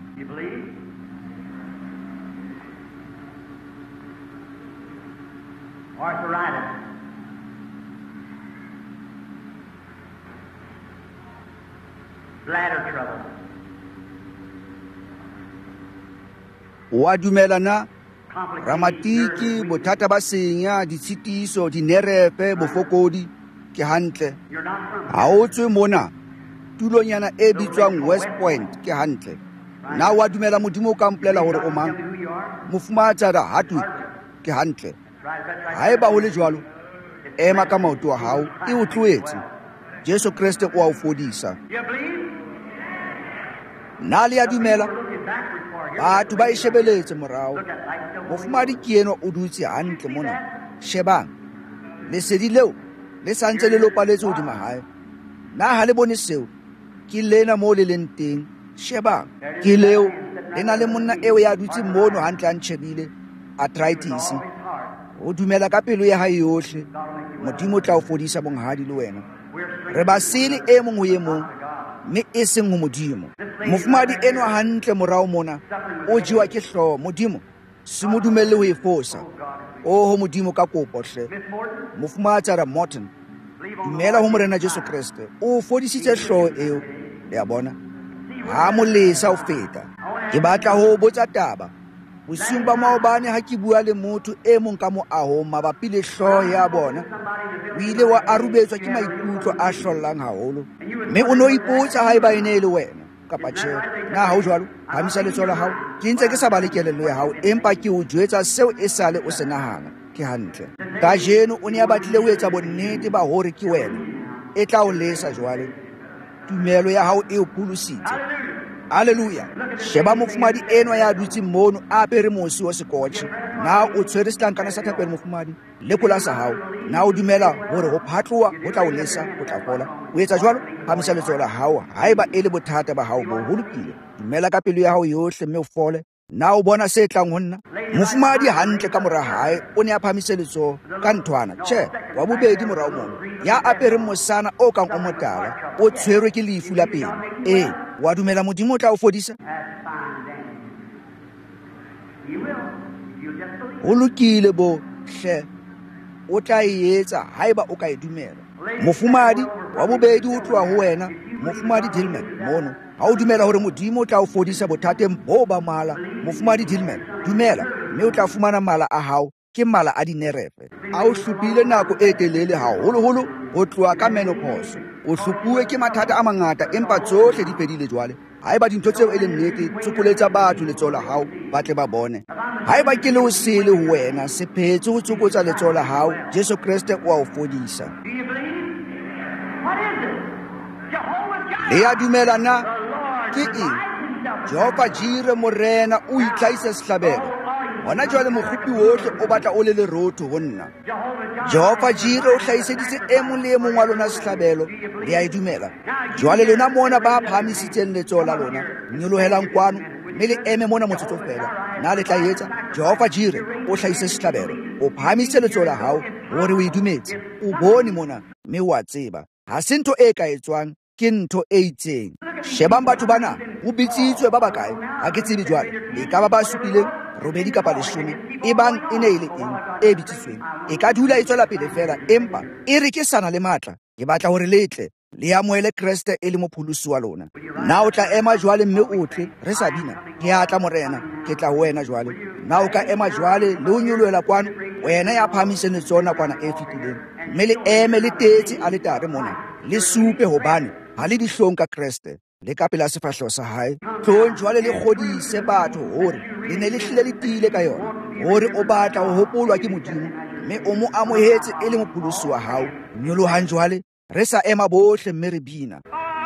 B: arthritis, bladder trouble.
A: Wa dumela na
B: Complicated
A: ramatiki
B: nervous
A: bothata ba senya ditshitiso dinerepe bofokodi ke hantle
B: You're not from
A: ha o tswe mona tulonyana e bitswang West Point ke hantle na wa dumela modimo o ka mpolela hore o mang
B: Tell me who you are.
A: mofumatsara Hardwick ke hantle
B: Right, that's right.
A: ha e ba ho le jwalo ema ka maoto a hao e o tloetse Jesu Kriste o a o fodisa
B: You believe?
A: na le ya dumela
B: Looking backward for you.
A: batho ba e shebeletse morao
B: Look at life still
A: mofumadi ke eno o dutse hantle mona shebang lesedi leo le santse le lopaletse hodima hae na ha le bone seo ke lena mo le leng teng shebang ke leo le na le monna eo ya dutse mono hantle a ntshebile arthritis o dumela ka pelo ya hae yohle modimo o tla o fodisa bonghadi le wena re ba sele e mong ho ye mong mme e seng ho modimo mofumadi eno hantle morao mona o jiwa ke hlooho modimo se mo dumelle ho e fosa o ho modimo ka kopo hle
B: Miss Morton,
A: mofumatsara Morton
B: believe on
A: dumela ho morena Jesu Kriste o fodisitse hlooho eo le ya bona ha molesa o feta ke batla ho botsa taba bosiung ba maobane ha ke bua le motho e mong ka moahong mabapi le hlooho ya bona o ile wa arubetswa ke maikutlo a hlollang haholo mme o no ipotsa ha eba e ne e le wena kapa tjhe na ha o jwalo phamisa letsoho la hao ke ntse ke sa ba le kelello ya hao empa ke o jwetsa seo e sale o se nahana ke hantle kajeno o ne a batlile ho etsa bonnete ba hore ke wena e tla o lesa jwale tumelo ya hao e o pholositse Hallelujah. Sheba mofumadi eno ya dutse mono a apere mosi wa sekotjhe na o tshwere setlankana sa thapelo mofumadi lekola sa hao na o dumela hore ho phatloha ho tla o lesa ho tla fola o etsa jwalo phamisa letsoho la hao haeba e le bothata ba hao bo holokile dumela ka pelo ya hao yohle mme o fole na o bona se tlang ho nna mofumadi hantle ka mora hae o ne a phamise letsoho ka nthwana tjhe wa bobedi morao mona ya apere mosana o kang o motala o tshwerwe ke lefu la pelo ee wa dumela modimo o tla o fodisa
B: that's fine then. You will. You just believe.
A: ho lokile bo hle o tla e etsa haeba o ka e dumela mofumadi wa bobedi o tloa ho wena mofumadi Dillman mono ha o dumela hore modimo o tla o fodisa bothateng bo ba mala mofumadi Dillman dumela mme o tla fumana mala a hao ke mala a dinerefe a o hlupile nako e telele haholoholo ho tloa ka menopause o hlopuwe ke mathata a mangata empa tsohle di fedile jwale haeba dintho tseo e leng nnete tsokoletsa batho letsoho la hao ba tle ba bone haeba ke le ho sele ho wena se phetse ho tsokotsa letsoho la hao Jesu Kriste o a o fodisa
B: Do you believe? What is it? Jehovah Jireh.
A: le ya dumela na
B: The Lord
A: ke eng
B: provides himself.
A: Jehova Jire morena o itlhaisa sehlabelo hona jwale mokgopi wohle o batla o le lerotho ho nna
B: Jehovah Jireh.
A: Jehova Jire o hlahiseditse e mong le e mong wa lona sehlabelo le ya e dumela jwale lona mona ba phamisitseng letsoho la lona nyolohelang kwano mme le eme mona motsotso fela na le tla etsa Jehova Jire o hlahise sehlabelo o phamise letsoho la hao hore o e dumetse o bone mona mme o a tseba ha se ntho e ka etswang ke ntho e itseng shebang batho bana ho bitsitswe ba bakae ha ke tsebe jwale e ka ba ba supileng robedi kapa leshome e bang e ne e le eng e bitsitsweng e ka dula e tswela pele fela empa e re ke sana le matla ke batla hore letle le amohele Kriste e le mopholosi wa lona na o tla ema jwale mme o tle re sa bina ke a tla morena ke tla ho wena jwale na o ka ema jwale le o nyoloela kwano wena ya phamise letsoho kwana e fetileng mme le eme le tetse a le tare mona le supe hobane ha le dihlong ka Kriste le ka pela sefahleho sa hae tlong jwale le kgodise batho hore le ne le hlile le tile ka yona hore o batla ho hopolwa ke modimo mme o mo amohetse e le mopholosi wa hao nyolohang jwale re sa ema bohle mme re bina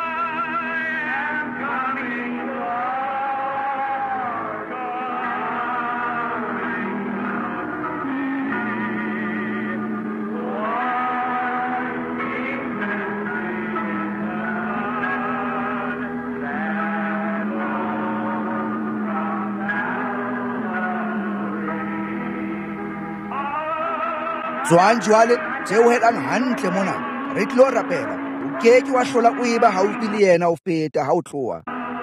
A: tswang jwale tseo helang hantle mona re tlo rapela o keke wa hlola o eba haufi le yena o feta ha o tloa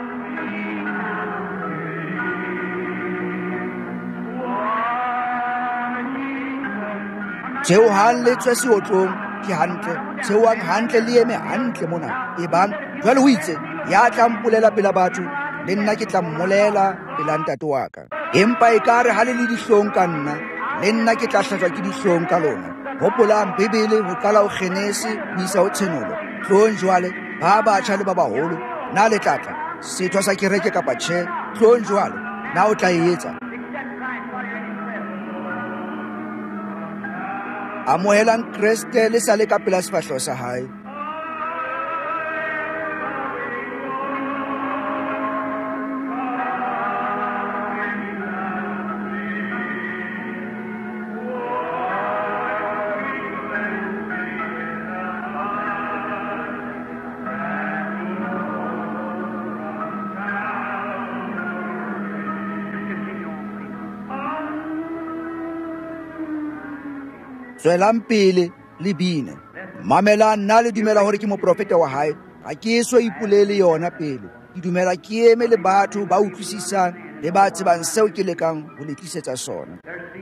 A: tseo halletswe seotlong ke hantle tseo ang hantle le eme hantle mona e bang jwale ho itse ya tla mpolela pela batho le nna ke tla mmolela pela ntate wa ka. Empa e kare ha le le dihlong ka nna le nna ke tla hlatswa ke dihlong ka lona. Hopolang Bebele ho qala ho Kgenese ho isa ho Tshenolo. Hlong jwale ba batjha le ba baholo na le tlatla setho sa kereke kapa tjhe. Hlong jwale na o tla etsa. Amohelang Kriste le sa le ka pela sefahleho sa hae. Tswelang pele le bine. Mamelang nna le dumela hore ke moprofeta wa hae. Ha ke so ipolele yona pele. Ke dumela ke eme le batho ba utlwisisang le ba tsebang seo ke lekang ho le tlisetsa sona.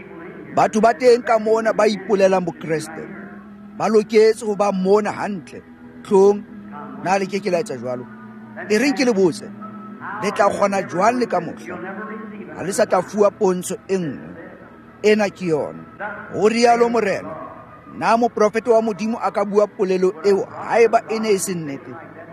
A: Batho ba teng ka mona ba ipolelang bokreste ba loketse ho ba mona hantle. Tlong na le ke ke la etsa jwalo. E reng ke le botse le tla kgona jwang le ka mohla ha le sa tla fuwa pontsho e nngwe. Ena ke yona ho rialo morena. Na moprofeta wa Modimo a ka bua polelo eo haeba e ne e se nnete.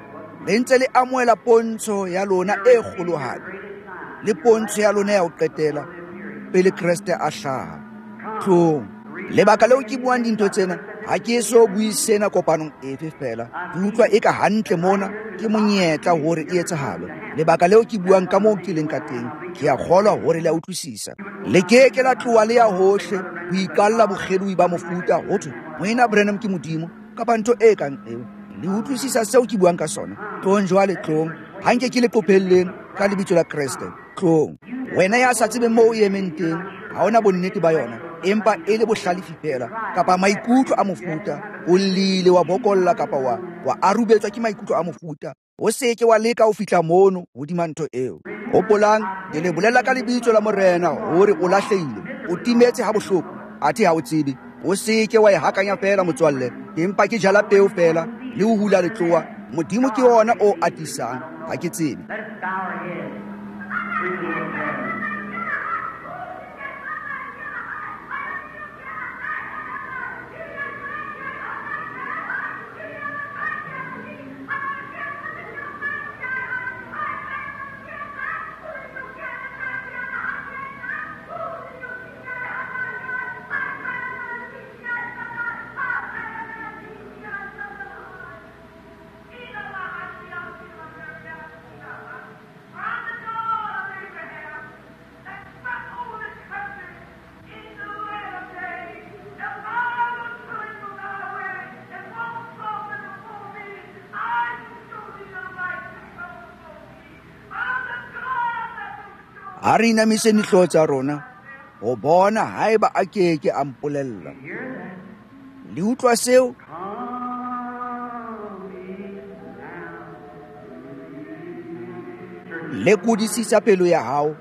A: Le ntse le amohela pontsho ya lona e kgolohadi le pontsho ya lona ya ho qetela pele Kriste a hlaha. Tlong lebaka leo ke buang dintho tsena ha ke so bui sena kopanong efe fela. Ke utlwa eka hantle mona ke monyetla hore e etsahale. Lebaka leo ke buang ka moo ke leng ka teng ke a kgolwa hore le a utlwisisa. Le ke ke la tloha le ya hohle ho ikalla bokgelui ba mofuta hothwe moena Branham ke modimo kapa ntho e kang eo. Le utlwisisa seo ke buang ka sona. Tlong jwale tlong ha nke ke le qophelleng ka lebitso la Kriste. Tlong wena ya sa tsebe moo o emeng teng ha ona bonnete ba yona empa e le bohlalefi fela kapa maikutlo a mofuta o lile wa bokolla kapa wa wa arubetswa ke maikutlo a mofuta o seke wa leka ho fihla mono hodima ntho eo. Hopolang ke le bolela ka lebitso la morena hore o lahlehile o timetse ha bohloko athe ha o tsebe o seke wa e hakanya fela motswalle empa ke jala peo fela le ho hula letloa. Modimo ke ona o atisang ha ke tsebe. Ha re inamise dihlooho tsa rona ho bona haeba a keke a mpolella. Le utlwa seo? Le kodisisa pelo ya hao.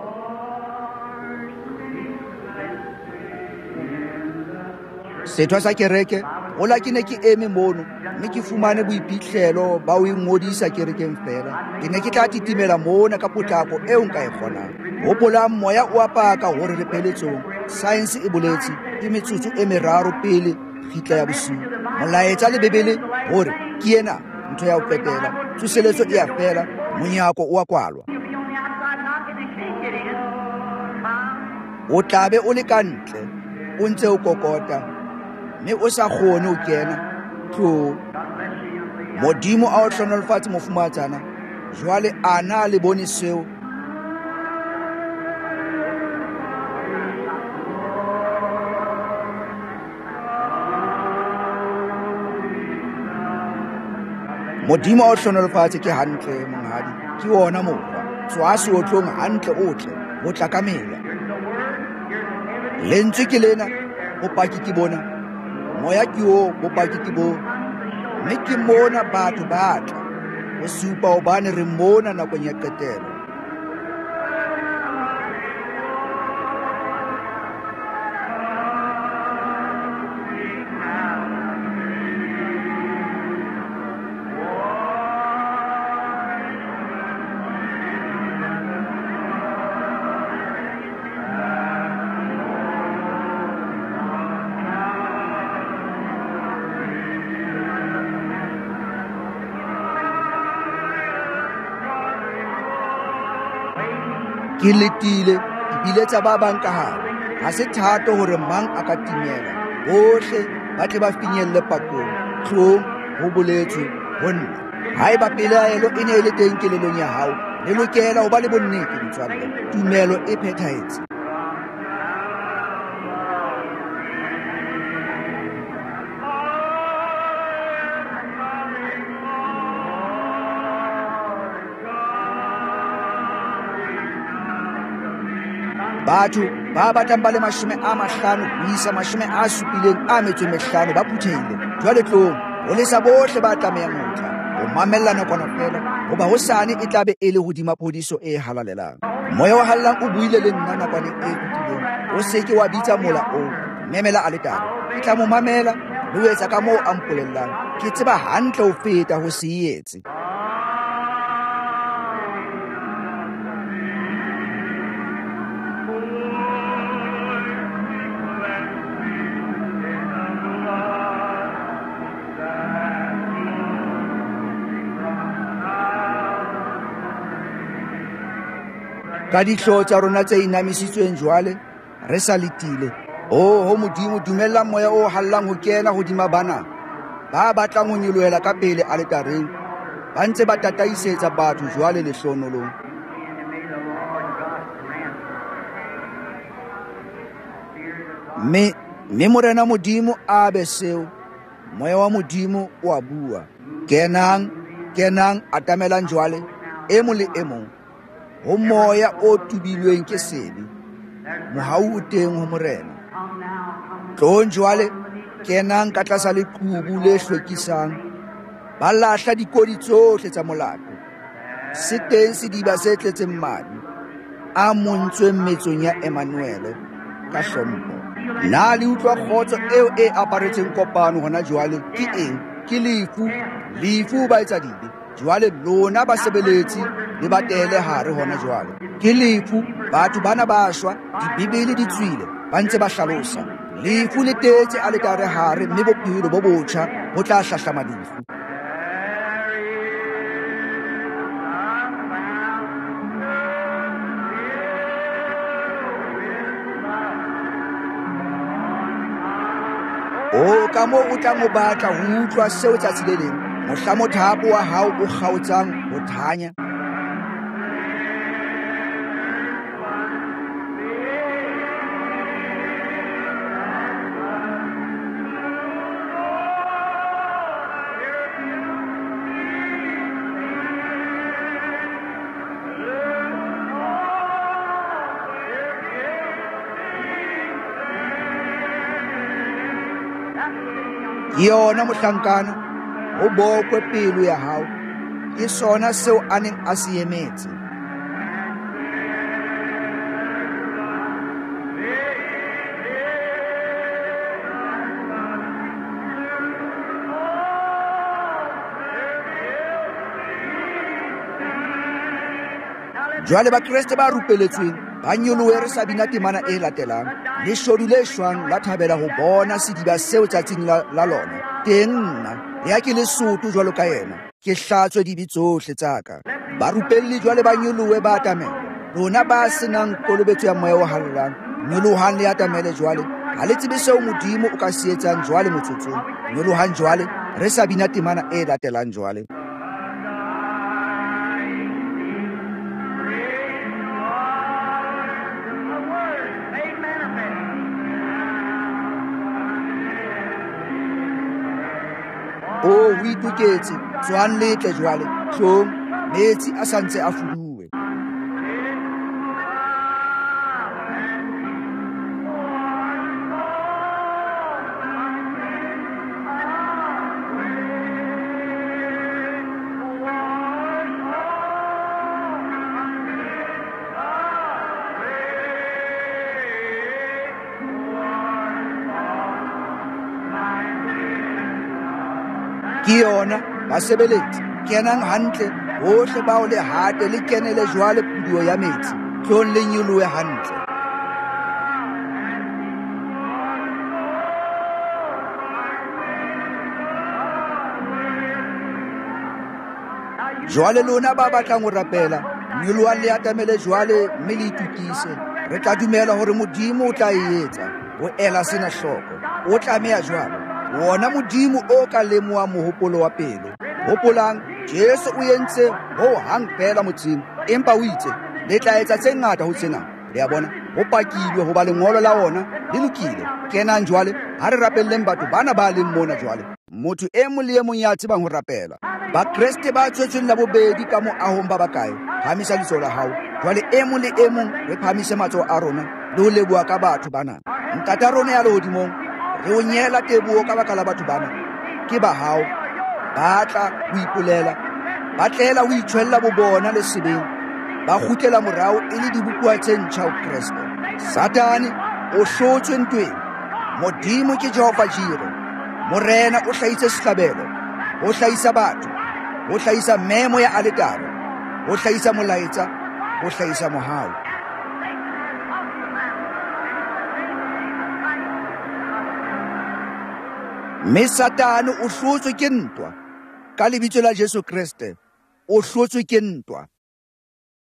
A: Setho sa kereke hola ke ne ke eme mono mme ke fumane boiphihlelo ba o ingodisa kerekeng fela. Ke ne ke tla titimela mona ka potlako eo nka e kgonang. Hopolang moya o apaka hore re pheletsong. Science e boletse ke metsotso e meraro pele fihla ya bosiu. Molaetsa le Bebele hore ke ena ntho ya ho qetela. Tsoseletso e a fela, monyako o a kwalwa. O tlabe o le kantle o ntse o kokota mme o sa kgone ho kena. Tlo Modimo a o hlonolofatse mofumatsana jwale ana le bone seo. Modimo a o hlonolofatse ke hantle monghadi ke ona mokgwa. Tswa seotlong hantle otle o tla ka mela. Lentswe ke lena bopaki ke bona moya ke o bopaki ke bo mme ke mona batho ba tla o supa hobane re mona nakong ya qetelo. ke letile ke biletsa ba bang ka hare ha se thato hore mang a ka timela bohle ba tle ba finyelle pakong tlong ho boletswe ho nna haeba pelaelo e ne e le teng kelelong ya hao le lokela ho ba le bonnete metswalle tumelo e phethahetse batho ba batlang ba le mashome a mahlano ho isa mashome a supileng a metso e mehlano ba phuthehile jwale tlong ho lesa bohle ba tlamehang ho tla ho mamella nakwana fela hoba hosane e tlabe e le hodima phodiso e halalelang moya wa hallang o buile le nna nakwaneng e fetileng o se ke wa bitsa mola oo memela a le taba ke tla mo mamela le ho etsa ka moo a mpolellang ke tseba hantle ho feta ho se etse ka dihloho tsa rona tse inamisitsweng jwale re sa letile o ho modimo dumella moya o hallang ho kena hodima bana ba batlang ho nyelohela ka pele altareng ba ntse ba tataisetsa batho jwale lehlonolong me me morena modimo a be seo moya wa modimo o a bua kenang kenang atamelang jwale e mo le e mong ho moya o tubilweng ke sebe mohau o teng ho morena tlong jwale kenang ka tlasa leqhubu le hlwekisang ba lahla dikodi tsohle tsa molato se teng sediba se tletseng madi a montsweng metsong ya Emmanuel ka hlompho na le utlwa kgotso eo e aparetseng kopano hona jwale ke eng ke lefu lefu ba etsa dile jwale lona basebeletsi le batele hare hona jwale ke lefu batho bana ba shwa dibibele di tswile ba ntse ba hlalosa lefu le tetse a letare hare mme bophelo bo botjha bo tla hlahlama lefu o ka mo o tla mo batla ho utlwa seo tsa tsileleng mohlamo thapo wa hao o kgaotsang ho thanya yona mohlankana o bokwe pelo ya hao ke sona seo a neng a se emetse jwale bakreste ba rupeletsweng ba nyolohe re sa bina temana e latelang leshodu le shwang la thabela ho bona sediba seo tsatsing la, la lona teng nna ya ke lesotho jwalo ka yena ke hlatswe dibi tsohle tsaka ba rupelli jwale ba nyolohe ba atamela rona ba senang kolobetso ya moya o hallang nyolohang le atamele jwale ha le tsebe seo modimo o ka se etsang jwale motsotsong nyolohang jwale re sa bina temana e latelang jwale o ho itoketse tswang letle jwale tlong metsi a santse a fuduwe ke yona basebeletsi kenang hantle bohle bao le hate le kenele jwale puduo ya metsi tlong le nyolohe hantle jwale lona ba batlang ho rapela nyoloang le atamele jwale mme le itukise. Re tla dumela hore Modimo o tla e etsa. Ho ela sena hloko. O tlameha jwalo. Wona Modimo o ka lemoa mohopolo wa pelo. Hopolang, Jesu o entse ho hang fela motseng, empa o itse le tla etsa tse ngata ho tsena. Le a bona ho pakilwe ho ba lengolo la ona le lokile. Kenang jwale ha re rapelleng batho bana ba leng mona jwale. Motho e mong le e mong ya tsebang ho rapela. Ba Kriste ba tswetsweng la bobedi ka moahong ba bakae. Phamisa letsoho la hao. Jwale e mong le e mong re phamise matsoho a rona le ho leboha ka batho bana. Ntata rona ya lehodimong re o nyela teboho ka baka la batho bana. Ke ba hao. Batla ho ipolela. Batlela ho itshwella bobona le sebeng. Ba kgutlela morao e le dibupuwa tse ntjha ho Kriste. Satane o hlotswe ntweng. Modimo ke Jehova Jire. Morena o hlahitse sehlabelo. O hlahisa batho. O hlahisa memo ya aletaro. O hlahisa molaetsa. O hlahisa mohau. Mme Satane o hlotswe ke ntwa. Ka lebitso la Jesu Kriste o hlotswe ke ntwa.